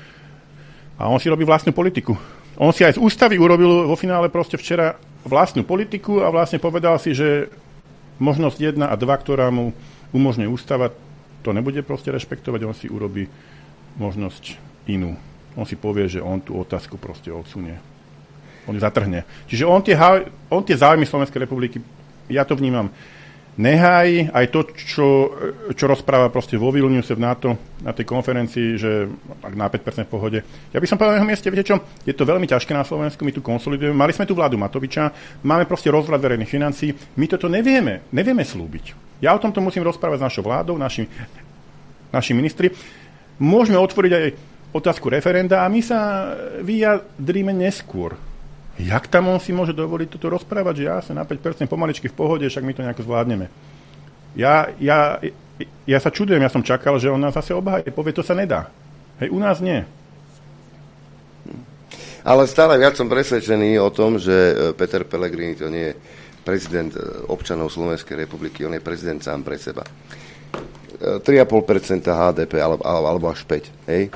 a on si robí vlastnú politiku. On si aj z ústavy urobil vo finále proste včera vlastnú politiku a vlastne povedal si, že možnosť 1 a 2, ktorá mu umožňuje ústava, to nebude proste rešpektovať, on si urobí možnosť inú. On si povie, že on tú otázku proste odsunie. On ju zatrhne. Čiže on tie záujmy Slovenskej republiky, ja to vnímam, nehájí. Aj to, čo rozpráva proste vo Vilniuse v NATO na tej konferencii, že ak na 5% v pohode. Ja by som povedal na jeho mieste, viete čo, je to veľmi ťažké na Slovensku, my tu konsolidujeme. Mali sme tu vládu Matoviča, máme proste rozvrat verejných financií, my toto nevieme slúbiť. Ja o tomto musím rozprávať s našou vládou, naši ministri. Môžeme otvoriť aj otázku referenda a my sa vyjadríme neskôr. Jak tam on si môže dovoliť toto rozprávať, že ja som na 5% pomaličky v pohode, však my to nejako zvládneme. Ja sa čudujem, ja som čakal, že on nás zase obhájí, povie, to sa nedá. Hej, u nás nie. Ale stále viac som presvedčený o tom, že Peter Pellegrini to nie je prezident občanov Slovenskej republiky, on je prezident sám pre seba. 3,5% HDP alebo až 5%, hej?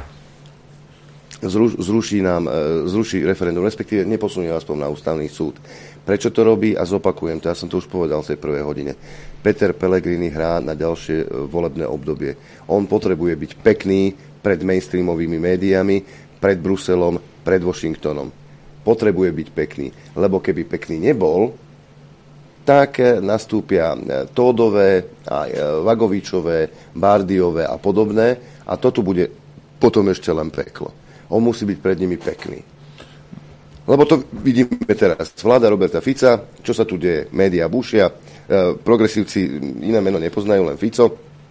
Zruší referendum, respektíve neposunie aspoň na ústavný súd. Prečo to robí? A zopakujem to, ja som to už povedal v tej prvej hodine. Peter Pellegrini hrá na ďalšie volebné obdobie. On potrebuje byť pekný pred mainstreamovými médiami, pred Bruselom, pred Washingtonom. Potrebuje byť pekný, lebo keby pekný nebol, tak nastúpia Tódové, Vagovičové, Bárdiové a podobné a to tu bude potom ešte len peklo. On musí byť pred nimi pekný. Lebo to vidíme teraz. Vláda Roberta Fica, čo sa tu deje? Média búšia, progresívci iné meno nepoznajú, len Fico.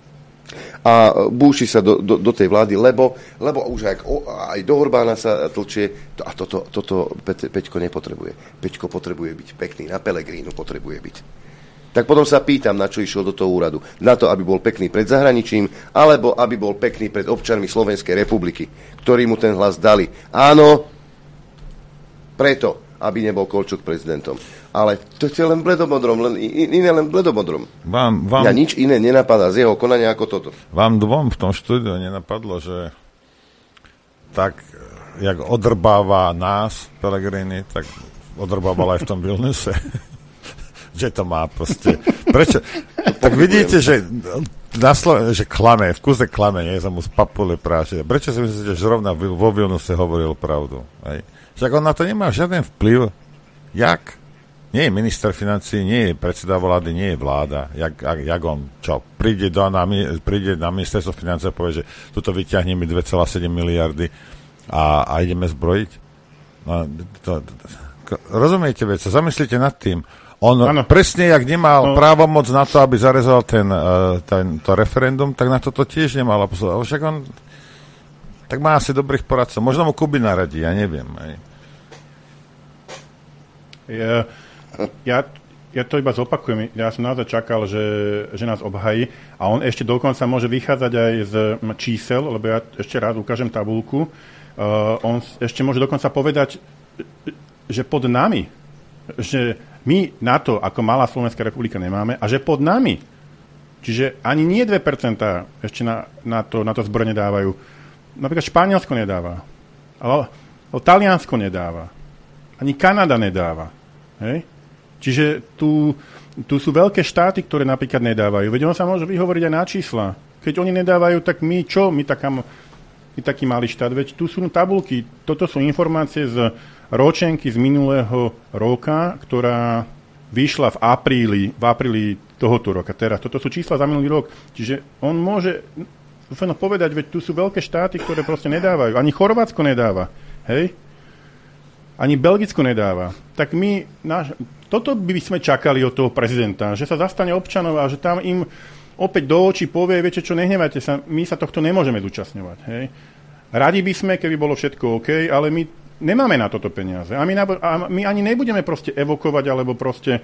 A búši sa do tej vlády, lebo už aj do Orbána sa tlčie. A toto Peťko nepotrebuje. Peťko potrebuje byť pekný, na Pellegrínu potrebuje byť. Tak potom sa pýtam, na čo išiel do toho úradu. Na to, aby bol pekný pred zahraničím, alebo aby bol pekný pred občanmi Slovenskej republiky, ktorí mu ten hlas dali. Áno, preto, aby nebol Kolčok prezidentom. Ale to je len bledomodrom, len bledomodrom. Ja nič iné nenapadá z jeho konania ako toto. Vám dvom v tom štúdiu nenapadlo, že tak, jak odrbáva nás Pellegrini, tak odrbával aj v tom Vilniuse. Že to má proste. Prečo? Tak vidíte, že že klame, v kuse klame, nie sa mu z papule práše. Prečo si myslíte, že zrovna vo Vilniuse hovoril pravdu? Hej? Však on na to nemá žiaden vplyv. Jak? Nie je minister financií, nie je predseda vlády, nie je vláda. Jak on, čo? Príde na ministerstvo financií a povie, že tuto vyťahneme 2,7 miliardy a ideme zbrojiť? No, rozumiete vec, zamyslite nad tým. On presne, jak nemal právomoc na to, aby zarezoval to referendum, tak na to tiež nemal. Však on tak má asi dobrých poradcov. Možno mu Kubina radí, ja neviem. Ja to iba zopakujem. Ja som naozaj čakal, že nás obhají a on ešte dokonca môže vychádzať aj z čísel, lebo ja ešte raz ukážem tabuľku. On ešte môže dokonca povedať, že pod nami, že my na to, ako malá Slovenská republika, nemáme a že pod nami, čiže ani nie 2% ešte na to zbrojne dávajú. Napríklad Španielsko nedáva. Taliansko nedáva. Ani Kanada nedáva. Hej? Čiže tu sú veľké štáty, ktoré napríklad nedávajú. Veď on sa môže vyhovoriť aj na čísla. Keď oni nedávajú, tak my čo? My taký malý štát. Veď tu sú tabulky. Toto sú informácie z ročenky z minulého roka, ktorá vyšla v apríli tohoto roka. Teraz. Toto sú čísla za minulý rok. Čiže on môže povedať, veď tu sú veľké štáty, ktoré proste nedávajú. Ani Chorvátsko nedáva. Hej? Ani Belgicko nedáva. Tak toto by sme čakali od toho prezidenta, že sa zastane občanov a že tam im opäť do očí povie, viete čo, nehnevajte sa, my sa tohto nemôžeme zúčastňovať. Hej? Radi by sme, keby bolo všetko OK, ale my nemáme na toto peniaze. A my ani nebudeme proste evokovať, alebo proste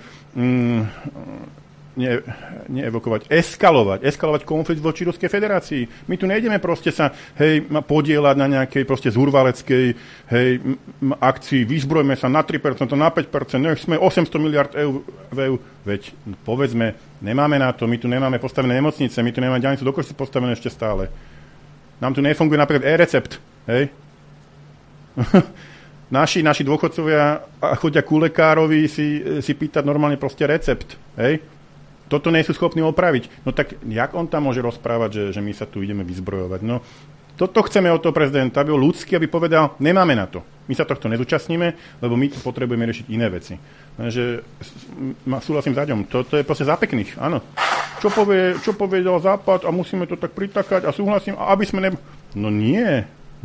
eskalovať konflikt voči Ruskej federácii. My tu nejdeme proste sa podieľať na nejakej proste zúrvaleckej akcii, vyzbrojme sa na 3%, na 5%, nech sme 800 miliard eur. Veď povedzme, nemáme na to, my tu nemáme postavené nemocnice, my tu nemáme diaľnicu do Košic postavené ešte stále. Nám tu nefunguje napríklad e-recept. Hej? Naši dôchodcovia chodia ku lekárovi si pýtať normálne proste recept. Hej? Toto nie sú schopní opraviť. No tak jak on tam môže rozprávať, že my sa tu ideme vyzbrojovať? No, toto chceme od toho prezidenta, aby bol ľudský, aby povedal, nemáme na to. My sa tohto nezúčastníme, lebo my potrebujeme riešiť iné veci. Takže súhlasím s Aďom. Toto je proste za pekných, áno. Čo povedal Západ a musíme to tak pritakať a súhlasím, aby sme No nie.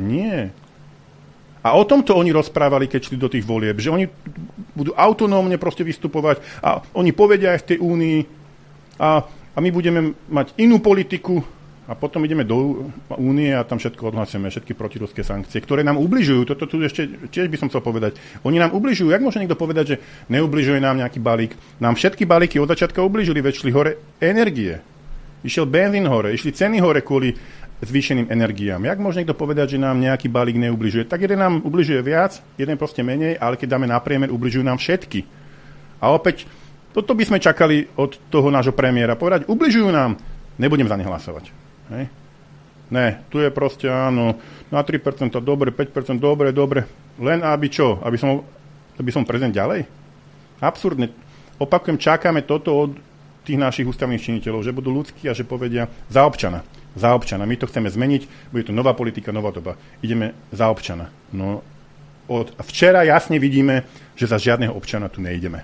A o tomto oni rozprávali, keď šli do tých volieb, že oni budú autonómne proste vystupovať a oni povedia aj v tej únii a my budeme mať inú politiku a potom ideme do únie a tam všetko odhlasujeme, všetky protiruské sankcie, ktoré nám ubližujú. Toto tu ešte tiež by som chcel povedať. Oni nám ubližujú. Jak môže niekto povedať, že neubližuje nám nejaký balík? Nám všetky balíky od začiatka ubližili, veď šli hore energie. Išiel benzín hore, išli ceny hore kvôli zvýšeným energiám. Jak môže niekto povedať, že nám nejaký balík neubližuje? Tak jeden nám ubližuje viac, jeden proste menej, ale keď dáme na priemer, ubližujú nám všetky. A opäť, toto by sme čakali od toho nášho premiéra. Povedať, ubližujú nám, nebudem za ne hlasovať. Hej? Ne, tu je proste, áno, na 3% dobre, 5% dobre. Len aby čo? Aby som prezident ďalej? Absurdne. Opakujem, čakáme toto od tých našich ústavných činiteľov, že budú ľudskí a že povedia za občana. My to chceme zmeniť, bude to nová politika, nová doba. Ideme za občana. No, od včera jasne vidíme, že za žiadneho občana tu nejdeme.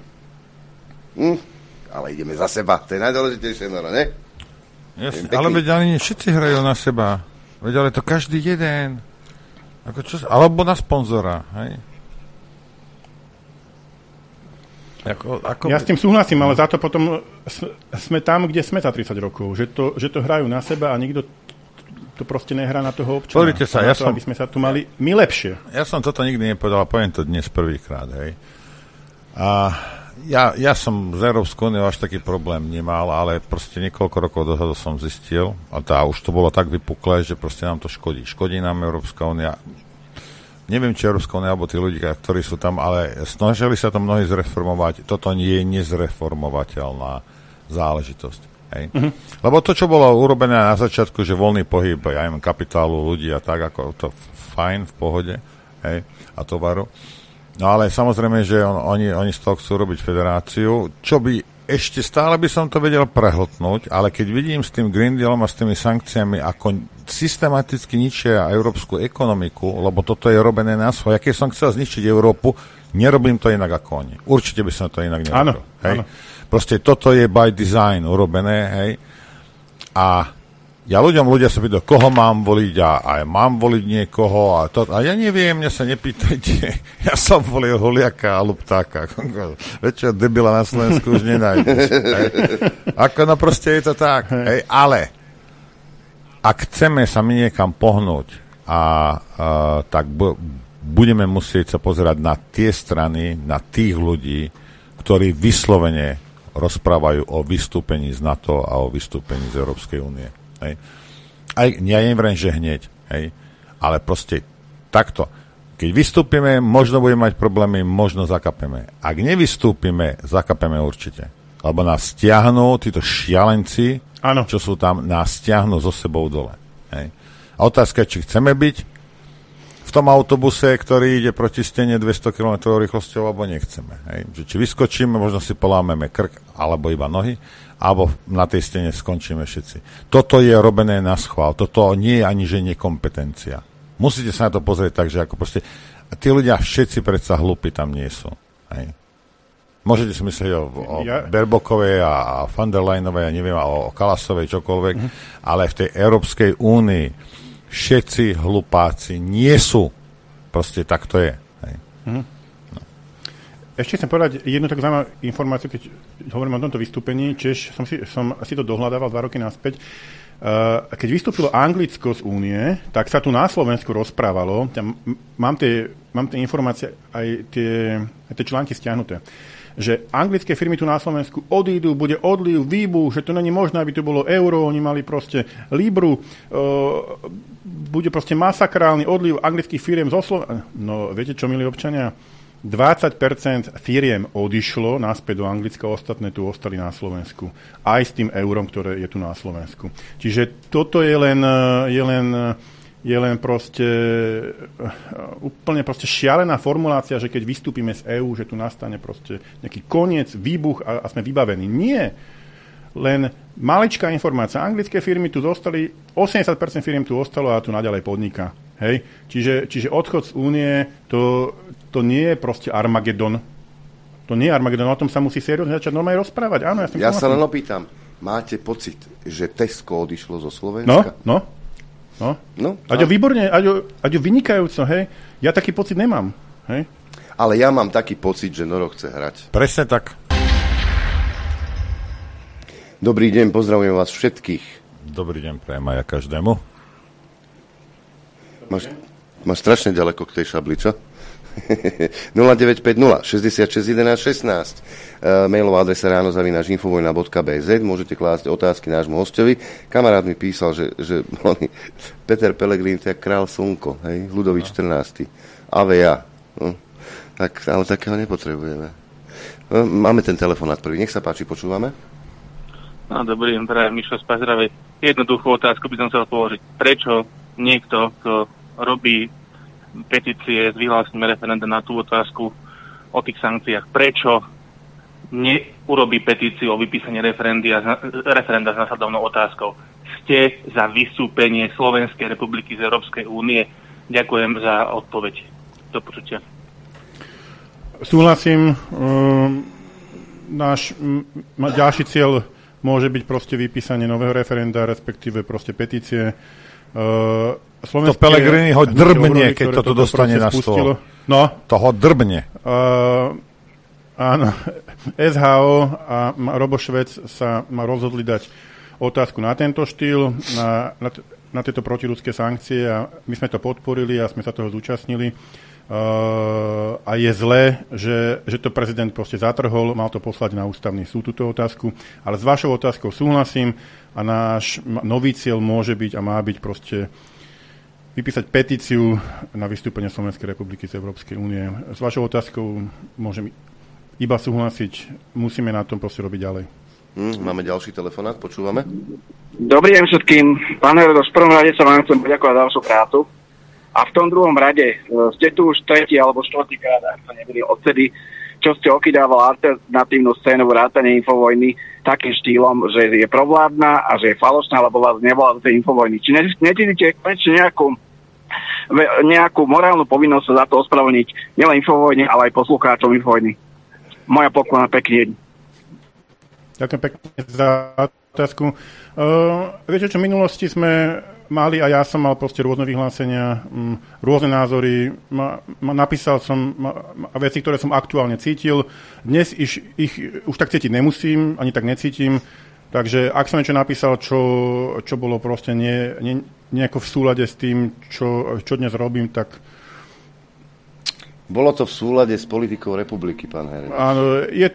Ale ideme za seba, to je najdôležitejšie, ne? Yes, ale veď ani všetci hrajú na seba. Veď ale to každý jeden. Alebo na sponzora, hej? Ja s tým súhlasím, ale za to potom sme tam, kde sme za 30 rokov. Že to hrajú na seba a nikto to proste nehrá na toho občana. Pozrite sa, aby sme sa tu mali my lepšie. Ja som toto nikdy nepovedal, poviem to dnes prvýkrát, hej. A ja som z Európskej únie až taký problém nemal, ale proste niekoľko rokov dozadu som zistil, a už to bolo tak vypuklé, že proste nám to škodí. Škodí nám Európska únia. Neviem, či Európska únia, alebo tí ľudia, ktorí sú tam, ale snažili sa to mnohí zreformovať. Toto nie je nezreformovateľná záležitosť. Hej? Mm-hmm. Lebo to, čo bolo urobené na začiatku, že voľný pohyb, ja neviem, kapitálu, ľudí a tak, ako to fajn, v pohode, hej, a tovaru. No ale samozrejme, že oni z toho chcú robiť federáciu, čo by ešte stále by som to vedel prehltnúť, ale keď vidím s tým Green Dealom a s tými sankciami, ako systematicky ničia európsku ekonomiku, lebo toto je robené na svoje. Keď som chcel zničiť Európu, nerobím to inak ako oni. Určite by som to inak nerobil. Áno. Proste toto je by design urobené, hej. A ľudia sa pýtajú, koho mám voliť a mám voliť niekoho a ja neviem, mňa sa nepýtajte. Ja som volil Huliaka a Luptáka. Väčšieho debila na Slovensku už nenájdeš. Ako proste je to tak. Hej. Ale ak chceme sa my niekam pohnúť tak budeme musieť sa pozerať na tie strany, na tých ľudí, ktorí vyslovene rozprávajú o vystúpení z NATO a o vystúpení z Európskej únie. Hej. Ja neviem, že hneď, hej. Ale proste takto. Keď vystúpime, možno budeme mať problémy, možno zakapeme. Ak nevystúpime, zakapeme určite. Lebo nás stiahnú títo šialenci, čo sú tam, nás stiahnú so sebou dole. Hej. A otázka je, či chceme byť v tom autobuse, ktorý ide proti stene 200 km rýchlosťou, alebo nechceme. Hej? Že či vyskočíme, možno si polámeme krk, alebo iba nohy, alebo na tej stene skončíme všetci. Toto je robené na schvál. Toto nie je ani že nekompetencia. Musíte sa na to pozrieť tak, že ako proste tí ľudia všetci predsa hlúpi tam nie sú. Hej? Môžete si myslieť o Baerbockovej a von der Leyenovej, ja neviem, o Kalasovej, čokoľvek, ale v tej Európskej únii všetci hlupáci nie sú. Proste tak to je. Hej. No. Ešte chcem povedať jednu takú zaujímavú informáciu, keď hovorím o tomto vystúpení. Som si to dohľadával 2 roky naspäť. Keď vystúpilo Anglicko z únie, tak sa tu na Slovensku rozprávalo, mám tie informácie, aj tie články stiahnuté, že anglické firmy tu na Slovensku odídu, bude odliv, výbuch, že to není možné, aby tu bolo euro, oni mali proste libru, bude proste masakrálny odliv anglických firiem zo Slovensku. No, viete čo, milí občania? 20% firiem odišlo naspäť do Anglicka, ostatné tu ostali na Slovensku. Aj s tým eurom, ktoré je tu na Slovensku. Čiže toto je len proste úplne proste šialená formulácia, že keď vystúpime z EÚ, že tu nastane proste nejaký koniec, výbuch a sme vybavení. Nie. Len maličká informácia. Anglické firmy tu zostali, 80% firiem tu ostalo a tu naďalej podniká. Hej? Čiže odchod z únie, to nie je proste Armagedon. To nie je Armagedon, o tom sa musí seriózne začať normálne rozprávať. Áno, ja sa len opýtam, máte pocit, že Tesco odišlo zo Slovenska? No. Aďo výborne, Aďo vynikajúco, hej. Ja taký pocit nemám, hej. Ale ja mám taký pocit, že Noro chce hrať. Presne tak. Dobrý deň, pozdravujem vás všetkých. Dobrý deň, prajem aj každému. Máš strašne ďaleko k tej šabli, čo? 0950 66 11 16 mailová adresa ráno@infovojna.bz. Môžete klásť otázky nášmu hostovi. Kamarát mi písal, že Peter Pellegrini to je král slnko, hej? Ľudovít 14. Avea. No, tak, ale takého nepotrebujeme. Máme ten telefonát prvý. Nech sa páči, počúvame. No, dobrý deň, prajem Mišo z Pažravej. Jednoduchú otázku by som chcel položiť. Prečo niekto, kto robí petície s vyhlásením referenda na tú otázku o tých sankciách, prečo neurobí petíciu o vypísanie referenda s nasledovnou otázkou? Ste za vystúpenie Slovenskej republiky z Európskej únie? Ďakujem za odpoveď. Do počutia. Súhlasím. Náš ďalší cieľ môže byť proste vypísanie nového referenda, respektíve proste petície. To Pellegrini ho drbne, keď to tu dostane na stôl. No. To ho drbne. Áno. SHO a Robo Švec sa rozhodli dať otázku na tento štýl, na tieto protiruské sankcie a my sme to podporili a sme sa toho zúčastnili. A je zlé, že to prezident proste zatrhol, mal to poslať na ústavný súd túto otázku, ale s vašou otázkou súhlasím a náš nový cieľ môže byť a má byť proste vypísať petíciu na vystúpenie Slovenskej republiky z Európskej únie. S vašou otázkou môžem iba súhlasiť, musíme na tom proste robiť ďalej. Máme ďalší telefonát, počúvame. Dobrý deň všetkým. Pán Herodos, v prvom rade sa vám chcem poďakovať za vašu prácu. A v tom druhom rade ste tu už tretí alebo štvrtýkrát, ak sa nebyli odtedy, čo ste okydával alternatívnu scénu vrátane Infovojny takým štýlom, že je provládna a že je falošná, lebo vás nevolá do tej Infovojny. Či necítite konečne nejakú morálnu povinnosť sa za to ospravedlniť nielen Infovojne, ale aj poslucháčom Infovojny? Moja poklona, pekný deň. Ďakujem pekne za otázku. Viete čo, v minulosti sme mali a ja som mal proste rôzne vyhlásenia, rôzne názory, napísal som veci, ktoré som aktuálne cítil. Dnes ich už tak cítiť nemusím, ani tak necítim, takže ak som niečo napísal, čo bolo proste nejako v súlade s tým, čo dnes robím, tak... Bolo to v súlade s politikou republiky, pán Herodos? Áno, je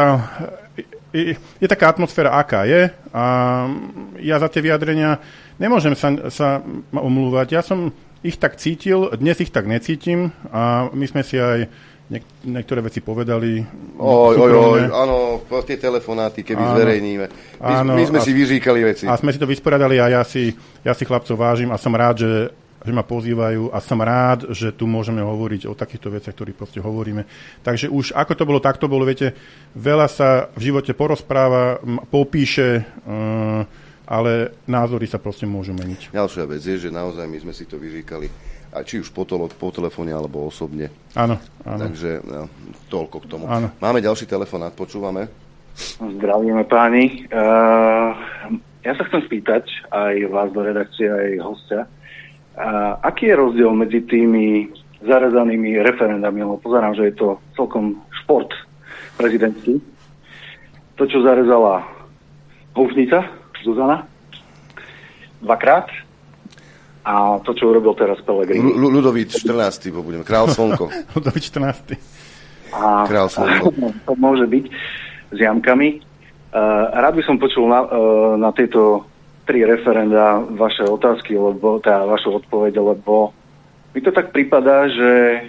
taká atmosféra, aká je a ja za tie vyjadrenia nemôžem sa omlúvať. Ja som ich tak cítil, dnes ich tak necítim a my sme si aj niektoré veci povedali. Áno, tie telefonáty, keby zverejníme. My sme si vyříkali veci. A sme si to vysporiadali a ja si chlapcov vážim a som rád, ma pozývajú a som rád, že tu môžeme hovoriť o takýchto veciach, ktorých proste hovoríme. Takže už ako to bolo, tak to bolo, viete, veľa sa v živote porozpráva, popíše, ale názory sa proste môžu meniť. Ďalšia vec je, že naozaj my sme si to vyříkali, a či už po telefóne, alebo osobne. Áno. Takže toľko k tomu. Áno. Máme ďalší telefonát, počúvame. Zdravíme páni. Ja sa chcem spýtať aj vás do redakcie, aj hostia. Aký je rozdiel medzi tými zarezanými referendami? Lebo pozerám, že je to celkom šport prezidentský. To, čo zarezala Húfnica, Zuzana, 2-krát. A to, čo urobil teraz Pellegrini. Ľudovít 14. Budeme. Král Slnko. Ľudovít 14. Král Slnko. To môže byť s jamkami. Rád by som počul na tieto 3 referenda vaše otázky, lebo tá vašu odpoveď, lebo mi to tak prípada, že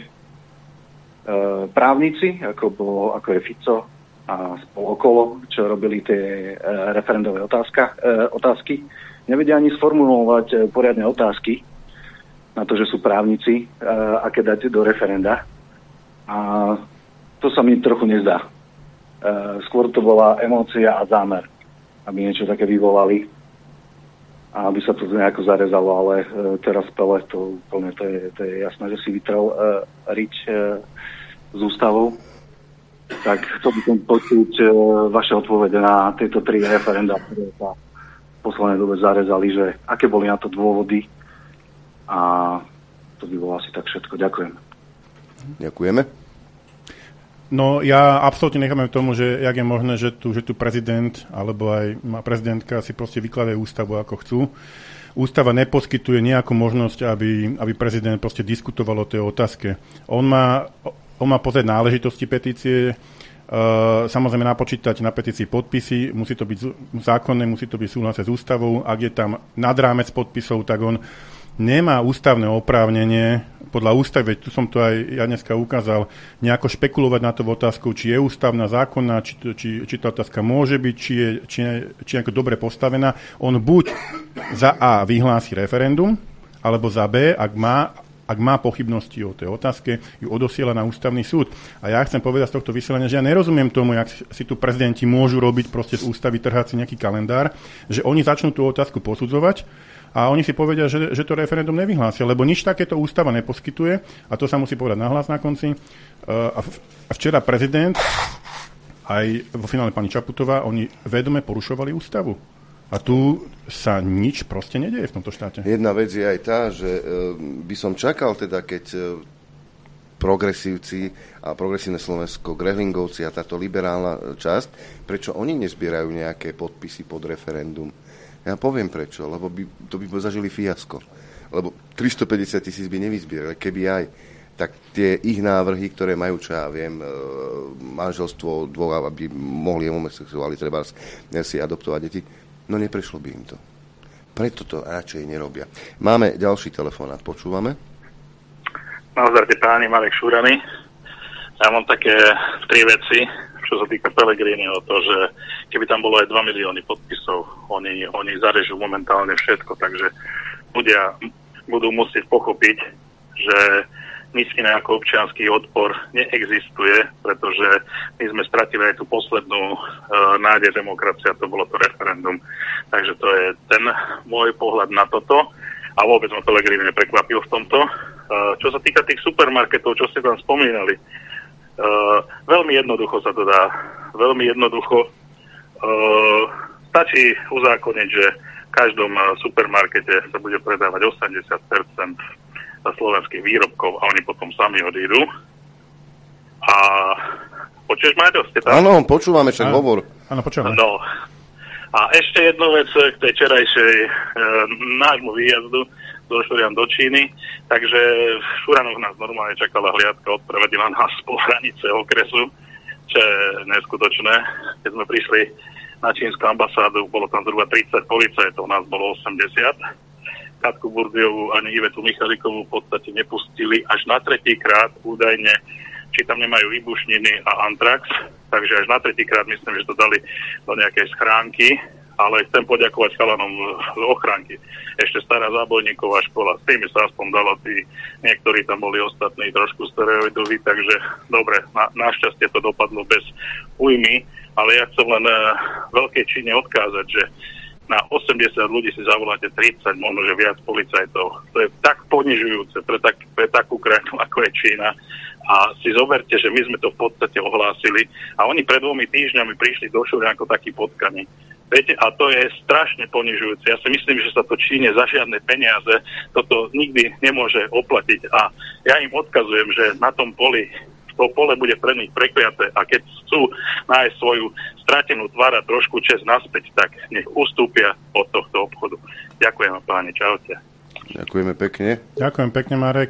právnici, ako je Fico a spolu okolo, čo robili tie referendové otázky, nevedia ani sformulovať poriadne otázky na to, že sú právnici, aké dať do referenda. A to sa mi trochu nezdá. Skôr to bola emócia a zámer, aby niečo také vyvolali a aby sa to nejako zarezalo, ale teraz Pele, to je jasné, že si vytrel riť s ústavou. Tak chcel by som počuť vaše odpovede na tieto 3 referenda, ktoré sa v poslednej dobe zarezali, že aké boli na to dôvody, a to by bolo asi tak všetko. Ďakujem. Ďakujeme. No ja absolútne nechápem tomu, že jak je možné, že tu prezident alebo aj prezidentka si proste vykladajú ústavu ako chcú. Ústava neposkytuje nejakú možnosť, aby prezident proste diskutoval o tej otázke. On má pozrieť náležitosti petície, samozrejme napočítať na petícii podpisy, musí to byť zákonné, musí to byť súhlasie s ústavou. Ak je tam nad rámec podpisov, tak on nemá ústavné oprávnenie, podľa ústavy, veď tu som to aj ja dneska ukázal, nejako špekulovať na to otázku, či je ústavná, zákonná, či tá otázka môže byť, či je ako dobre postavená. On buď za A vyhlási referendum, alebo za B, ak má pochybnosti o tej otázke, ju odosiela na ústavný súd. A ja chcem povedať z tohto vysielania, že ja nerozumiem tomu, jak si tu prezidenti môžu robiť proste z ústavy, trhať si nejaký kalendár, že oni začnú tú otázku posudzovať a oni si povedia, že to referendum nevyhlásia, lebo nič takéto ústava neposkytuje a to sa musí povedať nahlas na konci. A včera prezident, aj vo finále pani Čaputová, oni vedome porušovali ústavu. A tu sa nič proste nedieje v tomto štáte. Jedna vec je aj tá, že by som čakal teda, keď progresívci a progresívne Slovensko, Grehlingovci a táto liberálna časť, prečo oni nezbierajú nejaké podpisy pod referendum. Ja poviem prečo, lebo to by zažili fiasko. Lebo 350 000 by nevyzbierali, keby aj. Tak tie ich návrhy, ktoré majú, čo ja viem, manželstvo dvoch, aby mohli homosexuáli treba si adoptovať deti, no neprešlo by im to. Preto to radšej nerobia. Máme ďalší telefonát, počúvame. Nazdravte páni, Marek Šúrany. Ja mám také 3 veci, čo sa týka Pellegriniho, to, že keby tam bolo aj 2 milióny podpisov, oni zarežú momentálne všetko, takže ľudia budú musieť pochopiť, že nič iné ako občiansky odpor neexistuje, pretože my sme stratili aj tú poslednú nádej demokracie, to bolo to referendum. Takže to je ten môj pohľad na toto. A vôbec ma Pellegrini neprekvapil v tomto. Čo sa týka tých supermarketov, čo ste tam spomínali, veľmi jednoducho sa to dá. Veľmi jednoducho stačí uzákoniť, že v každom supermarkete sa bude predávať 80% slovenských výrobkov a oni potom sami odídu. A počuješ, Maťo, ste tam? Áno, počúvame, však hovor. Áno, počúvame. No. A ešte jednu vec k tej včerajšej nášmu výjazdu do Číny. Takže v Šuranoch nás normálne čakala hliadka, odprevedila nás po hranice okresu, čo je neskutočné. Keď sme prišli na čínsku ambasádu, bolo tam zhruba 30 policajtov, nás bolo 80. Katku Burdiovu ani Ivetu Michalikovú v podstate nepustili až na 3-krát údajne, či tam nemajú výbušniny a antrax. Takže až na 3-krát myslím, že to dali do nejakej schránky ale chcem poďakovať chalanom z ochránky. Ešte stará zábojníková škola, s tými sa aspoň dalo, tí niektorí tam boli ostatní trošku stereoidoví, takže dobre, našťastie to dopadlo bez újmy, ale ja chcem len Veľkej Číne odkázať, že na 80 ľudí si zavoláte 30, možno že viac policajtov. To je tak ponižujúce pre takú krajinu, ako je Čína. A si zoberte, že my sme to v podstate ohlásili a oni pred 2 týždňami prišli do Šúry ako takí potkaní. Viete, a to je strašne ponižujúce. Ja si myslím, že sa to Číne za žiadne peniaze toto nikdy nemôže oplatiť. A ja im odkazujem, že na tom poli, to pole bude pre nich prekliaté a keď chcú nájsť svoju stratenú tvár a trošku čest naspäť, tak nech ustúpia od tohto obchodu. Ďakujem, páni, čaute. Ďakujeme pekne. Ďakujem pekne, Marek.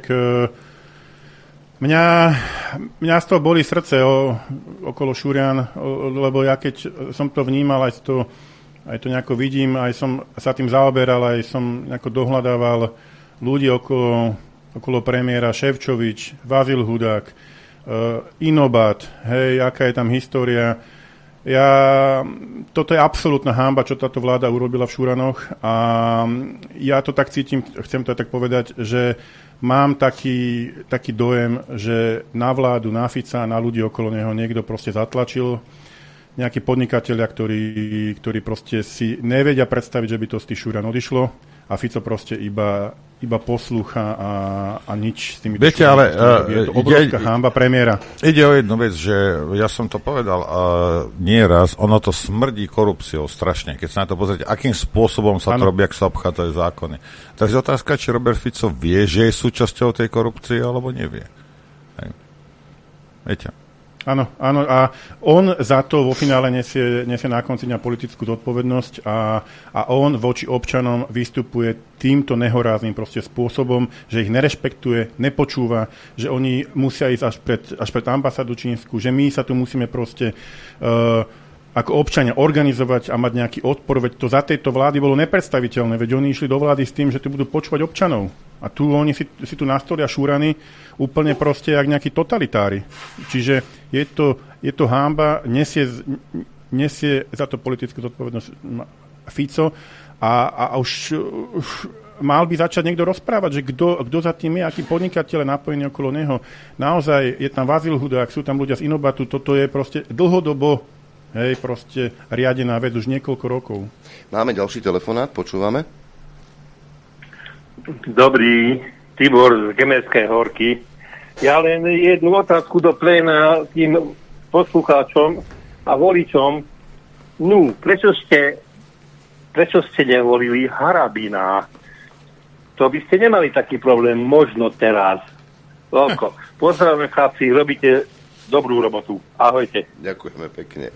Mňa z toho boli srdce okolo Šúrian, lebo ja keď som to vnímal, aj to nejako vidím, aj som sa tým zaoberal, aj som nejako dohľadával ľudí okolo premiéra, Ševčovič, Vazil Hudák, Inobat, hej, aká je tam história. Toto je absolútna hanba, čo táto vláda urobila v Šúranoch a ja to tak cítim, chcem to tak povedať, že mám taký dojem, že na vládu, na Fica, na ľudí okolo neho niekto proste zatlačil, nejakí podnikatelia, ktorí proste si nevedia predstaviť, že by to z tých Šúran odišlo a Fico proste iba poslúcha a nič s tými... Viete, ale... Je to obrovská hanba premiéra. Ide o jednu vec, že ja som to povedal nie raz, ono to smrdí korupciou strašne, keď sa na to pozrieť, akým spôsobom sa to robí, ak sa obchádzajú zákony. Takže otázka, či Robert Fico vie, že je súčasťou tej korupcie, alebo nevie. Hej. Viete? Áno, a on za to vo finále nesie na konci dňa politickú zodpovednosť a on voči občanom vystupuje týmto nehorázným proste spôsobom, že ich nerešpektuje, nepočúva, že oni musia ísť až pred ambasádu čínsku, že my sa tu musíme proste ako občania organizovať a mať nejaký odpor, veď to za tejto vlády bolo nepredstaviteľné, veď oni išli do vlády s tým, že tu budú počúvať občanov. A tu oni si tu nastolia Šúrany úplne proste jak nejakí totalitári. Čiže je to hanba, nesie za to politickú zodpovednosť Fico a už mal by začať niekto rozprávať, že kto za tým je, aký podnikateľ je napojený okolo neho. Naozaj je tam Vazil Hudák, sú tam ľudia z Inobatu, toto je proste dlhodobo proste riadená vec už niekoľko rokov. Máme ďalší telefonát, počúvame. Dobrý, Tibor z Gemerskej Horky. Ja len jednu otázku do pléna tým poslucháčom a voličom. Prečo ste nevolili Harabina? To by ste nemali taký problém možno teraz. Toľko. Pozdravím, chlapci, robíte dobrú robotu. Ahojte. Ďakujeme pekne.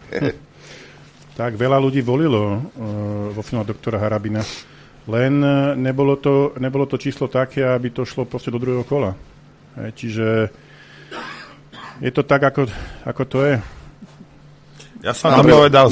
Tak veľa ľudí volilo vo finále doktora Harabina. Len nebolo to číslo také, aby to šlo proste do druhého kola. Čiže je to tak, ako to je. Ja som to povedal,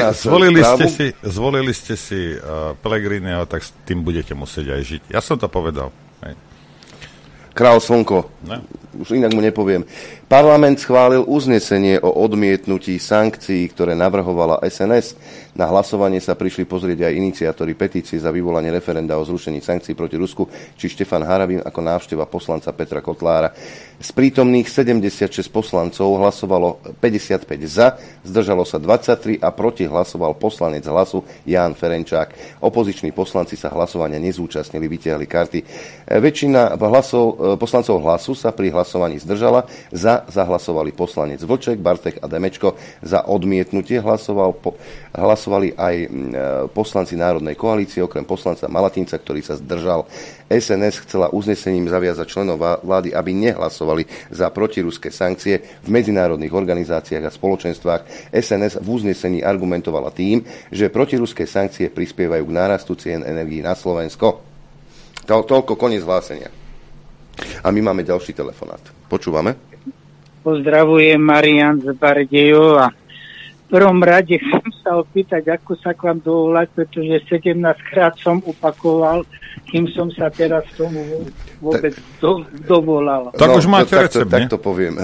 zvolili ste si Pellegriniho, tak s tým budete musieť aj žiť. Ja som to povedal. Hej. Král Slnko. Ne? Už inak mu nepoviem. Parlament schválil uznesenie o odmietnutí sankcií, ktoré navrhovala SNS. Na hlasovanie sa prišli pozrieť aj iniciátori petície za vyvolanie referenda o zrušení sankcií proti Rusku, či Štefan Harabin ako návšteva poslanca Petra Kotlára. Z prítomných 76 poslancov hlasovalo 55 za, zdržalo sa 23 a proti hlasoval poslanec Hlasu Ján Ferenčák. Opoziční poslanci sa hlasovania nezúčastnili, vytiahli karty. Väčšina poslancov Hlasu sa pri hlasovaní zdržala, za zahlasovali poslanec Vlček, Bartek a Demečko, za odmietnutie hlasovali aj poslanci Národnej koalície, okrem poslanca Malatinca, ktorý sa zdržal. SNS chcela uznesením zaviazať členov vlády, aby nehlasovali za protiruské sankcie v medzinárodných organizáciách a spoločenstvách. SNS v uznesení argumentovala tým, že protiruské sankcie prispievajú k nárastu cien energií na Slovensko. Toľko koniec hlásenia. A my máme ďalší telefonát. Počúvame? Pozdravujem, Marian z Bardejova. V prvom rade chcem sa opýtať, ako sa k vám dovolať, pretože 17 krát som opakoval, kým som sa teraz tomu vôbec dovolal. Tak už máte recept, tak to poviem.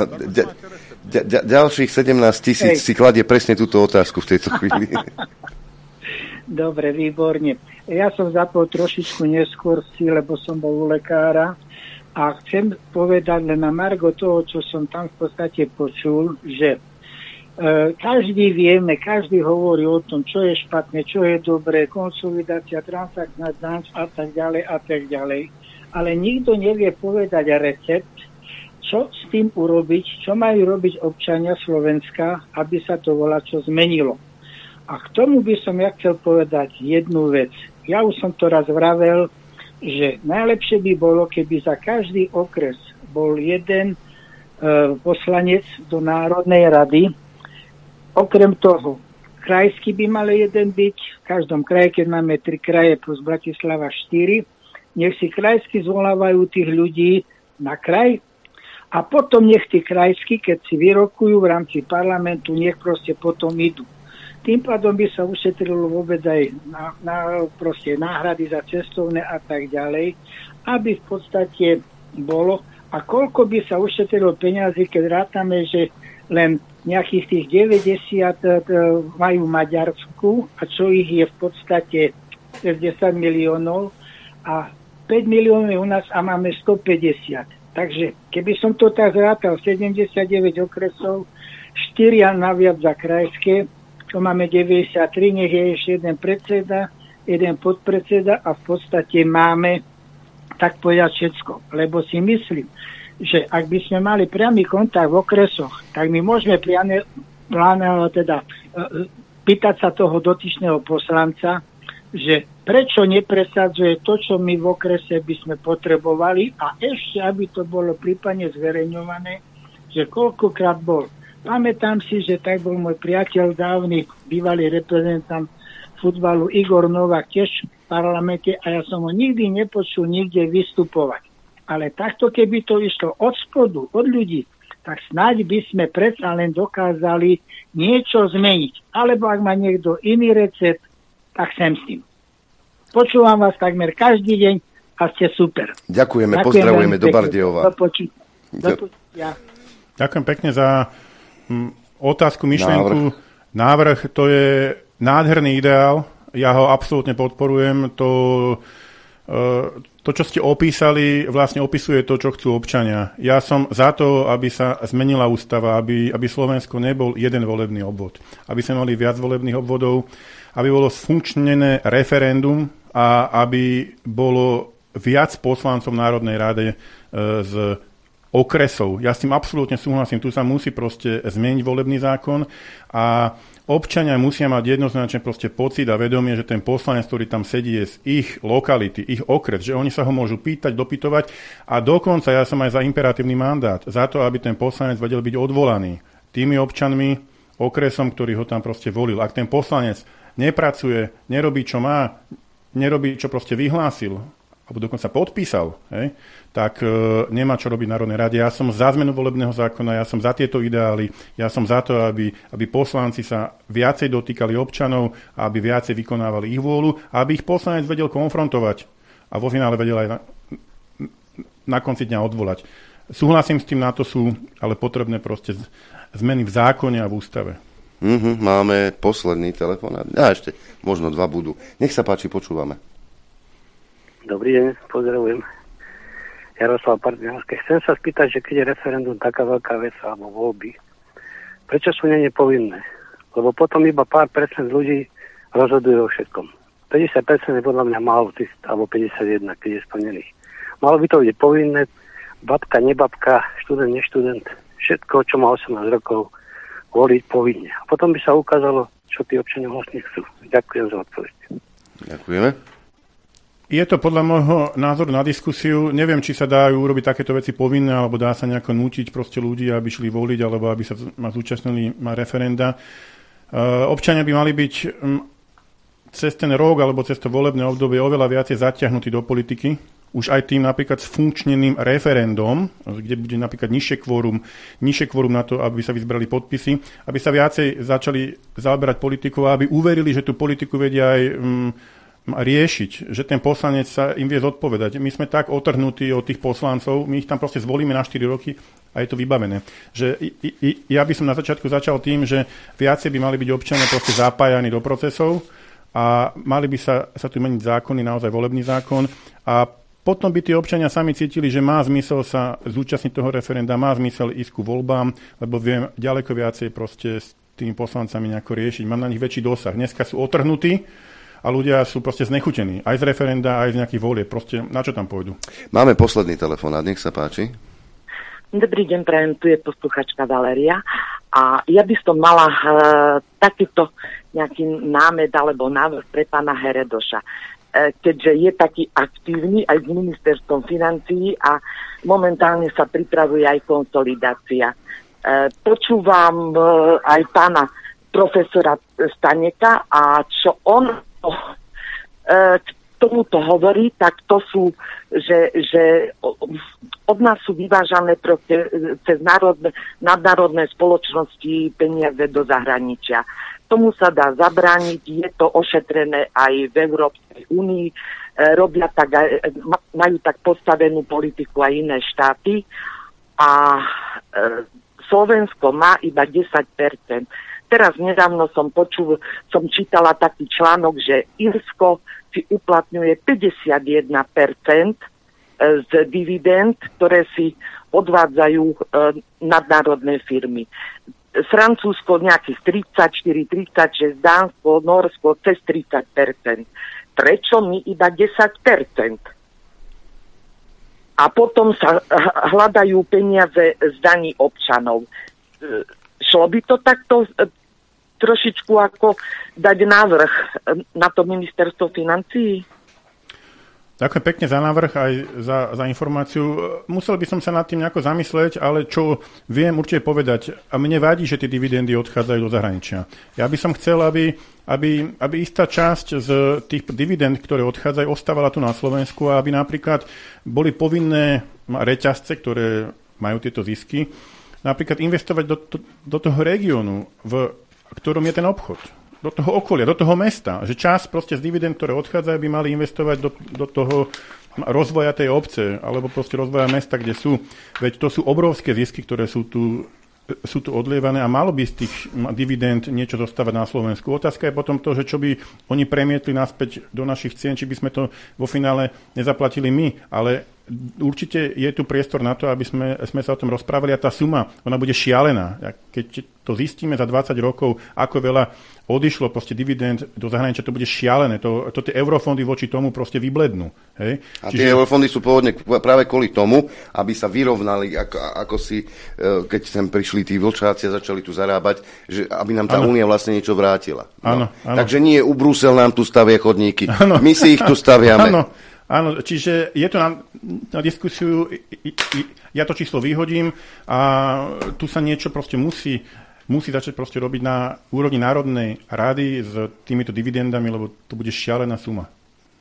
Ďalších 17 000 si kladie presne túto otázku v tejto chvíli. Dobre, výborne. Ja som zapol trošičku neskôr lebo som bol u lekára a chcem povedať len na margo toho, čo som tam v podstate počul, že každý vieme, každý hovorí o tom, čo je špatné, čo je dobré, konsolidácia, transakčná daň a tak ďalej. Ale nikto nevie povedať recept, čo s tým urobiť, čo majú robiť občania Slovenska, aby sa to volačo zmenilo. A k tomu by som ja chcel povedať jednu vec. Ja už som to raz vravel, že najlepšie by bolo, keby za každý okres bol jeden poslanec do Národnej rady. Okrem toho, krajský by mal jeden byť. V každom kraji, keď máme 3 kraje plus Bratislava 4, nech si krajsky zvolávajú tých ľudí na kraj a potom nech tí krajskí, keď si vyrokujú v rámci parlamentu, nech proste potom idú. Tým pádom by sa ušetrilo vôbec aj proste náhrady za cestovné a tak ďalej, aby v podstate bolo. A koľko by sa ušetrilo peniazy, keď rátame, že len nejakých tých 90 majú Maďarsku, a čo ich je v podstate cez 10 miliónov, a 5 miliónov u nás a máme 150. Takže keby som to tak zrátal, 79 okresov, 4 naviac za krajské, čo máme 93, nech je ešte jeden predseda, jeden podpredseda a v podstate máme tak povedať všetko. Lebo si myslím, že ak by sme mali priamy kontakt v okresoch, tak my môžeme pýtať sa toho dotyčného poslanca, že prečo nepresadzuje to, čo my v okrese by sme potrebovali a ešte, aby to bolo prípadne zverejňované, že koľkokrát bol. Pamätám si, že tak bol môj priateľ dávny, bývalý reprezentant futbalu Igor Novák tiež v parlamente a ja som ho nikdy nepočul nikde vystupovať. Ale takto, keby to išlo od spodu, od ľudí, tak snáď by sme predsa len dokázali niečo zmeniť. Alebo ak má niekto iný recept, tak sem s tým. Počúvam vás takmer každý deň a ste super. Ďakujeme, pozdravujeme do Bardejova. Ďakujem pekne za otázku, myšlienku. Návrh, to je nádherný ideál. Ja ho absolútne podporujem. To, čo ste opísali, vlastne opisuje to, čo chcú občania. Ja som za to, aby sa zmenila ústava, aby Slovensko nebol jeden volebný obvod. Aby sme mali viac volebných obvodov, aby bolo sfunkčnené referendum a aby bolo viac poslancov v Národnej rade z okresov. Ja s tým absolútne súhlasím. Tu sa musí proste zmeniť volebný zákon a občania musia mať jednoznačne proste pocit a vedomie, že ten poslanec, ktorý tam sedí, je z ich lokality, ich okres, že oni sa ho môžu pýtať, dopytovať a dokonca ja som aj za imperatívny mandát, za to, aby ten poslanec vedel byť odvolaný tými občanmi, okresom, ktorý ho tam proste volil. Ak ten poslanec nepracuje, nerobí, čo má, nerobí, čo proste vyhlásil, alebo dokonca podpísal, tak nemá čo robiť v Národnej rade. Ja som za zmenu volebného zákona, ja som za tieto ideály, ja som za to, aby poslanci sa viacej dotýkali občanov, aby viacej vykonávali ich vôľu, aby ich poslanec vedel konfrontovať a vo finále vedel aj na konci dňa odvolať. Súhlasím s tým, na to sú ale potrebné proste zmeny v zákone a v ústave. Máme posledný telefonát. A ešte možno 2 budú. Nech sa páči, počúvame. Dobrý deň, pozdravujem. Jaroslav Partizánske. Chcem sa spýtať, že keď je referendum taká veľká vec alebo voľby, prečo sú nepovinné? Lebo potom iba pár percent ľudí rozhodujú o všetkom. 50% je podľa mňa málo, alebo 51, keď je splnených. Malo by to byť povinné, babka, nebabka, študent, neštudent, všetko, čo má 18 rokov, voliť povinne. A potom by sa ukázalo, čo tí občania vlastne chcú. Ďakujem za odpoveď. Ďakujeme. Je to podľa môjho názoru na diskusiu. Neviem, či sa dajú urobiť takéto veci povinné, alebo dá sa nejako nútiť proste ľudí, aby šli voliť, alebo aby sa zúčastnili referenda. Občania by mali byť cez ten rok, alebo cez to volebné obdobie oveľa viacej zatiahnutí do politiky. Už aj tým napríklad sfunkčneným referendum, kde bude napríklad nižšie kvórum na to, aby sa vyzbrali podpisy, aby sa viacej začali zaoberať politikou a aby uverili, že tú politiku vedia aj riešiť, že ten poslanec sa im vie zodpovedať. My sme tak otrhnutí od tých poslancov, my ich tam proste zvolíme na 4 roky a je to vybavené. Že ja by som na začiatku začal tým, že viacej by mali byť občania proste zapájani do procesov a mali by sa tu meniť zákony, naozaj volebný zákon a potom by tí občania sami cítili, že má zmysel sa zúčastniť toho referenda, má zmysel ísť ku voľbám, lebo viem ďaleko viacej proste s tými poslancami nejako riešiť. Mám na nich väčší dosah. Dneska sú otrhnutí a ľudia sú proste znechutení. Aj z referenda, aj z nejakých volieb. Proste na čo tam pôjdu? Máme posledný telefonát, nech sa páči. Dobrý deň, prajem, tu je posluchačka Valéria. A ja by som mala takýto nejaký námed alebo návrh pre pána Heredoša. Keďže je taký aktívny aj s ministerstvom financií a momentálne sa pripravuje aj konsolidácia. Počúvam aj pána profesora Staneka a čo on k tomuto hovorí, tak to sú, že od nás sú vyvážané cez nadnárodné spoločnosti peniaze do zahraničia. Tomu sa dá zabrániť, je to ošetrené aj v Európskej únii, robia tak, majú tak postavenú politiku aj iné štáty a Slovensko má iba 10%. Teraz nedávno som čítala taký článok, že Írsko si uplatňuje 51% z dividend, ktoré si odvádzajú nadnárodné firmy. Francúzsko nejakých 34, 36, Dánsko, Norsko cez 30%. Prečo my iba 10%? A potom sa hľadajú peniaze z daní občanov. Šlo by to takto trošičku ako dať návrh na to ministerstvo financií? Ďakujem pekne za návrh aj za informáciu. Musel by som sa nad tým nejako zamyslieť, ale čo viem určite povedať, a mne vadí, že tie dividendy odchádzajú do zahraničia. Ja by som chcel, aby istá časť z tých dividend, ktoré odchádzajú, ostávala tu na Slovensku a aby napríklad boli povinné reťazce, ktoré majú tieto zisky, napríklad investovať do toho regiónu, v ktorom je ten obchod. Do toho okolia, do toho mesta. Že časť proste z dividend, ktoré odchádzajú, by mali investovať do toho rozvoja tej obce, alebo proste rozvoja mesta, kde sú. Veď to sú obrovské zisky, ktoré sú tu odlievané a malo by z tých dividend niečo zostávať na Slovensku. Otázka je potom to, že čo by oni premietli naspäť do našich cien, či by sme to vo finále nezaplatili my, ale určite je tu priestor na to, aby sme sa o tom rozprávali a tá suma, ona bude šialená. Keď to zistíme za 20 rokov, ako veľa odišlo proste dividend do zahraničia, to bude šialené. To tie eurofondy voči tomu proste vyblednú. Hej? A tie eurofondy sú pôvodne práve kvôli tomu, aby sa vyrovnali, ako si, keď sem prišli tí vlčáci a začali tu zarábať, že aby nám tá únia vlastne niečo vrátila. No. Takže nie u Brusel nám tu stavia chodníky. My si ich tu staviame. Áno, čiže je to na diskusiu, ja to číslo vyhodím a tu sa niečo proste musí začať proste robiť na úrovni Národnej rady s týmito dividendami, lebo to bude šialená suma.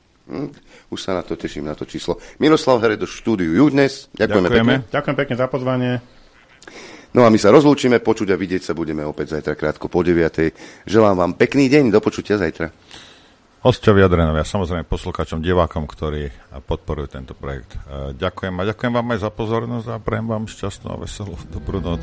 Už sa na to teším, na to číslo. Miroslav Heredoš v štúdiu Judnes. Ďakujeme pekne. Ďakujem pekne za pozvanie. No a my sa rozlúčime, počuť a vidieť sa budeme opäť zajtra krátko po 9:00. Želám vám pekný deň, do počutia zajtra. Hosťovi Adrianovi a samozrejme poslucháčom, divákom, ktorí podporujú tento projekt. Ďakujem a ďakujem vám aj za pozornosť a prajem vám šťastnú a veselú dobrú noc.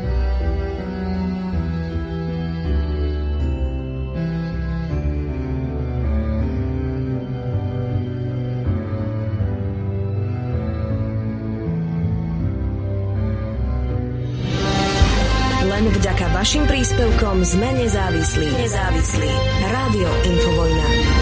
Len vďaka vašim príspevkom sme nezávislí. Rádio Infovojna.